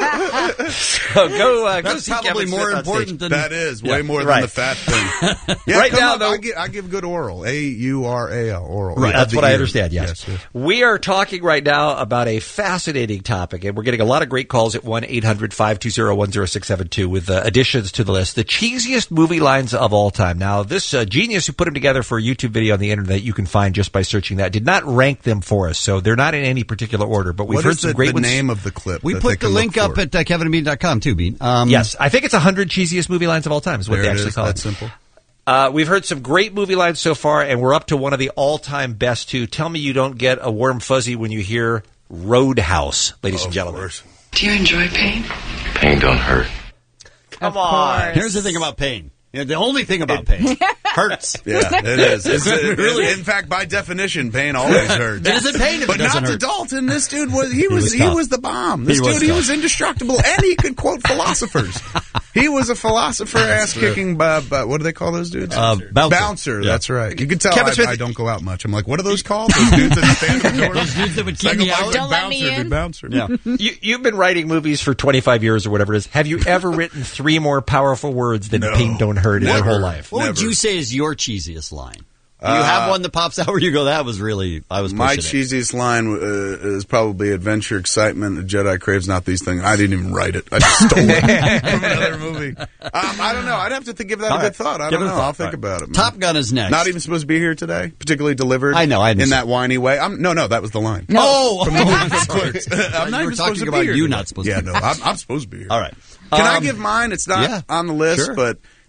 So go, uh, go That's see probably Kevin more Smith on important stage. than... That is way Yeah, more than right. the fat thing. Yeah, Right come now, on, though- I give, I give good oral. A U R A L, oral. Right, Of that's the what I ear. understand, yes. yes. We are talking right now about a fascinating topic, and we're getting a lot of great calls at one eight hundred five two zero one zero six seven two with uh, additions to the list. The cheesiest movie lines of all time. Now, this uh, genius who put them together for a YouTube video on the internet, you can find just by searching that, did not rank them for us, so they're not in any particular order, but we've What heard is some the, great the ones. name of the clip? We that put they the can link look up for? at uh, kevin and bean dot com too, Bean. Um, Yes, I think it's one hundred cheesiest movie lines of all time is what There they it actually is. call That's it. simple. Uh, we've heard some great movie lines so far, and we're up to one of the all-time best, too. Tell me you don't get a warm fuzzy when you hear Roadhouse, ladies Oh, and gentlemen. Do you enjoy pain? Pain don't hurt. Come on. Here's the thing about pain. You know, the only thing about pain hurts. Yeah, it is. It's, it, Really? in fact, by definition, pain always hurts. It doesn't pain if but it doesn't not to hurt. Dalton. This dude was he was was he tough. was the bomb. This He was dude he tough. was indestructible, and he could quote philosophers. He was a philosopher, ass kicking. Uh, uh, what do they call those dudes? Uh, bouncer. Bouncer. Yeah. That's right. You can tell Kevin I, Smith- I don't go out much. I'm like, what are those called? Those dudes that stand at the door. Those dudes that would keep Like, me like, out. Don't let bouncer, me in. the bouncer. Yeah. You, you've been writing movies for twenty-five years or whatever it is. Have you ever written three more powerful words than No. pain don't hurt in your Never. whole life? What would Never. you say is your cheesiest line? Do you Uh, have one that pops out where you go, that was really, I was My pushing it. cheesiest line uh, is probably adventure, excitement. A Jedi craves not these things. I didn't even write it. I just stole it from another movie. Um, I don't know. I'd have to th- give that All a right. good thought. I Give don't it a know. thought. I'll think All right. about it. man. Top Gun is next. Not even supposed to be here today. Particularly delivered. I know, I didn't in say- that whiny way. I'm, no, no, that was the line. Oh! From the movie Sorry. Clerks. I'm You not were even talking supposed to about be here you today. not supposed yeah, to be no, I'm, I'm supposed to be here. All right. Can I Um, give mine? It's not yeah, on the list, sure. but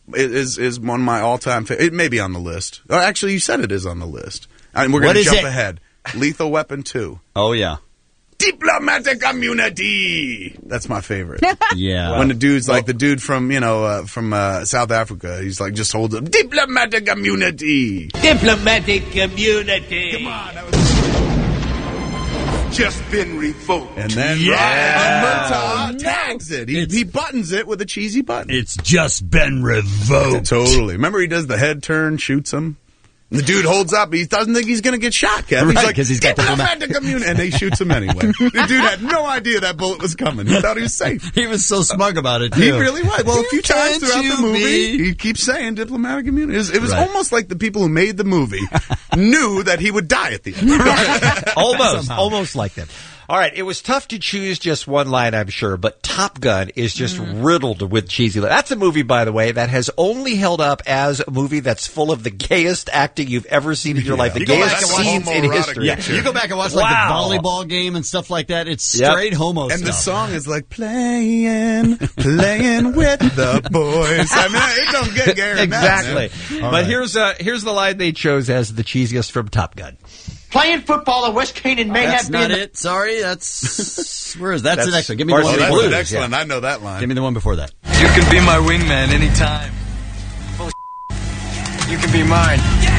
is is one of my all time. Fa- it may be on the list. Oh, actually, you said it is on the list. And we're What going to is jump it? ahead. Lethal Weapon two. Oh yeah. Diplomatic immunity. That's my favorite. Yeah. When the dude's like the dude from you know uh, from uh, South Africa, he's like just holds up diplomatic immunity. Diplomatic immunity. Come on, that was just been revoked. And then Yeah. Ryan Murtaugh tags it. He, he buttons it with a cheesy button. It's just been revoked. Totally. Remember, he does the head turn, shoots him. And the dude holds up. He doesn't think he's going to get shot, Kevin. Right, he's like, 'cause he's got the diplomatic immunity, and they shoots him anyway. The dude had no idea that bullet was coming. He thought he was safe. He was so smug about it, too. He really was. Well, a few times Can't throughout you the movie, be? he keeps saying diplomatic immunity. It was, it was Right. almost like the people who made the movie knew that he would die at the end. almost, Somehow. almost like that. All right, it was tough to choose just one line, I'm sure, but Top Gun is just riddled with cheesy. That's a movie, by the way, that has only held up as a movie that's full of the gayest acting you've ever seen in your life, the You go back gayest and watch scenes in history. Yeah, you go back and watch like Wow. the volleyball game and stuff like that. It's Yep. straight homo And stuff. the song is like playing, playing with the boys. I mean, it don't get gayer than that, Exactly. man. All But right. here's uh, here's the line they chose as the cheesiest from Top Gun. Playing football at West Canaan may That's have not been. it. Sorry, that's where is that's, That's the next one. Give me the one Varsity Oh, before that's that. excellent. I know that line. Give me the one before that. You can be my wingman anytime. You can be mine.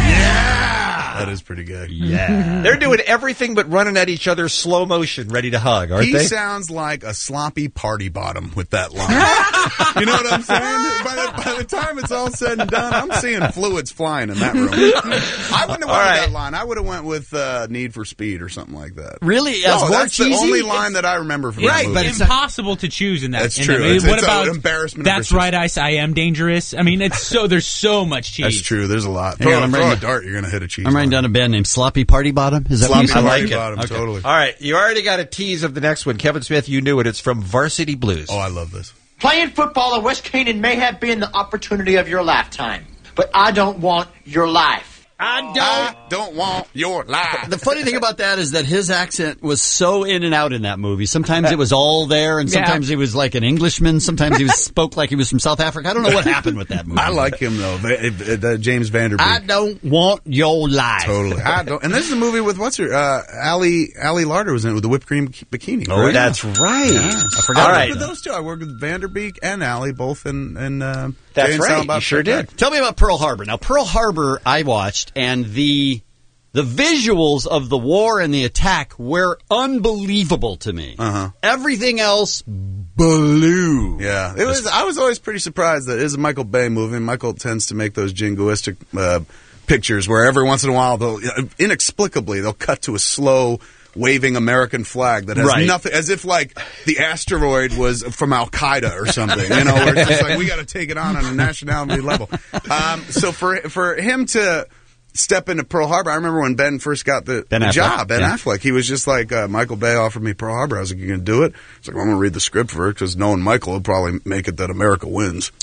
That is pretty good. Yeah. They're doing everything but running at each other slow motion, ready to hug, aren't He they? sounds like a sloppy party bottom with that line. You know what I'm saying? By the, by the time it's all said and done, I'm seeing fluids flying in that room. I wouldn't have went All right. with that line. I would have went with uh, Need for Speed or something like that. Really? As No, more that's the cheesy? only line that I remember from Right, that but movie. it's impossible to choose in that. That's in true. that movie. It's- what it's an about embarrassment of That's riches. right, Ice. I am dangerous. I mean, it's so there's so much cheese. That's true. There's a lot. Hang Throw, on, I'm throw a writing- dart, you're going to hit a cheese. I'm writing line. down a band named Sloppy Party Bottom. Is that Sloppy what you I said? like Party it. Bottom, Okay. totally. All right, you already got a tease of the next one. Kevin Smith, you knew it. It's from Varsity Blues. Oh, I love this. Playing football at West Canaan may have been the opportunity of your lifetime, but I don't want your life. I don't. I don't want your life. The funny thing about that is that his accent was so in and out in that movie. Sometimes it was all there, and sometimes he was like an Englishman. Sometimes he was spoke like he was from South Africa. I don't know what happened with that movie. I like him though, Va- uh, uh, James Vanderbeek. I don't want your life. Totally. I don't. And this is a movie with what's her? Uh, Ali Ali Larder was in it with the whipped cream bikini. Oh, right? that's right. Yeah. I All forgot. I right. worked with those two. I worked with Vanderbeek and Ali, both in. in uh, That's Jay and right. Silent Bob You sure Strike Back. did. Tell me about Pearl Harbor. Now, Pearl Harbor, I watched, and the the visuals of the war and the attack were unbelievable to me. Uh-huh. Everything else blew. Yeah, it was. I was always pretty surprised that it is a Michael Bay movie. And Michael tends to make those jingoistic uh, pictures where every once in a while, they'll inexplicably they'll cut to a slow waving American flag that has Right. nothing, as if like the asteroid was from Al Qaeda or something. You know, where it's just like we got to take it on on a nationality level. Um, so for for him to step into Pearl Harbor, I remember when Ben first got the, Ben the Affleck, job. Ben yeah. Affleck, he was just like uh, Michael Bay offered me Pearl Harbor. I was like, "You gonna do it?" He's like, well, "I'm gonna read the script first because knowing Michael, he'll probably make it that America wins."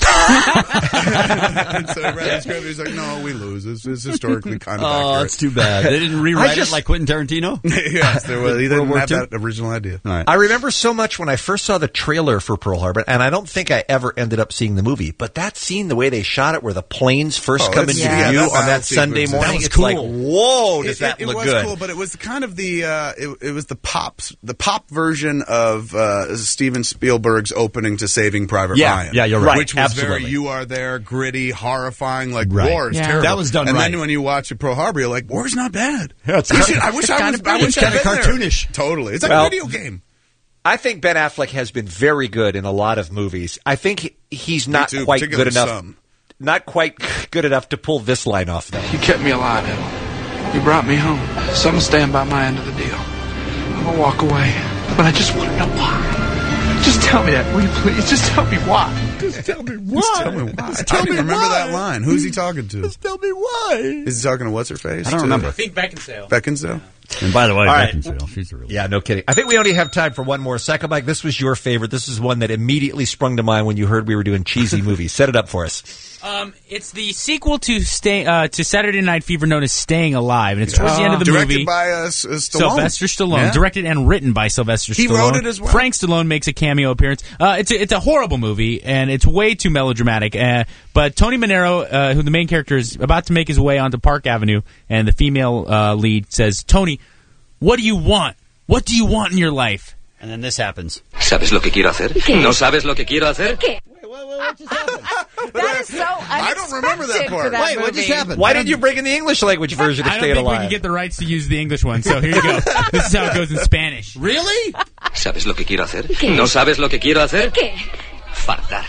And so he read the script. He's like, "No, we lose. It's, it's historically kind of Oh, accurate." that's too bad. They didn't rewrite I just- it like Quentin Tarantino? Yes, there was. He World didn't War have Two? that original idea. All right. I remember so much when I first saw the trailer for Pearl Harbor, and I don't think I ever ended up seeing the movie. But that scene, the way they shot it, where the planes first Oh, come it's- into yeah, view that on battle that Sunday sequence, morning, that was it's like, cool. whoa, does It, that it, it look was good? cool, but it was kind of the uh, it, it was the pops the pop version of uh, Steven Spielberg's opening to Saving Private Yeah, Ryan. yeah, you're right. Which was Absolutely. very you are there, gritty, horrifying, like Right. war is Yeah. terrible. That was done and right. then when you watch Pearl Harbor, you're like, war's not bad. Yeah, it's We kind should- of- I wish it's I kind was. of I wish It's I'd kind of been there. cartoonish. Totally, it's like Well- a video game. I think Ben Affleck has been very good in a lot of movies. I think he- he's not too, quite good particularly enough. some. Not quite good enough to pull this line off, though. You kept me alive, Ethel. You brought me home. So I'm gonna stand by my end of the deal. I'm gonna walk away. But I just want to know why. Just tell me that, will you please? Just tell me why. Just tell me why. Just tell me why. I don't even remember that line. Who's he talking to? Just tell me why. Is he talking to what's her face? I don't To remember. I think Beckinsale. Beckinsale. And by the way, All right. Beckinsale, she's a real. Yeah, no kidding. I think we only have time for one more second. Mike, this was your favorite. This is one that immediately sprung to mind when you heard we were doing cheesy movies. Set it up for us. Um, it's the sequel to stay uh, to Saturday Night Fever, known as Staying Alive, and it's towards the end of the Directed movie. by uh, S- uh, Stallone. Sylvester Stallone, Yeah. directed and written by Sylvester He Stallone. wrote it as well. Frank Stallone makes a cameo appearance. Uh, it's a, it's a horrible movie, and and it's way too melodramatic. Uh, but Tony Manero, uh, who the main character is, about to make his way onto Park Avenue, and the female uh, lead says, "Tony, what do you want? What do you want in your life?" And then this happens. ¿Sabes lo que quiero hacer? ¿Qué? ¿No sabes lo que quiero hacer? Wait, wait, wait, what just happened? That is so unexpected. I don't remember that part. For that Wait, what movie. just happened? Why did you bring in the English language version of I don't Staying think we Alive? can get the rights to use the English one, so here you go. This is how it goes in Spanish. Really? ¿Sabes lo que quiero hacer? ¿Qué? ¿No sabes lo que quiero hacer? ¿Qué? Fartar.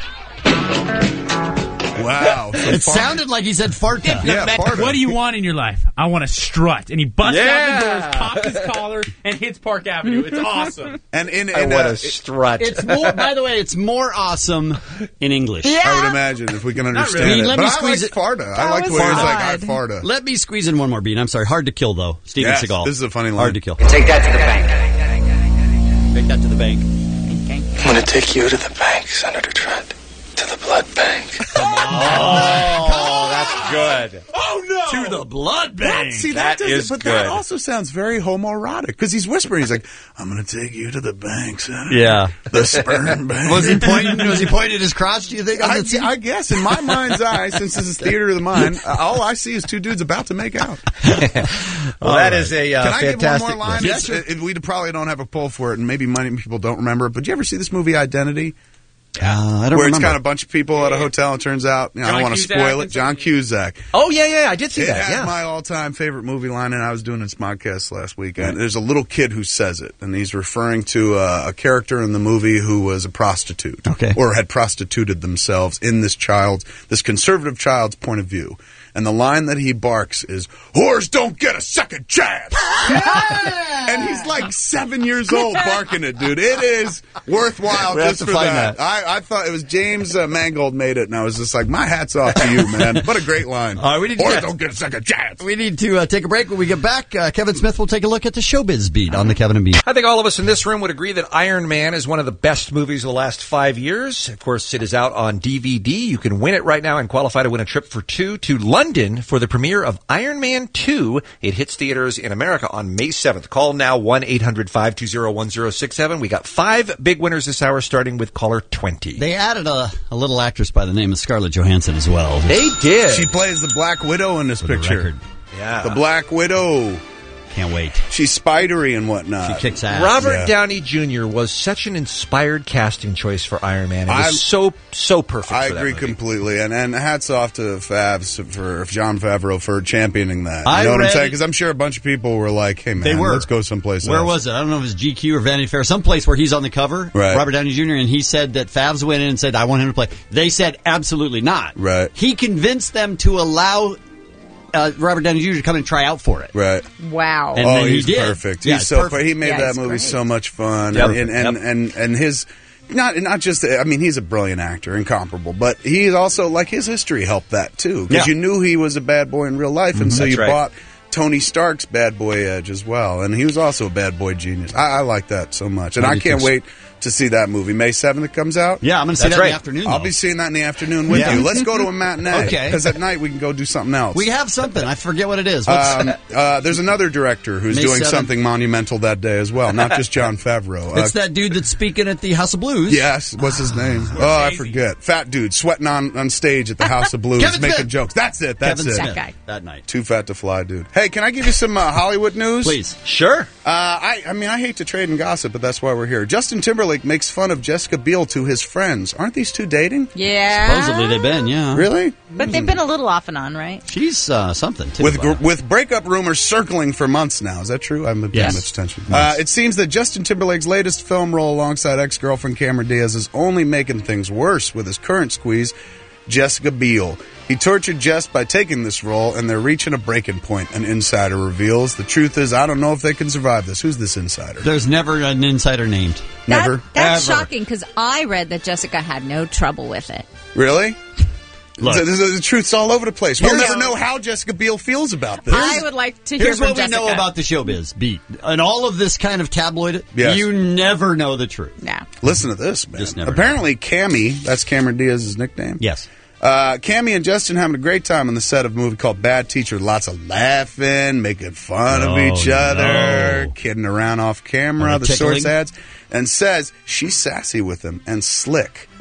Wow. So It far- sounded like he said farta. Yeah, farta. What do you want in your life? I want to strut. And he busts out Yeah. the doors, pops his collar, and hits Park Avenue. It's awesome. And in, I in want uh, a strut. It's more, by the way, it's more awesome in English. I would imagine if we can understand really. it. Let but me I squeeze like it. Farta. I That like the was way he's like, I odd. Farta. Let me squeeze in one more beat. I'm sorry. Hard to kill, though. Steven Yes, Seagal. this is a funny line. Hard to kill. Take that to the bank. Take that to the bank. I'm gonna take you to the bank, Senator Trent. To the blood bank. Oh, that's good. Oh, no! To the blood bank. See, that, That doesn't- is but that good. also sounds very homoerotic because he's whispering. He's like, "I'm going to take you to the bank, Senator." Yeah. The sperm bank. Was he pointing? Was he pointing at his crotch? Do you think? I, I guess in my mind's eye, since this is theater of the mind, uh, all I see is two dudes about to make out. Well, that is a uh, Can I fantastic. give one more line? list. Yes, we probably don't have a poll for it, and maybe many people don't remember it. But did you ever see this movie Identity? Uh, I don't Where it's remember. kind of a bunch of people at a hotel, and turns out, you know, I don't John want to Cusack spoil it. and John Cusack. Oh yeah, yeah, I did see It that. had Yeah. my all-time favorite movie line, and I was doing this podcast last weekend. There's a little kid who says it, and he's referring to uh, a character in the movie who was a prostitute, Okay. or had prostituted themselves in this child's, this conservative child's point of view. And the line that he barks is, "Whores don't get a second chance." And he's like seven years old barking it, dude. It is worthwhile We have just to for find that. that. I, I thought it was James uh, Mangold made it, and I was just like, my hat's off to you, man. What a great line. All right, we need to Whores get- don't get a second chance. We need to uh, take a break. When we get back, uh, Kevin Smith will take a look at the showbiz beat on the Kevin and Beat. I think all of us in this room would agree that Iron Man is one of the best movies of the last five years. Of course, it is out on D V D. You can win it right now and qualify to win a trip for two to London for the premiere of Iron Man two. It hits theaters in America on May seventh. Call now one eight hundred five two zero one zero six seven. We got five big winners this hour, starting with caller twenty. They added a, a little actress by the name of Scarlett Johansson as well. They did. She plays the Black Widow in this For the picture. record. Yeah. The Black Widow. Can't wait. She's spidery and whatnot. She kicks ass. Robert Yeah. Downey Junior was such an inspired casting choice for Iron Man. It was I'm- so, so perfect I for that agree movie. completely, and and hats off to Favs for John Favreau for championing that. You I know what read- I'm saying? Because I'm sure a bunch of people were like, "Hey man, They were. let's go someplace Where else." was it? I don't know if it was G Q or Vanity Fair, someplace where he's on the cover, Right. Robert Downey Junior, and he said that Favs went in and said, I want him to play. They said, absolutely not. Right. He convinced them to allow uh, Robert Downey Junior to come and try out for it. Right. Wow. And oh, then he he's did. perfect. Yeah, he's it's so perfect. He made Yeah, that he's movie great. so much fun, Yep. and and, Yep. and and his not not just. I mean, he's a brilliant actor, incomparable. But he's also like his history helped that too, because Yeah. you knew he was a bad boy in real life, and so That's you right. bought Tony Stark's bad boy edge as well, and he was also a bad boy genius. I, I like that so much, and I I, do can't too. wait to see that movie May seventh. It comes out. Yeah, I'm going to see That's that in right. the afternoon. I'll though. be seeing that in the afternoon with Yeah. you. Let's go to a matinee. Okay. Because at night we can go do something else. We have something. I forget what it is. What's, Um, uh, there's another director who's May doing seventh. something monumental that day as well, not just John Favreau. it's Uh, that dude that's speaking at the House of Blues. yes, what's his name? Oh, I forget. Fat dude sweating on, on stage at the House of Blues, Kevin making Smith. jokes. That's it. That's Kevin it. Smith That guy. that night. Too fat to fly, dude. Hey, can I give you some uh, Hollywood news? Please. Sure. Uh, I, I mean, I hate to trade and gossip, but that's why we're here. Justin Timberlake makes fun of Jessica Biel to his friends. Aren't these two dating? Yeah. Supposedly they've been, yeah. Really? But they've been a little off and on, right? She's uh, something, too. With uh, gr- with breakup rumors circling for months now. Is that true? I haven't been paying Yes. much attention. Yes. Uh, it seems that Justin Timberlake's latest film role alongside ex-girlfriend Cameron Diaz is only making things worse with his current squeeze, Jessica Biel. He tortured Jess by taking this role, and they're reaching a breaking point, an insider reveals. The truth is, I don't know if they can survive this. Who's this insider? There's never an insider named. Never? That, that's Ever. shocking because I read that Jessica had no trouble with it. Really? Look. The, the- the truth's all over the place. We'll Here's- never know how Jessica Biel feels about this. I would like to hear Here's from what Jessica. we know about the showbiz beat. And all of this kind of tabloid, Yes. you never know the truth. No. Listen to this, man. Just never Apparently, Cammy, that's Cameron Diaz's nickname. Yes. Uh, Cammy and Justin having a great time on the set of a movie called Bad Teacher. Lots of laughing, making fun Oh, of each other, no. kidding around off camera, Or the tickling. source adds, and says she's sassy with him and slick,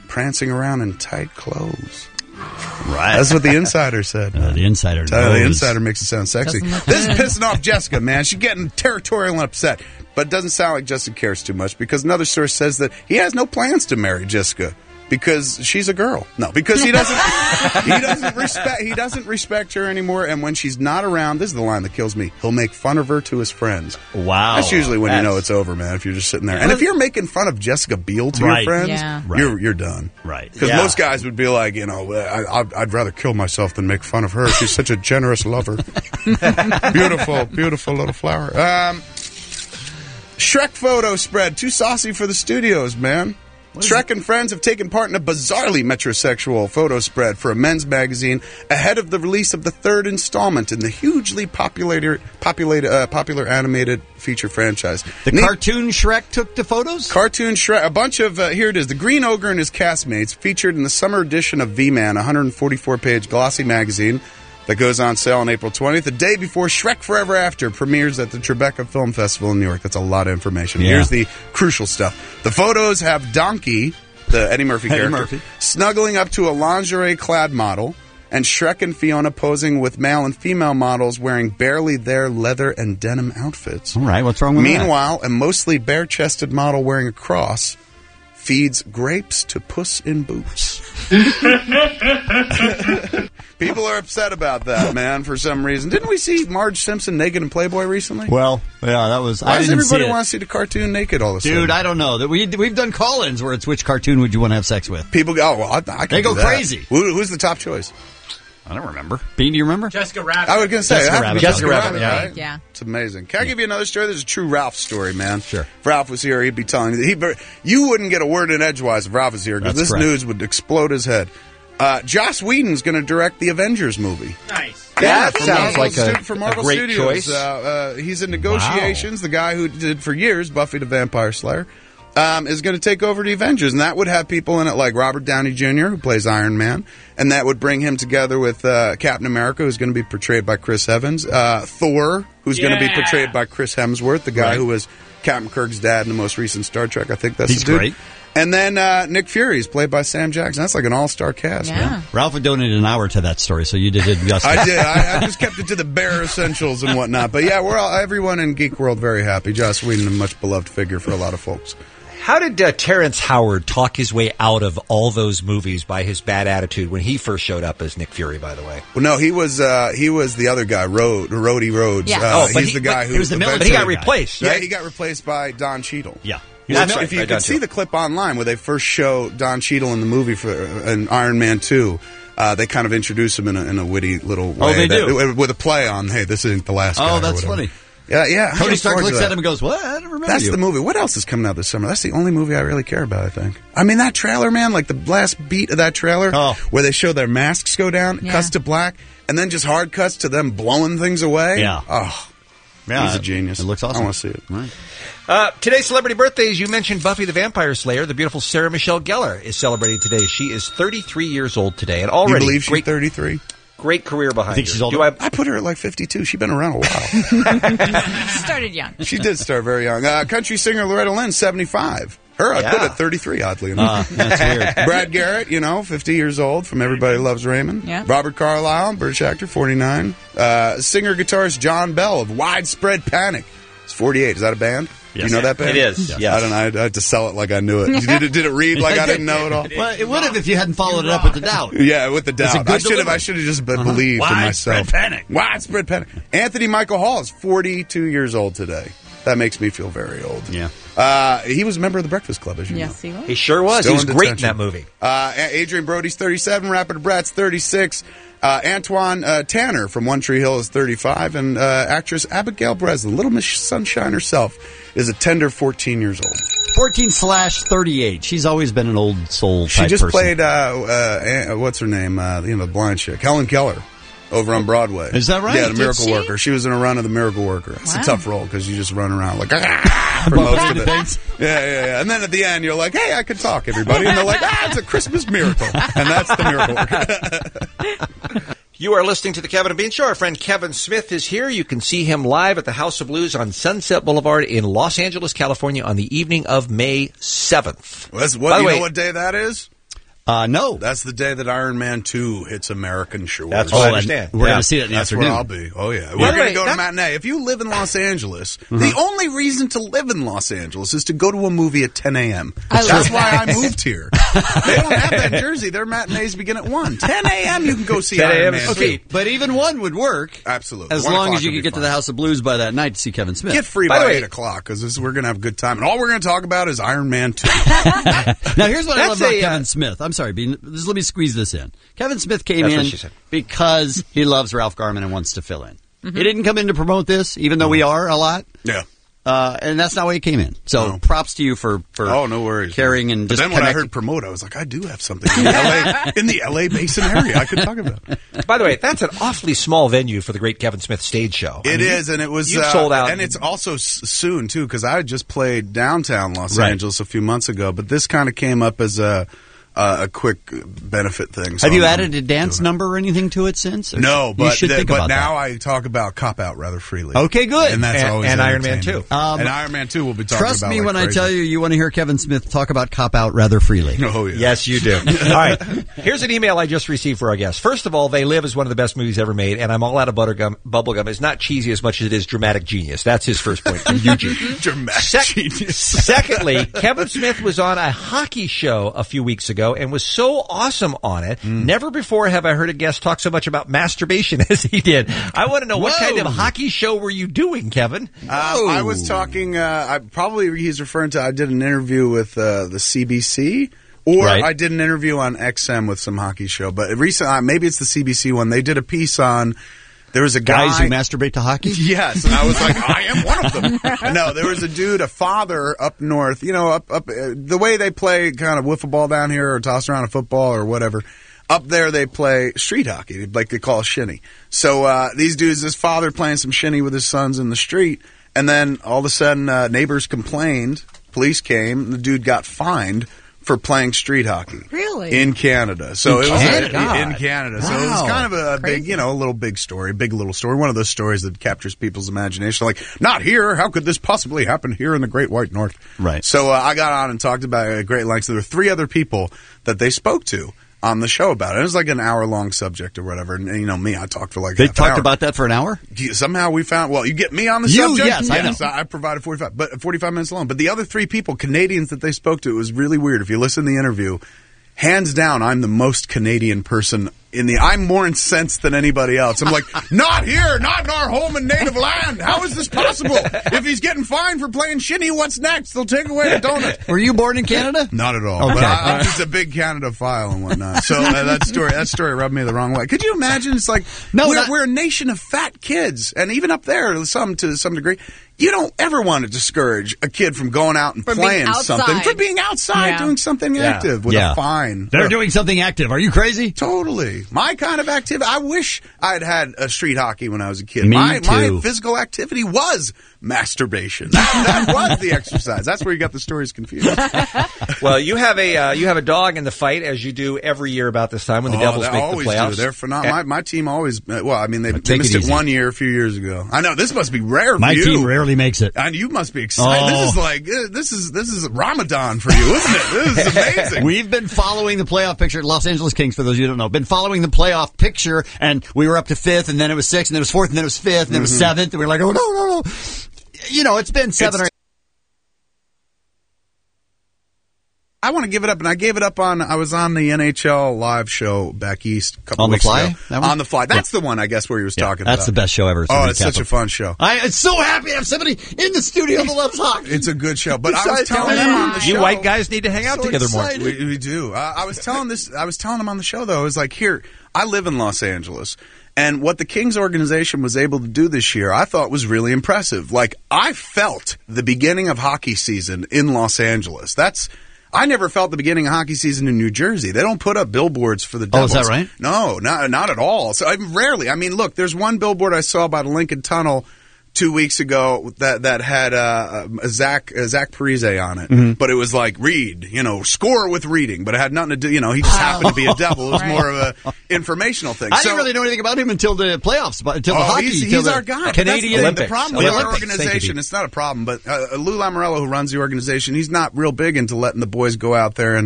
prancing around in tight clothes. Right. That's what the insider said. Uh, the insider Uh, the knows. insider makes it sound sexy. Doesn't look This is good. pissing off Jessica, man. She's getting territorial and upset. But it doesn't sound like Justin cares too much because another source says that he has no plans to marry Jessica because she's a girl. No, because he doesn't he doesn't respect he doesn't respect her anymore, and when she's not around, this is the line that kills me. He'll make fun of her to his friends. Wow. That's usually when That's- you know it's over, man, if you're just sitting there. And if you're making fun of Jessica Biel to Right. your friends, Yeah. you're you're done. Right. Because Yeah. most guys would be like, you know, I, I'd, I'd rather kill myself than make fun of her. She's such a generous lover. Beautiful, beautiful little flower. Um, Shrek photo spread. Too saucy for the studios, man. Shrek and friends have taken part in a bizarrely metrosexual photo spread for a men's magazine ahead of the release of the third installment in the hugely popular, populated, uh, popular animated feature franchise. The Neat- cartoon Shrek took the photos? Cartoon Shrek. A bunch of, uh, here it is. The Green Ogre and his castmates featured in the summer edition of V-Man, a one hundred forty-four page glossy magazine that goes on sale on April twentieth, the day before Shrek Forever After premieres at the Tribeca Film Festival in New York. That's a lot of information. Yeah. Here's the crucial stuff. The photos have Donkey, the Eddie Murphy Eddie character, Murphy. snuggling up to a lingerie-clad model, and Shrek and Fiona posing with male and female models wearing barely their leather and denim outfits. All right, what's wrong with that? Meanwhile, a mostly bare-chested model wearing a cross feeds grapes to Puss in Boots. People are upset about that, man, for some reason. Didn't we see Marge Simpson naked in Playboy recently? Well, yeah, that was. Why I does didn't everybody see it. want to see the cartoon naked all of a sudden? Dude, I don't know. That we we've done call-ins where it's which cartoon would you want to have sex with? People go, oh, well, I, I can They do go that. crazy. Who, who's the top choice? I don't remember. Bean, do you remember? Jessica Rabbit. I was going to say, Jessica it had to be Rabbit. Jessica, Jessica Rabbit, Rabbit, right? yeah. It's amazing. Can I give you another story? There's a true Ralph story, man. Sure. If Ralph was here, he'd be telling you. He, you wouldn't get a word in edgewise if Ralph was here because That's this correct. news would explode his head. Uh, Joss Whedon's going to direct the Avengers movie. Nice. That for sounds Marvel like a- Stu- for a Marvel great Studios. choice. Uh, uh, he's in negotiations. The guy who did for years Buffy the Vampire Slayer um, is going to take over the Avengers, and that would have people in it like Robert Downey Junior, who plays Iron Man, and that would bring him together with uh, Captain America, who's going to be portrayed by Chris Evans, uh, Thor, who's going to be Yeah. portrayed by Chris Hemsworth, the guy Right. who was Captain Kirk's dad in the most recent Star Trek. I think that's He's the dude. great. And then uh, Nick Fury's played by Sam Jackson. That's like an all-star cast, Yeah. man. Ralph would donate an hour to that story, so you did it justice. I did. I, I just kept it to the bare essentials and whatnot. But yeah, we're all, everyone in Geek World very happy. Joss Whedon, a much beloved figure for a lot of folks. How did uh, Terrence Howard talk his way out of all those movies by his bad attitude when he first showed up as Nick Fury, by the way? Well, no, he was uh, he was the other guy, Rode, Rhodey Rhodes. Yeah. Uh, Oh, but he's he- the guy but who he was the military eventually- But he got replaced, Yeah, right? he got replaced by Don Cheadle. Yeah. That's If- right, If you by could Don see Cheadle. the clip online where they first show Don Cheadle in the movie for uh, in Iron Man two, uh, they kind of introduce him in a, in a witty little way. Oh, they that- do? with a play on, hey, this isn't the last. Oh, guy or that's whatever. funny. Yeah, yeah. Tony I look Stark forward to looks that. at him and goes, "What? I don't remember That's you." the movie. What else is coming out this summer? That's the only movie I really care about, I think. I mean, that trailer, man, like the last beat of that trailer Oh. where they show their masks go down, Yeah. cuts to black, and then just hard cuts to them blowing things away. Yeah. Oh, Yeah, he's a genius. It looks awesome. I want to see it. Right. Uh, today's celebrity birthdays, you mentioned Buffy the Vampire Slayer. The beautiful Sarah Michelle Gellar is celebrating today. She is thirty-three years old today, and You already believe she's great, thirty-three? great career behind I think her. she's older. Do I, I put her at like fifty-two. She's been around a while. Started young. She did start very young. Uh, country singer Loretta Lynn, seventy-five. Her, I put Yeah. at thirty-three, oddly enough. Uh, that's weird. Brad Garrett, you know, fifty years old from Everybody Loves Raymond. Yeah. Robert Carlyle, British actor, forty-nine. Uh, singer-guitarist John Bell of Widespread Panic. He's forty-eight. Is that a band? Do Yes. you know that band? It is, yes. I don't know. I, I had to sell it like I knew it. Did it, did it read like I didn't know it all? Well, it would have if you hadn't followed it up with the doubt. Yeah, with the It's a doubt. good I should have. delivery. I should have just be- Uh-huh. believed in Widespread myself. panic. Widespread panic. Anthony Michael Hall is forty-two years old today. That makes me feel very old. Yeah. Uh, he was a member of the Breakfast Club, as you Yes, know. he was. he sure was. Still he was in great in detention. that movie. Uh, A- Adrian Brody's thirty-seven. Rapid Bratz thirty-six. Uh, Antoine uh, Tanner from One Tree Hill is thirty-five, and uh, actress Abigail Breslin, Little Miss Sunshine herself, is a tender fourteen years old. fourteen slash thirty-eight. She's always been an old soul She type just person. played uh, uh, uh, what's her name? Uh, you know, the blind chick, Helen Keller, over on Broadway. Is that right? Yeah, the Did Miracle she? Worker. She was in a run of the Miracle Worker. It's Wow. a tough role because you just run around like ah, for most of it. Thanks. Yeah, yeah, yeah. And then at the end, you're like, "Hey, I can talk, everybody," and they're like, "Ah, it's a Christmas miracle," and that's the Miracle Worker. You are listening to the Kevin and Bean Show. Our friend Kevin Smith is here. You can see him live at the House of Blues on Sunset Boulevard in Los Angeles, California on the evening of May seventh. What's, what, By the you way, know what day that is? Uh, no. That's the day that Iron Man two hits American shores. That's what I understand. We're Yeah. going to see that in the That's afternoon. where I'll be. Oh, yeah. By We're the going way, to go to that- matinee. If you live in Los Angeles, the only reason to live in Los Angeles is to go to a movie at ten a.m. That's why I moved here. They don't have that in Jersey. Their matinees begin at one. ten a.m. you can go see ten a.m. Iron Man is two. sweet. But even one would work. Absolutely. As One long o'clock as you would could be get to fine. the House of Blues by that night to see Kevin Smith. Get free By by, the way- eight o'clock because we're going to have a good time. And all we're going to talk about is Iron Man two. Now, here's what I love That's about a, uh, Kevin Smith. I'm sorry, Bean, just let me squeeze this in. Kevin Smith came That's in what she said. because he loves Ralph Garman and wants to fill in. Mm-hmm. He didn't come in to promote this, even though we are a lot. Yeah. Uh, and that's not why he came in. So No. props to you for, for Oh, no worries. carrying and But just then when I connecting. heard promote, I was like, I do have something in the L A, in the L A basin area I could talk about. By the way, that's an awfully small venue for the great Kevin Smith stage show. It I mean, is, and it was you've uh, sold out, and it's also s- soon too because I had just played downtown Los Right. Angeles a few months ago, but this kind of came up as a uh, a quick benefit thing. So Have you I'm- added a dance number or anything to it since? Or- No, but you should the- think but about now that. I talk about Cop Out rather freely. Okay, good. and that's And- always and Iron Man entertaining. two. Um, and Iron Man two will be talking Trust about me like when I crazy. tell you you want to hear Kevin Smith talk about Cop Out rather freely. Oh yeah. Yes, you do. All right. Here's an email I just received for our guest. First of all, They Live is one of the best movies ever made, and I'm all out of buttergum. Bubblegum. It's not cheesy as much as it is dramatic genius. That's his first point from Eugene. Dramatic Sec- genius. Secondly, Kevin Smith was on a hockey show a few weeks ago and was so awesome on it. Never before have I heard a guest talk so much about masturbation as he did. I want to know what Whoa. kind of hockey show were you doing, Kevin? Um, I was talking. Uh, I probably he's referring to. I did an interview with uh, the C B C, or Right. I did an interview on X M with some hockey show. But recent, uh, maybe it's the C B C one. They did a piece on. There was a guy Guys who masturbate to hockey? Yes, and I was like, I am one of them. No, there was a dude, a father up north. You know, up up uh, the way they play kind of wiffle ball down here, or toss around a football, or whatever. Up there, they play street hockey, like they call shinny. So uh, these dudes, this father playing some shinny with his sons in the street, and then all of a sudden, uh, neighbors complained. Police came. And the dude got fined for playing street hockey. Really? In Canada. So In it was Canada? A, in Canada. So it was Wow. kind of a big, you know, a little big story, big little story. One of those stories that captures people's imagination. Like, not here. How could this possibly happen here in the Great White North? Right. So uh, I got on and talked about it at great lengths. There were three other people that they spoke to on the show about it. It was like an hour long subject or whatever. And, and you know me, I talked for like They half an talked hour. about that for an hour? You- Somehow we found, well, you get me on the You, subject? yes, I know. I provided forty-five, but forty-five minutes alone. But the other three people, Canadians that they spoke to, it was really weird. If you listen to the interview, hands down, I'm the most Canadian person in the, I'm more incensed than anybody else. I'm like, not here, not in our home and native land. How is this possible? If he's getting fined for playing shinny, what's next? They'll take away the donut. Were you born in Canada? Not at all. Okay. But I, I'm just a big Canada file and whatnot. So uh, that story, that story rubbed me the wrong way. Could you imagine? It's like No, we're, not- we're a nation of fat kids, and even up there, some to some degree, you don't ever want to discourage a kid from going out and From being playing outside. something, from being outside, Yeah. doing something Yeah. active with Yeah. a fine. They're Ugh. doing something active. Are you crazy? Totally. My kind of activity. I wish I'd had a street hockey when I was a kid. Me my, too. my physical activity was masturbation. That, that was the exercise. That's where you got the stories confused. Well, you have a uh, you have a dog in the fight, as you do every year about this time when the Oh, Devils they make always the playoffs. do. They're phenomenal. My, my team always. uh, Well, I mean, they, they take missed it it, easy. one year a few years ago. I know this must be rare My for you. team rarely makes it. And you must be excited. Oh. This is like uh, this is this is Ramadan for you, isn't it? This is amazing. We've been following the playoff picture. Los Angeles Kings, for those of you who don't know, been following the playoff picture, and we were up to fifth, and then it was sixth, and then it was fourth, and then it was fifth, and then it was Mhm. seventh, and we were like, oh, no, no, no. You know, it's been seven It's- or eight. I want to give it up, and I gave it up on. I was on the N H L live show back east a couple On the weeks Fly? ago. That one? On the Fly. That's the one, I guess, where he was Yeah, talking about. that's the best show ever. Oh, Somebody it's such cap a fun show. I, I'm so happy to have somebody in the studio that loves hockey. It's a good show. But I was Besides telling telling them on the You show. white guys need to hang out So together more. excited. We, we do. Uh, I was telling this. I was telling them on the show though. I was like, here, I live in Los Angeles, and what the Kings organization was able to do this year, I thought was really impressive. Like I felt the beginning of hockey season in Los Angeles. That's. I never felt the beginning of hockey season in New Jersey. They don't put up billboards for the Oh, is Devils. that right? No, not not at all. So I mean, rarely. I mean, look, there's one billboard I saw by the Lincoln Tunnel two weeks ago that that had uh, a Zach uh, Zach Parise on it, Mm-hmm. but it was like read, you know, score with reading, but it had nothing to do. You know, he just happened to be a Devil. It was more of a informational thing. I So- didn't really know anything about him until the playoffs, but until the Oh, hockey. he's, until he's the our guy. Canadian That's the, the problem with our Olympics. Thank you, organization, Pete. it's not a problem, but uh, Lou Lamoriello, who runs the organization, he's not real big into letting the boys go out there and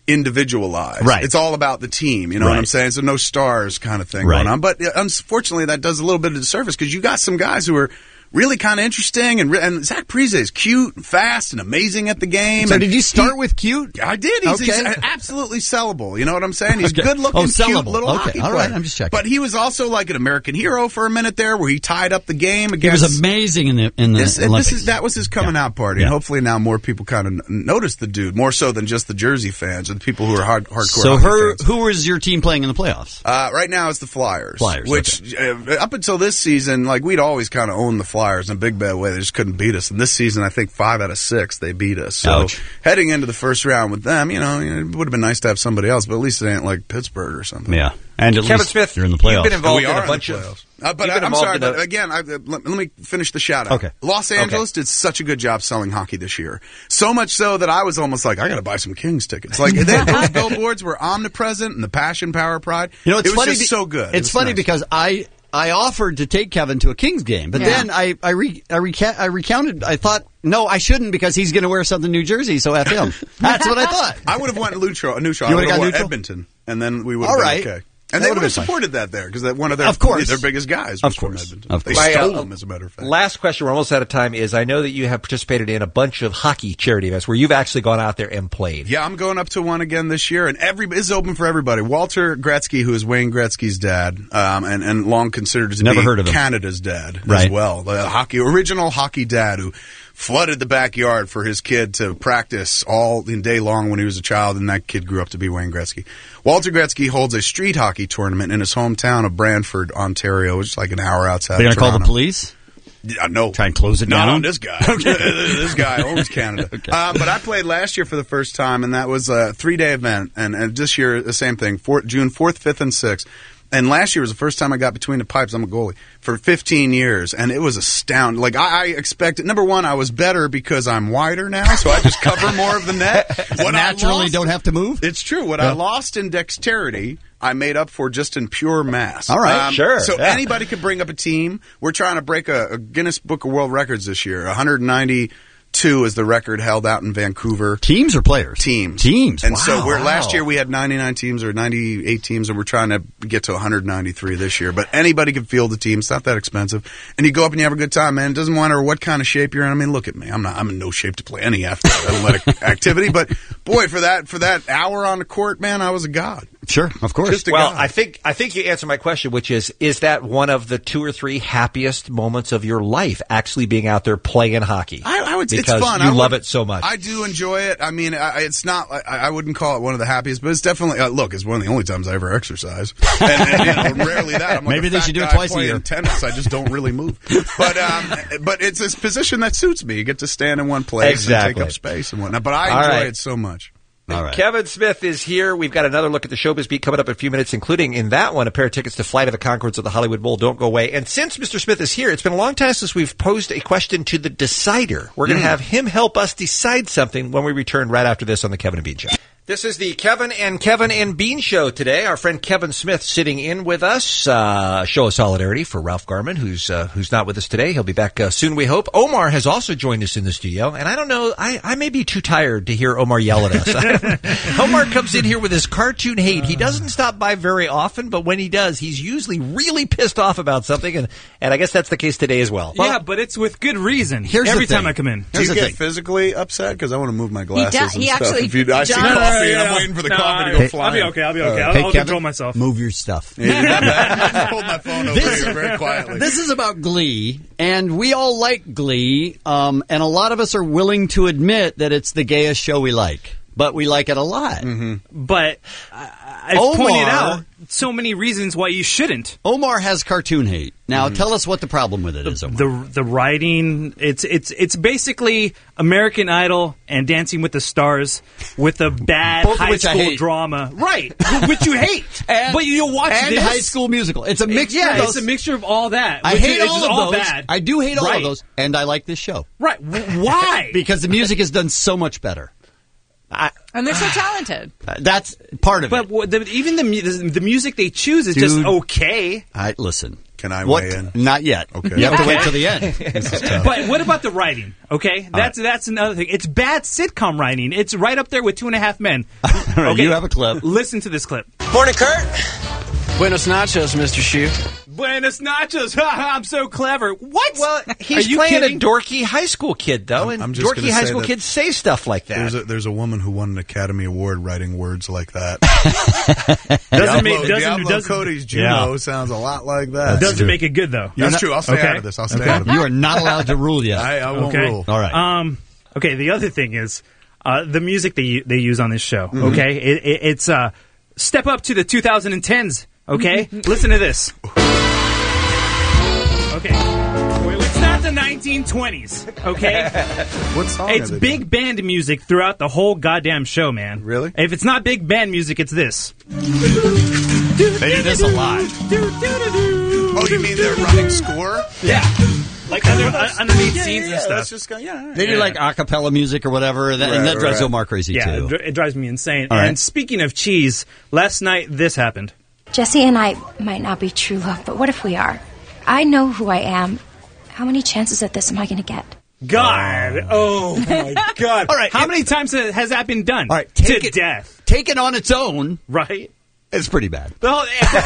individualized. Right. It's all about the team. You know Right. what I'm saying? So no stars kind of thing Right. going on. But uh, unfortunately, that does a little bit of disservice because you got some guys who are really kind of interesting, and and Zach Parise is cute and fast and amazing at the game. So and did you start he, with cute? I did. He's, Okay. he's absolutely sellable. You know what I'm saying? He's Okay. good looking, Oh, cute sellable. little Okay. hockey All player. right. I'm just checking. But he was also like an American hero for a minute there, where he tied up the game He against. was amazing in the in the This, Olympics. this is that was his coming out party, Yeah. and hopefully now more people kind of notice the dude more so than just the Jersey fans or the people who are hard, hardcore. So hockey her, fans. who was your team playing in the playoffs? Uh, right now it's the Flyers. Flyers, Which, uh, up until this season, like, we'd always kind of owned the Flyers in a big bad way. They just couldn't beat us. And this season, I think five out of six, they beat us. So Ouch. heading into the first round with them, you know, it would have been nice to have somebody else, but at least it ain't like Pittsburgh or something. Yeah. And at Kevin least Smith, you're in the you've playoffs. been involved We in are a in bunch the of. playoffs. Uh, but you've I, been I'm involved sorry, in a- but again, I, uh, let, let me finish the shout out. Okay. Los Okay. Angeles did such a good job selling hockey this year. So much so that I was almost like, I got to buy some Kings tickets. Like, they, those billboards were omnipresent, and the passion, power, pride. You know, it's it was funny. just be- so good. It It's was funny nice. because I I offered to take Kevin to a Kings game, but Yeah. then I I, re, I, reca- I recounted. I thought no, I shouldn't because he's going to wear something New Jersey. So F him. That's what I thought. I would have went neutral. neutral. You I would would've have got went neutral? Edmonton, and then we would All have right. been okay. That And they would've would have been fine. supported that there because that one of their Of course. their biggest guys was Of from course. Edmonton. Of They course. stole My, uh, them, as a matter of fact. Last question. We're almost out of time. Is I know that you have participated in a bunch of hockey charity events where you've actually gone out there and played. Yeah, I'm going up to one again this year, and every it's open for everybody. Walter Gretzky, who is Wayne Gretzky's dad, um, and and long considered to Never be heard of him. Canada's dad as Right. well, the hockey original hockey dad who flooded the backyard for his kid to practice all day long when he was a child, and that kid grew up to be Wayne Gretzky. Walter Gretzky holds a street hockey tournament in his hometown of Brantford, Ontario, which is like an hour outside. They're going of to call the Toronto. police. Yeah, no. Try and close it no, down? No, this guy. this guy owns Canada. Okay. Uh, but I played last year for the first time, and that was a three-day event. And, and this year, the same thing, four, June fourth, fifth, and sixth. And last year was the first time I got between the pipes. I'm a goalie for fifteen years, and it was astounding. Like, I, I expected, number one, I was better because I'm wider now, so I just cover more of the net. What I Naturally, lost- don't have to move. It's true. What Yeah. I lost in dexterity, I made up for just in pure mass. All right. Sure, So yeah. anybody could bring up a team. We're trying to break a, a Guinness Book of World Records this year. one hundred ninety-two is the record held out in Vancouver. Teams or players? Teams. Teams. And Wow. so we're last Wow. year we had ninety-nine teams or ninety-eight teams, and we're trying to get to one hundred ninety-three this year. But anybody can field the team. It's not that expensive. And you go up and you have a good time, man. It doesn't matter what kind of shape you're in. I mean, look at me. I'm not. I'm in no shape to play any athletic activity. But boy, for that for that hour on the court, man, I was a god. Sure, of course. Just a Well, god. I think I think you answered my question, which is: is that one of the two or three happiest moments of your life? Actually, being out there playing hockey. I, I would. because it's fun. you I love would- it so much. I do enjoy it. I mean, I, it's not. I, I wouldn't call it one of the happiest, but it's definitely. Uh, look, it's one of the only times I ever exercise, and, and you know, rarely that. I'm like Maybe a they fat should do it guy twice a playing year. Tennis. I just don't really move. But um, but it's a position that suits me. You get to stand in one place Exactly. and take up space and whatnot. But I All enjoy right. it so much. All right. Kevin Smith is here. We've got another look at the Showbiz Beat coming up in a few minutes, including in that one a pair of tickets to Flight of the Conchords of the Hollywood Bowl. Don't go away. And since Mister Smith is here, it's been a long time since we've posed a question to the decider. We're going to Mm. have him help us decide something when we return right after this on the Kevin and Bean Show. This is the Kevin and Kevin and Bean Show today. Our friend Kevin Smith sitting in with us. Uh, show of solidarity for Ralph Garman, who's uh, who's not with us today. He'll be back uh, soon, we hope. Omar has also joined us in the studio, and I don't know, I, I may be too tired to hear Omar yell at us. Omar comes in here with his cartoon hate. He doesn't stop by very often, but when he does, he's usually really pissed off about something, and, and I guess that's the case today as well. Yeah, but it's with good reason. Here's the Every time thing. I come in. Do you get physically upset? Because I want to move my glasses does- and he stuff. actually If you, I see does. coffee, No, no, no, and no, I'm waiting for the no, coffee to I- go I'll flying. be okay, I'll be okay. All right. I'll, Hey, I'll Kevin, control myself. Move your stuff. Yeah, you did that. I pulled my phone over This- here very quietly. This is about Glee, and we all like Glee, um, and a lot of us are willing to admit that it's the gayest show we like, but we like it a lot. Mm-hmm. But I, I've Omar- pointed out so many reasons why you shouldn't. Omar has cartoon hate. Now, tell us what the problem with it is, Omar. The the writing, it's it's it's basically American Idol and Dancing with the Stars with a bad Both of high which I school hate. drama, right? Which you hate, And- but you'll watch and this. High School Musical. It's a mixture Yeah, of those. it's a mixture of all that. I which hate is all of all those. bad. I do hate all Right. of those, and I like this show. Right? W- Why? Because the music is done so much better. And they're so talented. Uh, that's part of But it. w- the, even the, mu- the the music they choose is just Dude. okay. I listen. Can I What? weigh in? Not yet. Okay. You have to Okay. wait till the end. This is tough. But what about the writing? Okay, that's that's another thing. It's bad sitcom writing. It's right up there with Two and a Half Men. Okay, You have a clip. Listen to this clip. Morning, Kurt. Buenos nachos, Mister Shue. Buenos nachos. I'm so clever. What? Well, he's Are you playing kidding? a dorky high school kid, though, I'm- and I'm just dorky gonna high say school that kids say stuff like that. There's a, there's a woman who won an Academy Award writing words like that. Doesn't make Diablo, doesn't Diablo doesn't Cody's Juno Yeah. sounds a lot like that. doesn't make it good though. That's true. I'll stay Okay. out of this. I'll stay Okay. out of it. You are not allowed to rule yet. I, I won't Okay. rule. All right. Um. Okay. The other thing is uh, the music they u- they use on this show. Mm-hmm. Okay. It, it, it's uh step up to the twenty tens. Okay. Listen to this. Okay. Well, it's not the nineteen twenties. Okay. What song? It's are they big band music throughout the whole goddamn show, man. Really? If it's not big band music, it's this. They do this a lot. doing? Oh, you mean their running score? Yeah. Like under, uh, underneath scenes and stuff. Let's just go. Yeah. all right. They do like a cappella music or whatever, that, and Right, that drives right. Omar crazy Yeah, too. it, dri- it drives me insane. All and right. speaking of cheese, last night this happened. Jesse and I might not be true love, but what if we are? I know who I am. How many chances at this am I going to get? God. Oh, my God. All right, How it- many times has that been done? All right, to take it- death. Taken on its own, Right? it's pretty bad. Well,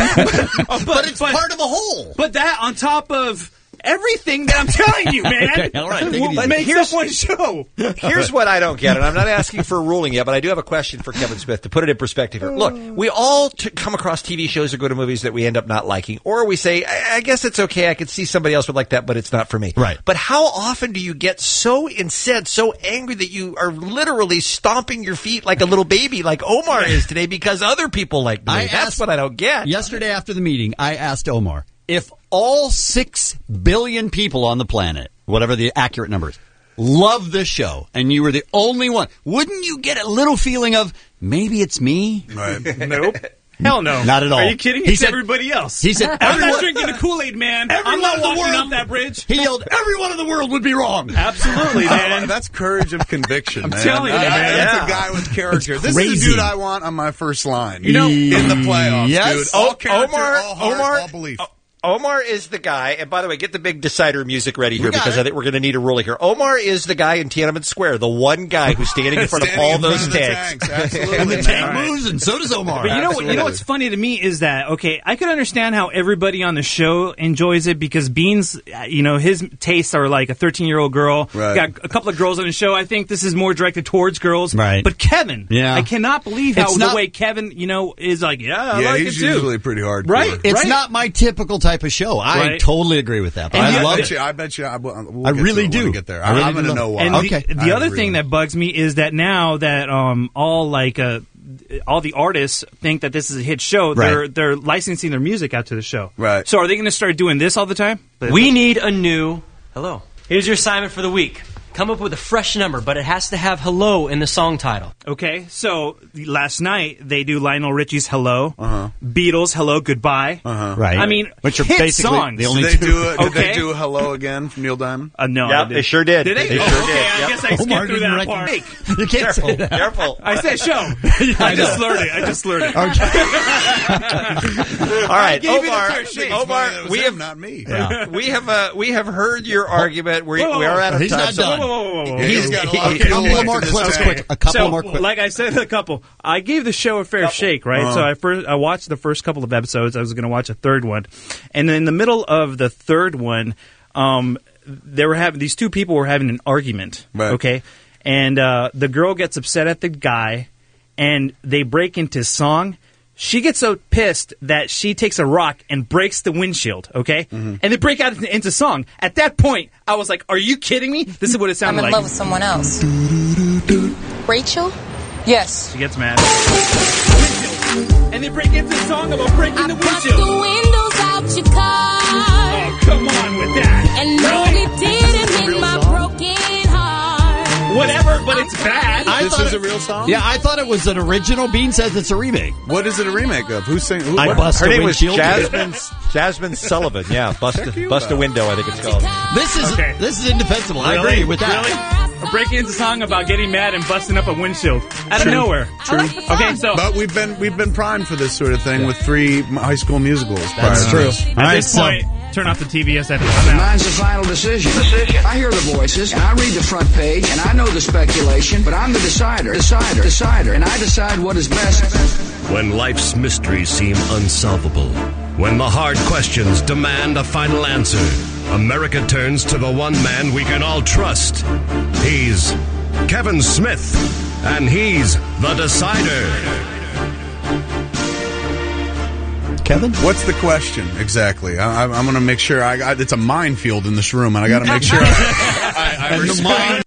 but, But it's part of a whole. But that on top of everything that I'm telling you, man. Okay, all right, take it What easy. makes Here's- up one show. Here's what I don't get, and I'm not asking for a ruling yet, but I do have a question for Kevin Smith to put it in perspective here. Look, we all t- come across T V shows or go to movies that we end up not liking, or we say, I, I guess it's okay, I could see somebody else would like that, but it's not for me. Right. But how often do you get so incensed, so angry that you are literally stomping your feet like a little baby, like Omar is today, because other people like the movie? I That's asked- what I don't get. Yesterday after the meeting, I asked Omar if all six billion people on the planet, whatever the accurate number is, love this show, and you were the only one, wouldn't you get a little feeling of maybe it's me? Right. Nope. Hell no. Not at all. Are you kidding? He It's said- everybody else. he said I'm everyone- not drinking the Kool-Aid, man. I'm Everyone not in the walking world- off that bridge. He yelled, "Everyone in the world would be wrong." Absolutely, man. That's courage of conviction, I'm man. telling you, That- man. That's Yeah. a guy with character. It's This is crazy. the dude I want on my first line. You know- in the playoffs, Yes. dude. All O- character, Omar, all heart, Omar, all belief. O- Omar is the guy, and by the way, get the big decider music ready here We got because it. I think we're going to need a ruling here. Omar is the guy in Tiananmen Square, the one guy who's standing in front of Standing all in front those of the tanks. tanks, absolutely, And the man. tank All right. moves, and so does Omar. But you know, what, you know Absolutely. what's funny to me is that, okay, I could understand how everybody on the show enjoys it because Beans, uh, you know, his tastes are like a thirteen-year-old girl. Right. Got a couple of girls on the show. I think this is more directed towards girls. Right. But Kevin, Yeah. I cannot believe how It's the not- way Kevin, you know, is like, yeah, I Yeah, like he's it too. usually pretty hard. Right. It's Right. not my typical type of show. I Right. totally agree with that. But And I the- love bet it. you. I bet you. I, we'll I get really to it when do. we get there. I really I'm do going to love know it. why. And Okay. the, the I other agree thing with that bugs me is that now that um, all like uh, all the artists think that this is a hit show, Right. they're they're licensing their music out to the show. Right. So are they going to start doing this all the time? But- We need a new hello. Here's your assignment for the week. Come up with a fresh number, but it has to have hello in the song title. Okay, so last night they do Lionel Richie's "Hello," Uh-huh. Beatles "Hello Goodbye." Uh-huh. Right. I mean, Which are hit basically songs. the only Did they two. do a, did Okay. they do a hello again from Neil Diamond? Uh, no, Yep, I did. they sure did. Did they? They oh, sure okay, did. I Yep. guess I skipped Omar through didn't that part. recognize- You can't say Careful, that. careful. I said show. I just slurred it. I just slurred it. All right, gave it a Omar. fair shake. Omar, It was we him, have not me. Yeah. we have uh, we have heard your argument. We, Whoa, whoa, we are out of He's time. not so- done. Whoa, whoa, whoa, whoa, whoa. He's got a lot of Okay, a fuel couple left more in this clips, tank. quick. A couple so, more quick. like I said, a couple. I gave the show a fair shake, right? Uh-huh. So I first I watched the first couple of episodes. I was going to watch a third one, and then in the middle of the third one, um, they were having these two people were having an argument. Right. Okay, and uh, the girl gets upset at the guy, and they break into song. She gets so pissed that she takes a rock and breaks the windshield, okay? Mm-hmm. And they break out into, into song. At that point, I was like, are you kidding me? This is what it I'm sounded in like. love with someone else. Rachel? Yes. She gets mad. And they break into song about breaking the windshield. The windows out your car. Oh, come on with that. And no, it didn't hit my broken heart. Whatever, but it's bad. I This thought is it- a real song? Yeah, I thought it was an original. Bean says it's a remake. What is it a remake of? Who's singing? Who, I what? bust Her a name was windshield. Jasmine Jasmine Sullivan. Yeah, bust a, bust a window. I think it's called. This is Okay. this is indefensible. I Really? agree with that. Really? A breaking into song about getting mad and busting up a windshield out of nowhere. True. Okay, so But we've been we've been primed for this sort of thing with three m- high school musicals. That's prior to true. this. All at right, this so point, turn off the T V S at I'm out. Mine's the final decision. decision. I hear the voices, and I read the front page, and I know the speculation, but I'm the decider, decider, decider, and I decide what is best. When life's mysteries seem unsolvable, when the hard questions demand a final answer, America turns to the one man we can all trust. He's Kevin Smith, and he's the decider. Kevin? What's the question exactly? I, I'm, I'm going to make sure. I, I, it's a minefield in this room, and I got to make sure I, I, I respond.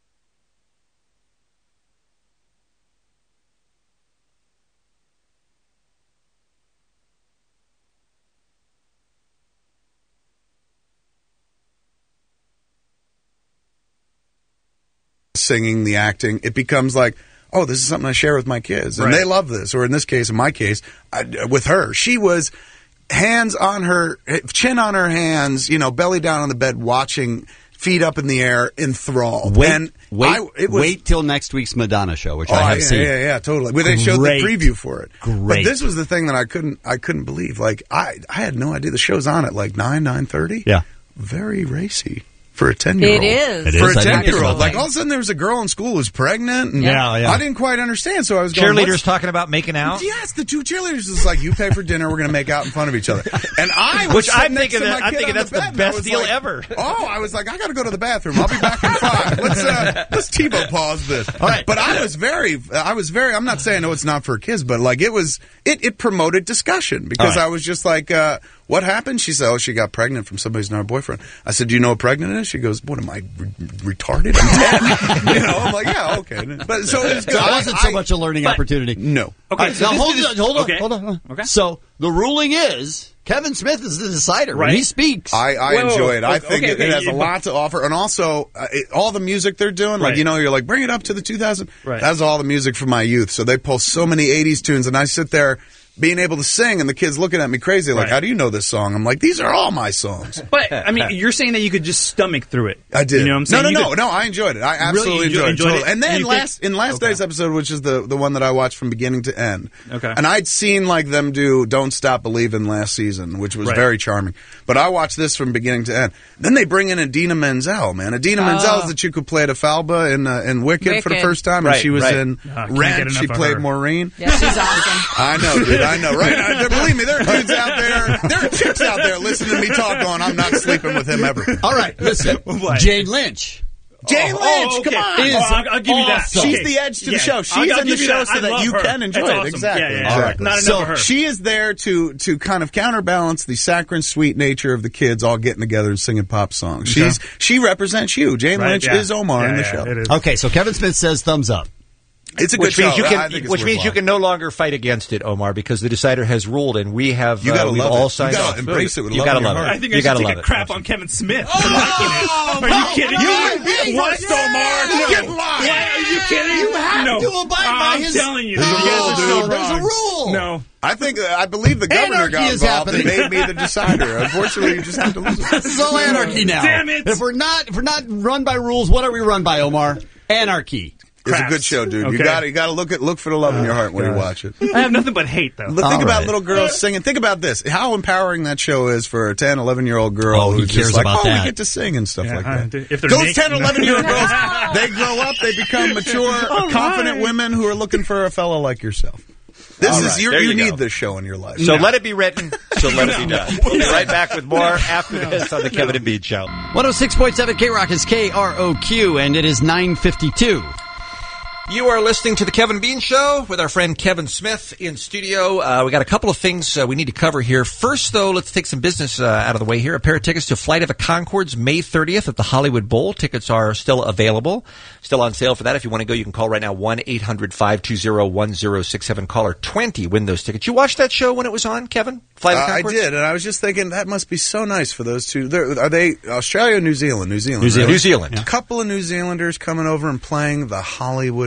Singing, the acting, it becomes like, oh, this is something I share with my kids, and Right. they love this. Or in this case, in my case, I, with her, she was hands on her, chin on her hands, you know, belly down on the bed, watching, feet up in the air, enthralled. Wait, and wait, I, it was, wait till next week's Madonna show, which oh, I have yeah, seen. Yeah, yeah, totally. Well, they showed the Great. preview for it. But Great. this was the thing that I couldn't, I couldn't believe. Like, I, I had no idea the show's on at like nine, nine thirty. Yeah, very racy. For a ten-year-old. It is. It For is. a I think ten-year-old. so. Like, all of a sudden there was a girl in school who was pregnant. And Yeah, yeah. I didn't quite understand, so I was going, Cheerleaders what's- talking about making out. Yes, the two cheerleaders is like, you pay for dinner, we're going to make out in front of each other. And I was Which I'm sitting next thinking to that- my I'm kid thinking on that's the bed, and I best was deal like, ever. Oh, I was like, I got to go to the bathroom. I'll be back in five. Let's uh, let's TiVo pause this. All right. But I was very, I was very. I'm not saying no, it's not for kids, but like it was, it, it promoted discussion because All right. I was just like, uh, what happened? She said, oh, she got pregnant from somebody's not her boyfriend. I said, do you know what pregnant is? She goes, what am I, re- retarded? I'm ten. You know, I'm like, yeah, okay. But so it was good. So it wasn't so I- much a learning but- opportunity. No. Okay, so now this hold is- on, hold on, okay. hold on. hold on. Okay. So the ruling is Kevin Smith is the decider when Right. he speaks. I, I Whoa, enjoy it. I okay, think it, okay, it has yeah, a but- lot to offer, and also uh, it, all the music they're doing. Like Right. you know, you're like, bring it up to the two thousand. Right. That's all the music from my youth. So they pull so many eighties tunes, and I sit there being able to sing, and the kids looking at me crazy, like, Right. how do you know this song? I'm like, these are all my songs. But, I mean, you're saying that you could just stomach through it. I did. You know what I'm saying? No, You no, no, could- no. I enjoyed it. I absolutely Really? You enjoyed, enjoyed it. it? Totally. And then And you last think- in last Okay. day's episode, which is the the one that I watched from beginning to end. Okay. And I'd seen like them do "Don't Stop Believin'" last season, which was Right. very charming. But I watched this from beginning to end. Then they bring in Idina Menzel, man. Idina Oh. Menzel is the chick who played Afalba in uh, in Wicked, for the Wicked. first time, and Right, she was right. in Oh, I can't get Rent. enough She of played her. Maureen. Yeah, she's awesome. I know, dude. I know, right? I, believe me, there are dudes out there. There are chicks out there listening to me talk, going, "I'm not sleeping with him ever." All right, listen, What? Jane Lynch. Jane Oh, Lynch, oh, okay. come on. Is Oh, I'll- I'll give you that. She's Okay. the edge to Yeah. the show. I'll- She's I'll in the give you show that. so I that love you her. can enjoy It's it. awesome. Exactly. Yeah, yeah, yeah. exactly. Not enough so of her. she is there to to kind of counterbalance the saccharine sweet nature of the kids all getting together and singing pop songs. Okay. She's she represents you. Jane Right, Lynch yeah. is Omar Yeah, in the yeah, show. it is. Okay, so Kevin Smith says thumbs up. It's a good Which show. means you I can, think it's which means you worthwhile. can no longer fight against it, Omar, because the decider has ruled, and we have. You gotta uh, we've love all it. signed You gotta off. embrace it with you love gotta in your love heart. it. I think you I gotta should love take a it. crap on Kevin Smith for liking it. Are you kidding me? You What? ain't Omar. No. Get lost. Why are you kidding? You have no. to abide by I'm his- telling you. There's a you guys rule, are so dude. There's a wrong. rule. No. I think uh, I believe the governor Anarchy got is involved and happening. made me the decider. Unfortunately, you just have to listen. This is all anarchy now. Damn it. If we're not if we're not run by rules, what are we run by, Omar? Anarchy. It's a Craps. good show, dude. You Okay. got you got to look at look for the love in your heart when you gosh. watch it. I have nothing but hate, though. But think All about right. little girls singing. Think about this. How empowering that show is for a ten, eleven-year-old girl Oh, he who's cares just like, about oh, that. we get to sing and stuff Yeah, like I that. do. If they're Those naked- ten, eleven-year-old girls, they grow up, they become mature, All confident right. women who are looking for a fellow like yourself. This All is right, you there you you need go. this show in your life. So let it be written, so let it be done. We'll be right back with more after this on the Kevin and Bean Show. one oh six point seven K-Rock is K R O Q, and it is nine fifty-two. You are listening to the Kevin Bean Show with our friend Kevin Smith in studio. Uh, we got a couple of things uh, we need to cover here. First, though, let's take some business uh, out of the way here. A pair of tickets to Flight of the Conchords May thirtieth at the Hollywood Bowl. Tickets are still available, still on sale for that. If you want to go, you can call right now, one eight hundred five two zero one zero six seven. Caller twenty, win those tickets. You watched that show when it was on, Kevin? Flight of the Uh, I Conchords? did, and I was just thinking that must be so nice for those two. They're, are they Australia or New Zealand? New Zealand. New Zealand. really? New Zealand. A couple of New Zealanders coming over and playing the Hollywood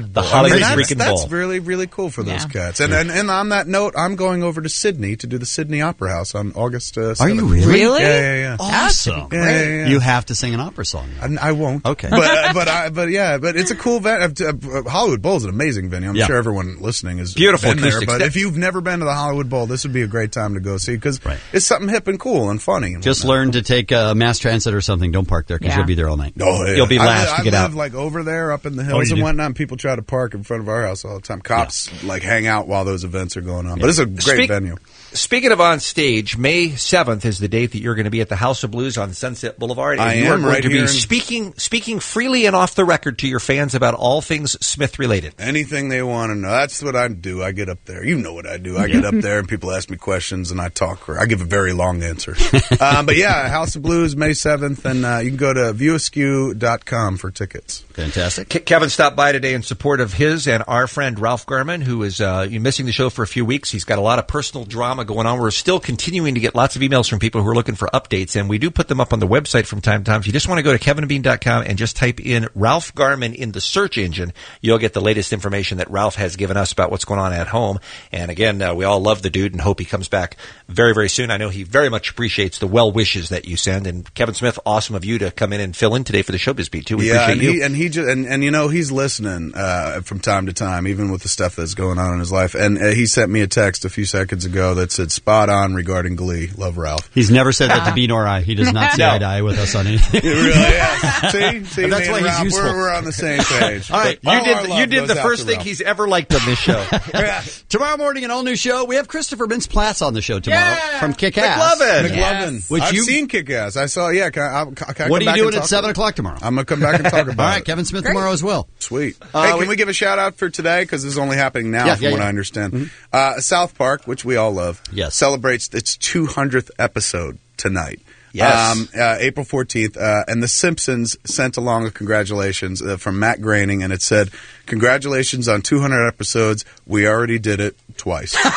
Bowl. Hollywood I mean, that's, freaking that's Bowl. really, really cool for those Yeah. cats. And, and and on that note, I'm going over to Sydney to do the Sydney Opera House on August uh, Are you seventh. really? Really? Yeah, yeah, yeah. Awesome. Yeah, yeah, yeah. You have to sing an opera song. I, I won't. Okay. But uh, but I, but yeah, but it's a cool venue. Uh, Hollywood Bowl is an amazing venue. I'm Yeah. sure everyone listening is Beautiful been there. acoustics. But if you've never been to the Hollywood Bowl, this would be a great time to go see because it's something hip and cool and funny. And Just whatnot. learn to take uh, mass transit or something. Don't park there because Yeah. you'll be there all night. Oh, yeah. You'll be I last li- to get I out. live like over there, up in the Oh, hills you and do? whatnot. And people try to park in front of our house all the time. Cops like hang out while those events are going on. But it's a great Speak- venue. Speaking of on stage, May seventh is the date that you're going to be at the House of Blues on Sunset Boulevard. And I you am are going right to here be in- speaking speaking freely and off the record to your fans about all things Smith related. Anything they want to know. That's what I do. I get up there. You know what I do. I get up there and people ask me questions and I talk. Or I give a very long answer. um, but yeah, House of Blues, May seventh. And uh, you can go to view askew dot com for tickets. Fantastic. Ke- Kevin stopped by today in support of his and our friend Ralph Garman, who is uh, missing the show for a few weeks. He's got a lot of personal drama going on. We're still continuing to get lots of emails from people who are looking for updates, and we do put them up on the website from time to time. If you just want to go to kevin and bean dot com and just type in Ralph Garman in the search engine, you'll get the latest information that Ralph has given us about what's going on at home. And again, uh, we all love the dude and hope he comes back very, very soon. I know he very much appreciates the well wishes that you send. And Kevin Smith, awesome of you to come in and fill in today for the Showbiz Beat, too. We yeah, appreciate and you. he and he just and, and you know he's listening uh, from time to time, even with the stuff that's going on in his life. And uh, he sent me a text a few seconds ago that said "spot on" regarding Glee. Love, Ralph. He's never said that to B nor I. He does not see No. eye to eye with us on anything. It really is. See, see, And that's me why and he's Ralph, useful. We're, we're on the same page. All right, But You all our did, love you did goes the out first to thing Ralph. he's ever liked on this show. Tomorrow morning, an all new show. We have Christopher Mintz-Plasse on the show tomorrow from Kick Ass. McLovin. McLovin. Which I've you- seen Kick-Ass. I saw. Yeah, can I, can I come What are you back doing and at talk seven about it? o'clock tomorrow? I'm gonna come back and talk about All right, it. Kevin Smith tomorrow as well. Sweet. Uh, hey, can we- we, give a shout out for today because this is only happening now, Yeah, from yeah, what yeah. I understand. Mhm. Uh, South Park, which we all love, Yes. celebrates its two hundredth episode tonight. Yes. Um, uh, April fourteenth, uh, and The Simpsons sent along a congratulations uh, from Matt Groening, and it said, "Congratulations on two hundred episodes. We already did it twice." uh,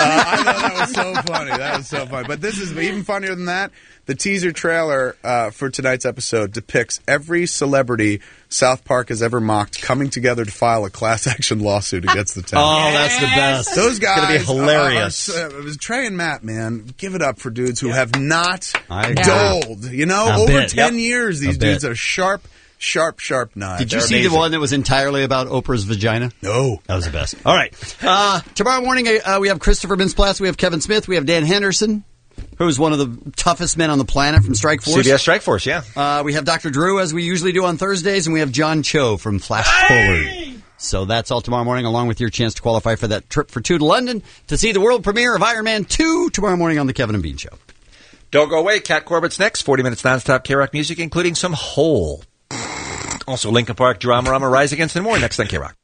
I thought that was so funny. That was so funny. But this is even funnier than that. The teaser trailer uh, for tonight's episode depicts every celebrity South Park has ever mocked coming together to file a class action lawsuit against the town. Oh, that's the best. Those guys, gonna be hilarious. Are, are, uh, Trey and Matt, man, give it up for dudes who have not I agree. dulled. You know, A over bit. ten Yep. years, these A bit. dudes are sharp, sharp, sharp knives. Did you They're see amazing. the one that was entirely about Oprah's vagina? No. That was the best. All right. Uh, tomorrow morning, uh, we have Christopher Mintz-Plasse, we have Kevin Smith, we have Dan Henderson, who's one of the toughest men on the planet from Strike Force. C B S Strike Force, yeah. Uh, we have Doctor Drew, as we usually do on Thursdays, and we have John Cho from Flash Forward. So that's all tomorrow morning, along with your chance to qualify for that trip for two to London to see the world premiere of Iron Man two tomorrow morning on The Kevin and Bean Show. Don't go away. Cat Corbett's next. forty minutes nonstop K-Rock music, including some Hole. Also, Linkin Park, Dramarama, Rise Against, and more next on K-Rock.